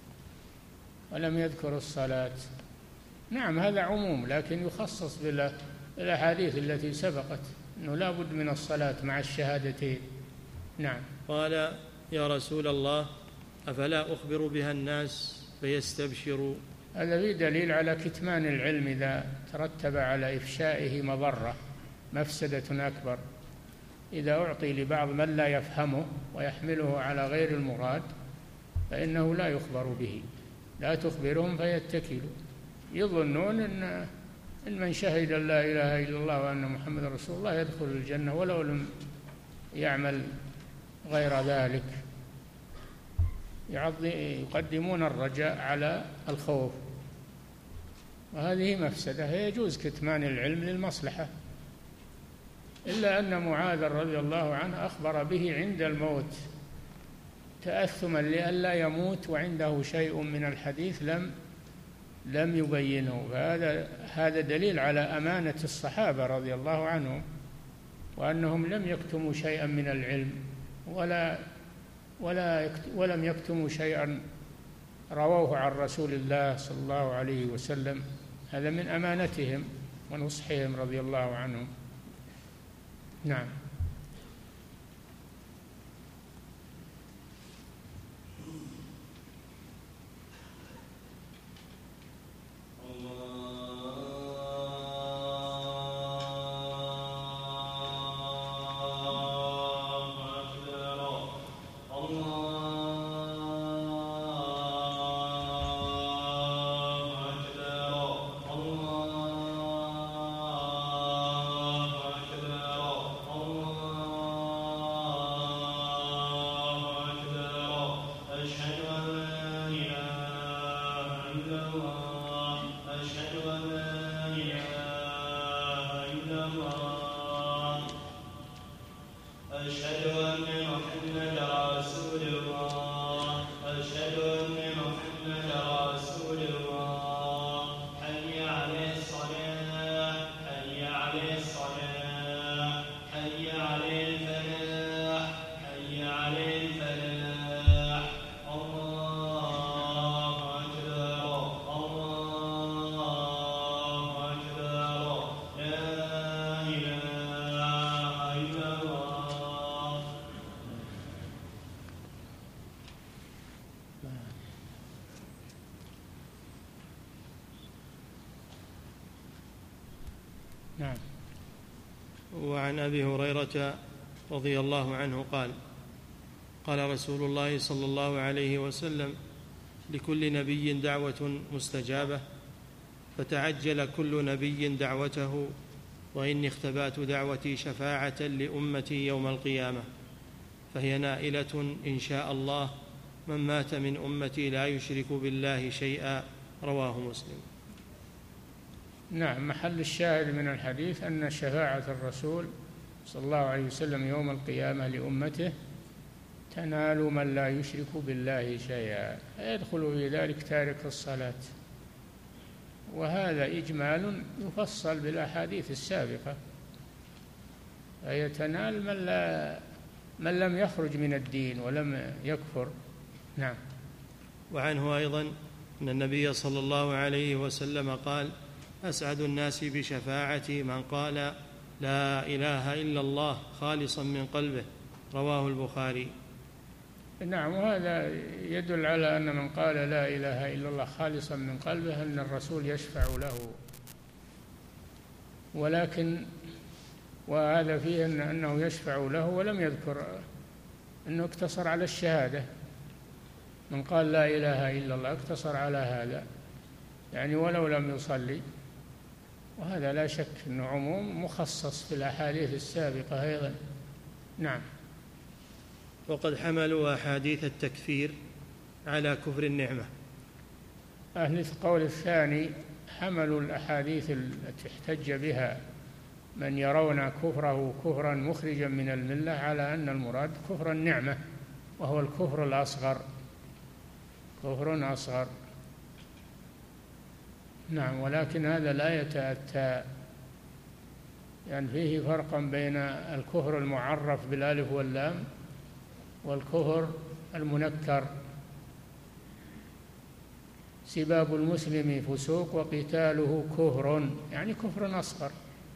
B: ولم يذكر الصلاة. نعم، هذا عموم، لكن يخصص بالأحاديث التي سبقت أنه لا بد من الصلاة مع الشهادتين. نعم.
A: قال: يا رسول الله، أفلا أخبر بها الناس فيستبشروا؟
B: هذا فيه دليل على كتمان العلم إذا ترتب على إفشائه مضرة، مفسدة أكبر. إذا أعطي لبعض من لا يفهمه ويحمله على غير المراد فإنه لا يخبر به. لا تخبرهم فيتكلوا، يظنون أن من شهد أن لا إله إلا الله وأن محمد رسول الله يدخل الجنة ولو لم يعمل غير ذلك. يقدمون الرجاء على الخوف، وهذه مفسدة. يجوز كتمان العلم للمصلحة، إلا أن معاذ رضي الله عنه أخبر به عند الموت تأثما لئلا يموت وعنده شيء من الحديث لم يبينه. هذا دليل على أمانة الصحابة رضي الله عنهم، وأنهم لم يكتموا شيئا من العلم ولم يكتموا شيئا رووه عن رسول الله صلى الله عليه وسلم. هذا من أمانتهم ونصحهم رضي الله عنهم. نعم. نعم.
A: وعن أبي هريرة رضي الله عنه قال: قال رسول الله صلى الله عليه وسلم: لكل نبي دعوة مستجابة، فتعجل كل نبي دعوته، وإني اختبأت دعوتي شفاعة لأمتي يوم القيامة. فهي نائلة إن شاء الله من مات من أمتي لا يشرك بالله شيئا. رواه مسلم.
B: نعم، محل الشاهد من الحديث أن شفاعة الرسول صلى الله عليه وسلم يوم القيامة لأمته تنال من لا يشرك بالله شيئا، يدخل في ذلك تارك الصلاة، وهذا إجمال يفصل بالأحاديث السابقة، فهي تنال من لم يخرج من الدين ولم يكفر. نعم.
A: وعنه أيضا أن النبي صلى الله عليه وسلم قال: أسعد الناس بشفاعتي من قال لا إله إلا الله خالصا من قلبه. رواه البخاري.
B: نعم، وهذا يدل على أن من قال لا إله إلا الله خالصا من قلبه أن الرسول يشفع له، ولكن وهذا فيه أنه يشفع له، ولم يذكر أنه اقتصر على الشهادة. من قال لا إله إلا الله اقتصر على هذا، يعني ولو لم يصلي، وهذا لا شك أنه عموم مخصص في الأحاديث السابقة أيضا. نعم.
A: وقد حملوا أحاديث التكفير على كفر النعمة.
B: أهل القول الثاني حملوا الأحاديث التي احتج بها من يرون كفره كفرا مخرجا من الملة على أن المراد كفر النعمة، وهو الكفر الأصغر، كفر أصغر. نعم، ولكن هذا لا يتأتى، يعني فيه فرقا بين الكفر المعرف بالألف واللام والكفر المنكر. سباب المسلم فسوق وقتاله كفر، يعني كفر أصغر،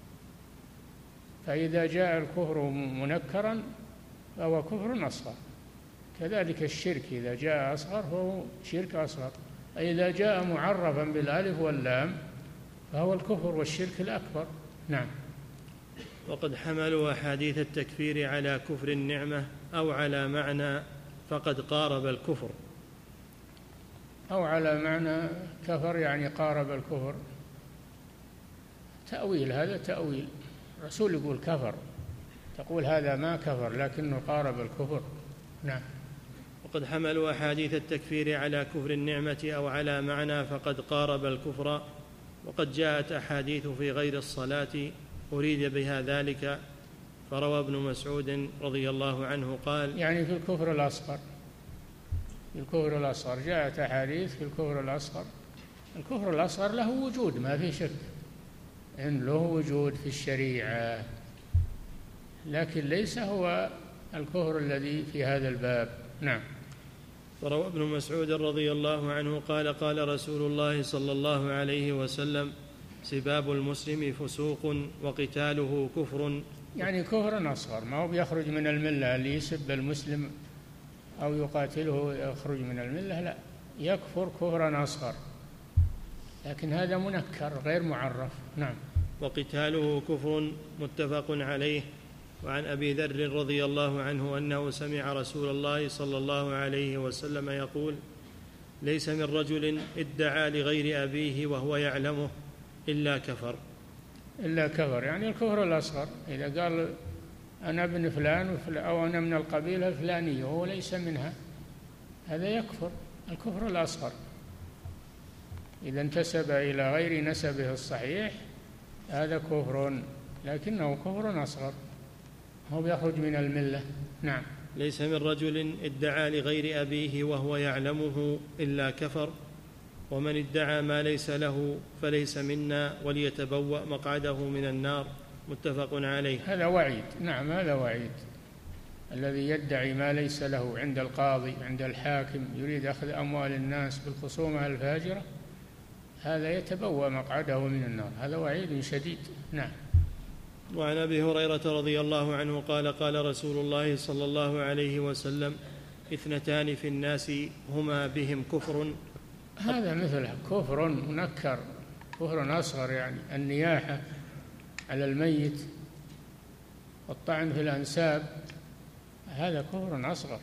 B: فإذا جاء الكفر منكرا فهو كفر أصغر. كذلك الشرك إذا جاء أصغر فهو شرك أصغر، إذا جاء معرفا بالألف واللام فهو الكفر والشرك الأكبر. نعم.
A: وقد حملوا أحاديث التكفير على كفر النعمة أو على معنى فقد قارب الكفر.
B: أو على معنى كفر يعني قارب الكفر، تأويل، هذا تأويل. الرسول يقول كفر، تقول هذا ما كفر لكنه قارب الكفر. نعم.
A: وقد حملوا أحاديث التكفير على كفر النعمة أو على معنى فقد قارب الكفر، وقد جاءت أحاديث في غير الصلاة أريد بها ذلك. فروى ابن مسعود رضي الله عنه قال:
B: يعني في الكفر الأصغر، في الكفر الأصغر جاءت أحاديث في الكفر الأصغر. الكفر الأصغر له وجود ما في شك إن له وجود في الشريعة، لكن ليس هو الكفر الذي في هذا الباب. نعم.
A: وروى ابن مسعود رضي الله عنه قال: قال رسول الله صلى الله عليه وسلم: سباب المسلم فسوق وقتاله كفر.
B: يعني كفر أصغر، ما هو بيخرج من الملة، اللي يسب المسلم أو يقاتله يخرج من الملة، لا، يكفر كفرا أصغر، لكن هذا منكر غير معرف. نعم.
A: وقتاله كفر متفق عليه. وعن أبي ذر رضي الله عنه أنه سمع رسول الله صلى الله عليه وسلم يقول: ليس من رجل ادعى لغير أبيه وهو يعلمه إلا كفر.
B: إلا كفر يعني الكفر الأصغر، إذا قال أنا ابن فلان أو أنا من القبيلة الفلانية وهو ليس منها، هذا يكفر الكفر الأصغر. إذا انتسب إلى غير نسبه الصحيح هذا كفر، لكنه كفر أصغر، هو يخرج من الملة. نعم.
A: ليس من رجل ادعى لغير أبيه وهو يعلمه إلا كفر، ومن ادعى ما ليس له فليس منا وليتبوأ مقعده من النار. متفق عليه.
B: هذا وعيد. نعم، هذا وعيد. الذي يدعي ما ليس له عند القاضي عند الحاكم يريد أخذ أموال الناس بالخصومة الفاجرة، هذا يتبوأ مقعده من النار، هذا وعيد شديد. نعم.
A: وعن أبي هريرة رضي الله عنه قال: قال رسول الله صلى الله عليه وسلم: اثنتان في الناس هما بهم كفر.
B: هذا مثل كفر منكر، كفر أصغر، يعني النياحة على الميت والطعن في الأنساب، هذا كفر أصغر.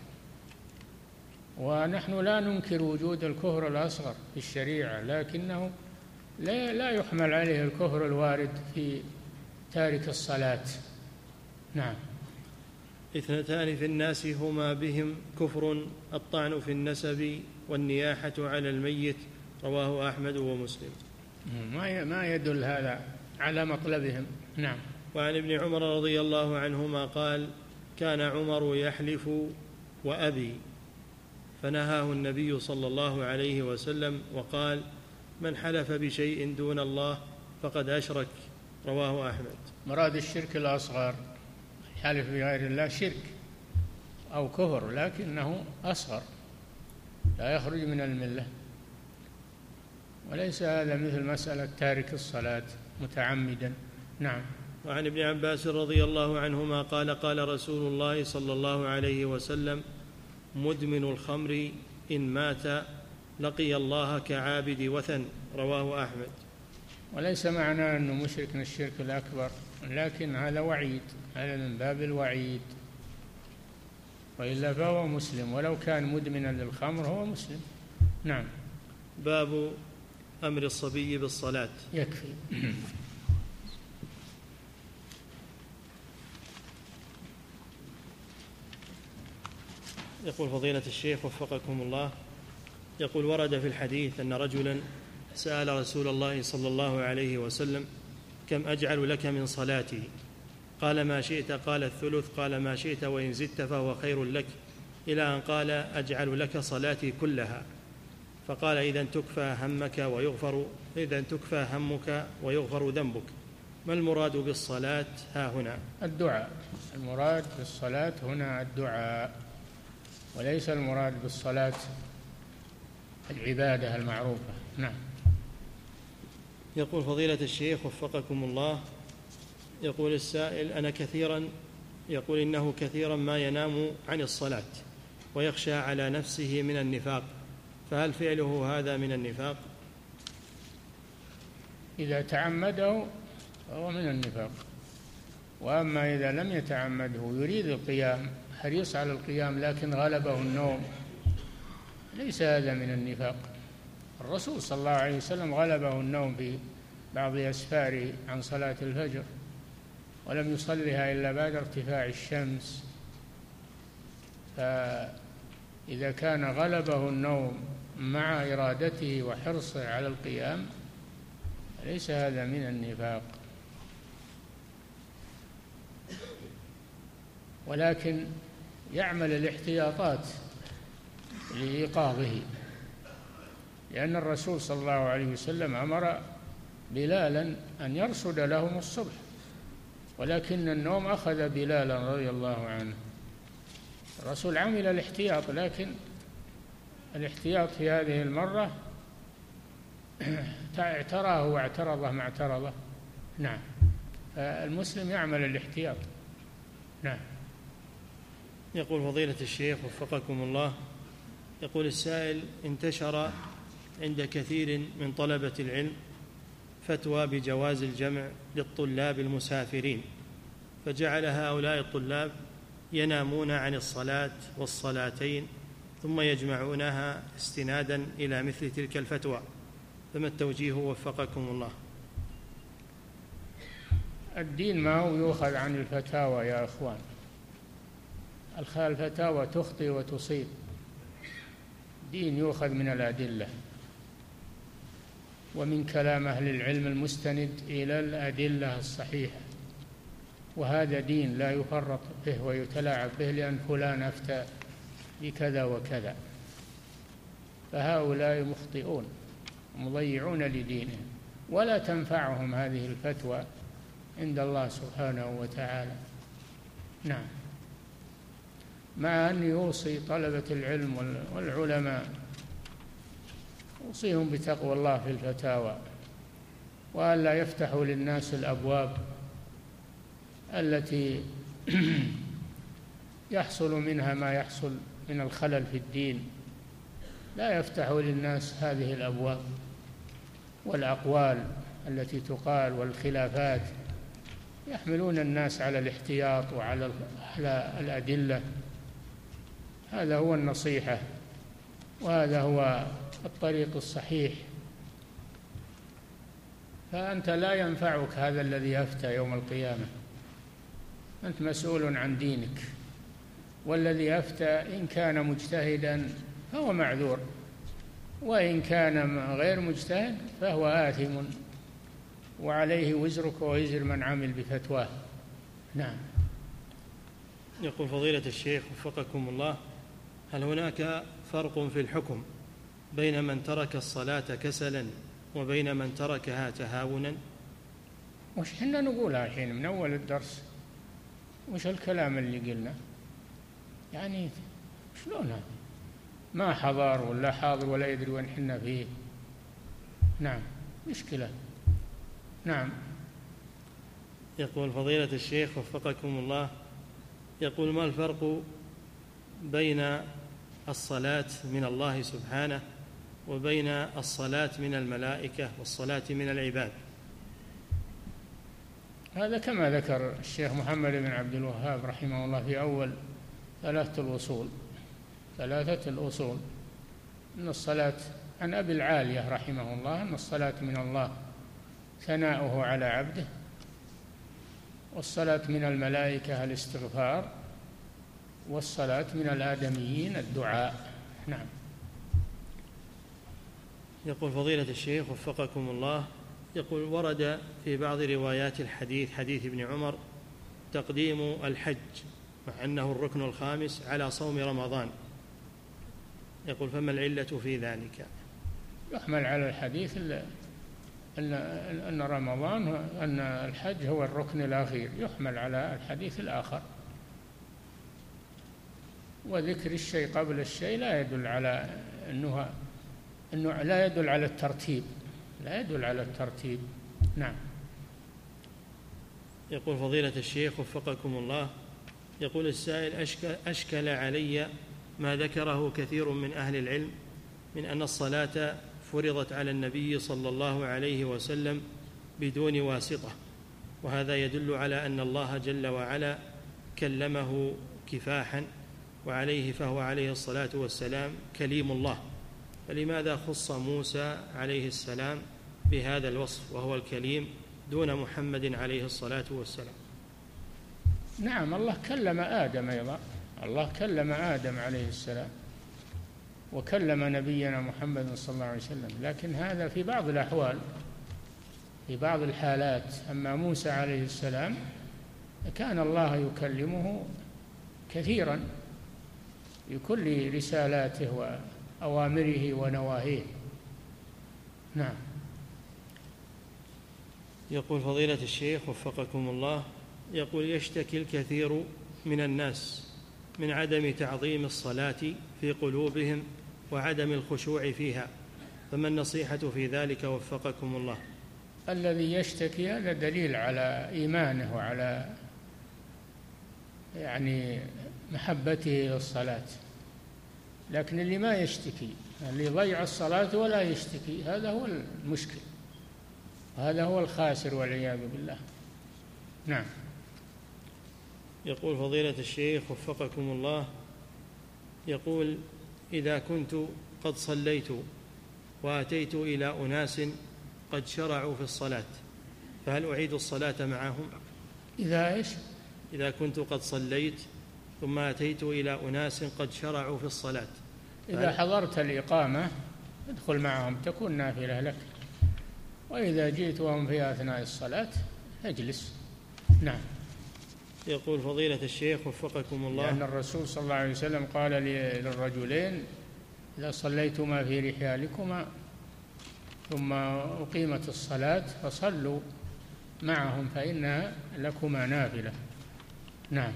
B: ونحن لا ننكر وجود الكفر الأصغر في الشريعة، لكنه لا يحمل عليه الكفر الوارد في تارك الصلاة. نعم.
A: اثنتان في الناس هما بهم كفر: الطعن في النسب والنياحة على الميت. رواه أحمد ومسلم.
B: ما يدل هذا على مطلبهم. نعم.
A: وعن ابن عمر رضي الله عنهما قال: كان عمر يحلف وأبي، فنهاه النبي صلى الله عليه وسلم وقال: من حلف بشيء دون الله فقد أشرك. رواه أحمد.
B: مراد الشرك الأصغر، حلف بغير الله شرك أو كفر، لكنه أصغر لا يخرج من الملة، وليس هذا مثل مسألة تارك الصلاة متعمدا. نعم.
A: وعن ابن عباس رضي الله عنهما قال: قال رسول الله صلى الله عليه وسلم: مدمن الخمر إن مات لقي الله كعابد وثن. رواه أحمد.
B: وليس معناه أنه مشرك من الشرك الأكبر، لكن هذا وعيد، هذا من باب الوعيد، وإلا فهو مسلم، ولو كان مدمنا للخمر هو مسلم. نعم.
A: باب أمر الصبي بالصلاة.
B: يكفي.
A: يقول فضيلة الشيخ وفقكم الله، يقول: ورد في الحديث أن رجلا سأل رسول الله صلى الله عليه وسلم: كم أجعل لك من صلاتي؟ قال: ما شئت. قال: الثلث. قال: ما شئت وإن زدت فهو خير لك، إلى أن قال: أجعل لك صلاتي كلها. فقال: إذا تكفى همك ويغفر ذنبك. ما المراد بالصلاة ها هنا؟
B: الدعاء. المراد بالصلاة هنا الدعاء، وليس المراد بالصلاة العبادة المعروفة. نعم.
A: يقول فضيلة الشيخ وفقكم الله، يقول السائل: يقول إنه كثيرا ما ينام عن الصلاة ويخشى على نفسه من النفاق، فهل فعله هذا من النفاق؟
B: إذا تعمده فهو من النفاق، وأما إذا لم يتعمده يريد القيام، حريص على القيام، لكن غلبه النوم، ليس هذا من النفاق. الرسول صلى الله عليه وسلم غلبه النوم في بعض أسفاره عن صلاة الفجر، ولم يصلها إلا بعد ارتفاع الشمس، فإذا كان غلبه النوم مع إرادته وحرصه على القيام ليس هذا من النفاق، ولكن يعمل الاحتياطات لإيقاظه، لأن الرسول صلى الله عليه وسلم أمر بلالا أن يرصد لهم الصبح، ولكن النوم أخذ بلالا رضي الله عنه. الرسول عمل الاحتياط، لكن الاحتياط في هذه المرة اعتراه واعترضه ما اعترضه. نعم. فالمسلم يعمل الاحتياط. نعم.
A: يقول فضيلة الشيخ وفقكم الله، يقول السائل: انتشر عند كثير من طلبة العلم فتوى بجواز الجمع للطلاب المسافرين، فجعل هؤلاء الطلاب ينامون عن الصلاة والصلاتين ثم يجمعونها استنادا إلى مثل تلك الفتوى، فما التوجيه وفقكم الله؟
B: الدين ما هو يؤخذ عن الفتاوى يا أخوان، الفتاوى تخطئ وتصيب، دين يؤخذ من الأدلة ومن كلام أهل العلم المستند إلى الأدلة الصحيحة، وهذا دين لا يفرط به ويتلاعب به لأن فلان أفتى بكذا وكذا، فهؤلاء مخطئون مضيعون لدينهم، ولا تنفعهم هذه الفتوى عند الله سبحانه وتعالى. نعم. مع أن يوصي طلبة العلم والعلماء، يوصيهم بتقوى الله في الفتاوى، وألا يفتحوا للناس الأبواب التي يحصل منها ما يحصل من الخلل في الدين، لا يفتحوا للناس هذه الأبواب والأقوال التي تقال والخلافات، يحملون الناس على الاحتياط وعلى الأدلة. هذا هو النصيحة، وهذا هو الطريق الصحيح. فأنت لا ينفعك هذا الذي أفتى يوم القيامة، أنت مسؤول عن دينك، والذي أفتى إن كان مجتهدا فهو معذور، وإن كان غير مجتهد فهو آثم وعليه وزرك ووزر من عمل بفتواه. نعم.
A: يقول فضيلة الشيخ وفقكم الله: هل هناك فرق في الحكم بين من ترك الصلاة كسلا وبين من تركها تهاونا؟
B: وش حنا نقولها الحين من أول الدرس؟ وش الكلام اللي قلنا؟ يعني شلونها؟ ما حضر ولا حاضر ولا يدري وين حنا فيه. نعم، مشكلة. نعم.
A: يقول فضيلة الشيخ وفقكم الله: يقول ما الفرق بين الصلاة من الله سبحانه وبين الصلاة من الملائكة والصلاة من العباد؟
B: هذا كما ذكر الشيخ محمد بن عبد الوهاب رحمه الله في أول ثلاثة الأصول أن الصلاة عن أبي العالية رحمه الله أن الصلاة من الله ثناؤه على عبده، والصلاة من الملائكة الاستغفار، والصلاة من الآدميين الدعاء. نعم.
A: يقول فضيلة الشيخ وفقكم الله: يقول ورد في بعض روايات الحديث حديث ابن عمر تقديم الحج مع أنه الركن الخامس على صوم رمضان، يقول فما العلة في ذلك؟
B: يحمل على الحديث أن رمضان أن الحج هو الركن الأخير، يحمل على الحديث الآخر. وذكر الشيء قبل الشيء لا يدل على أنه لا يدل على الترتيب، لا يدل على الترتيب. نعم.
A: يقول فضيلة الشيخ وفقكم الله: يقول السائل: أشكل علي ما ذكره كثير من أهل العلم من أن الصلاة فرضت على النبي صلى الله عليه وسلم بدون واسطة، وهذا يدل على أن الله جل وعلا كلمه كفاحا وعليه فهو عليه الصلاة والسلام كليم الله، فلماذا خص موسى عليه السلام بهذا الوصف وهو الكليم دون محمد عليه الصلاة والسلام؟
B: نعم، الله كلم آدم أيضا، الله كلم آدم عليه السلام وكلم نبينا محمد صلى الله عليه وسلم، لكن هذا في بعض الأحوال، في بعض الحالات. أما موسى عليه السلام كان الله يكلمه كثيرا في كل رسالاته وأوامره ونواهيه. نعم.
A: يقول فضيلة الشيخ وفقكم الله: يقول يشتكي الكثير من الناس من عدم تعظيم الصلاة في قلوبهم وعدم الخشوع فيها، فما النصيحة في ذلك وفقكم الله؟
B: الذي يشتكي هذا دليل على إيمانه وعلى محبته للصلاة، لكن اللي ما يشتكي، اللي يضيع الصلاة ولا يشتكي، هذا هو المشكل، هذا هو الخاسر والعياذ بالله. نعم.
A: يقول فضيلة الشيخ وفقكم الله: يقول إذا كنت قد صليت وأتيت إلى أناس قد شرعوا في الصلاة فهل أعيد الصلاة معهم؟
B: إذا
A: كنت قد صليت ثم أتيت إلى أناس قد شرعوا في الصلاة،
B: إذا حضرت الإقامة ادخل معهم تكون نافلة لك، وإذا جئت وهم في أثناء الصلاة اجلس. نعم.
A: يقول فضيلة الشيخ وفقكم الله:
B: لأن الرسول صلى الله عليه وسلم قال للرجلين: إذا صليتما في رحالكما ثم أقيمت الصلاة فصلوا معهم فإنها لكما نافلة. نعم.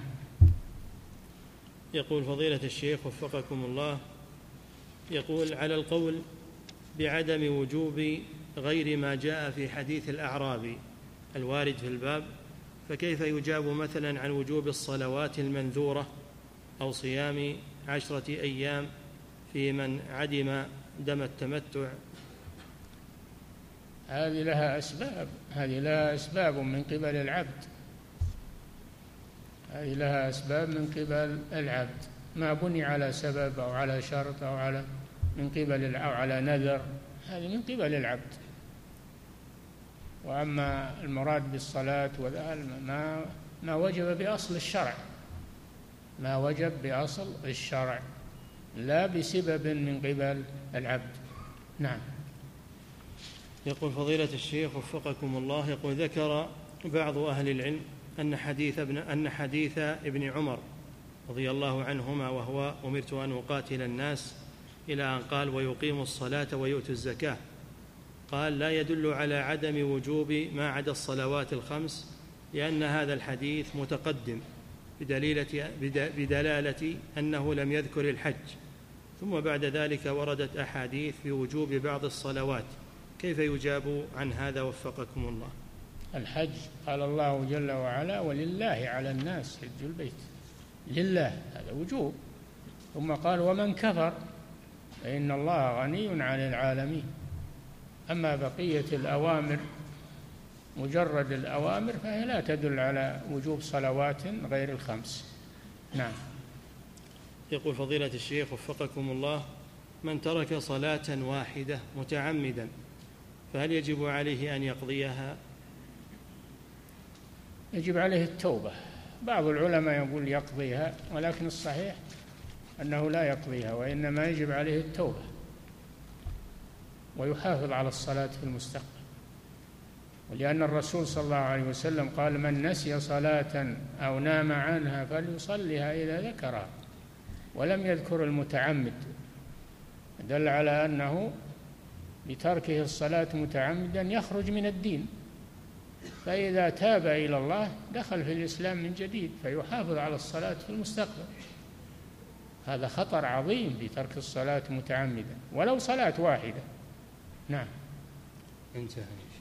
A: يقول فضيلة الشيخ وفقكم الله: يقول على القول بعدم وجوب غير ما جاء في حديث الأعرابي الوارد في الباب، فكيف يجاب مثلا عن وجوب الصلوات المنذورة أو صيام 10 أيام في من عدم دم التمتع؟
B: هذه لها أسباب من قبل العبد، هذه لها أسباب من قبل العبد، ما بني على سبب أو على شرط أو على نذر، هذه من قبل العبد. وأما المراد بالصلاة ما وجب بأصل الشرع، ما وجب بأصل الشرع لا بسبب من قبل العبد. نعم.
A: يقول فضيلة الشيخ وفقكم الله، يقول ذكر بعض أهل العلم أن حديث ابن عمر رضي الله عنهما وهو أمرت أن أقاتل الناس إلى أن قال ويقيموا الصلاة ويؤتوا الزكاة، قال لا يدل على عدم وجوب ما عدا الصلوات الخمس، لأن هذا الحديث متقدم بدلالة أنه لم يذكر الحج، ثم بعد ذلك وردت أحاديث بوجوب بعض الصلوات، كيف يجاب عن هذا وفقكم الله؟
B: الحج قال الله جل وعلا ولله على الناس حج البيت، لله هذا وجوب، ثم قال ومن كفر فإن الله غني عن العالمين. أما بقية الأوامر مجرد الأوامر فهي لا تدل على وجوب صلوات غير الخمس. نعم.
A: يقول فضيلة الشيخ وفقكم الله، من ترك صلاة واحدة متعمدا فهل يجب عليه أن يقضيها؟
B: يجب عليه التوبة. بعض العلماء يقول يقضيها، ولكن الصحيح أنه لا يقضيها، وإنما يجب عليه التوبة ويحافظ على الصلاة في المستقبل، ولأن الرسول صلى الله عليه وسلم قال من نسي صلاة أو نام عنها فليصلها إذا ذكرها، ولم يذكر المتعمد، دل على أنه بتركه الصلاة متعمدا يخرج من الدين، فإذا تاب إلى الله دخل في الإسلام من جديد، فيحافظ على الصلاة في المستقبل. هذا خطر عظيم في ترك الصلاة متعمدا ولو صلاة واحدة. نعم.
A: انتهى.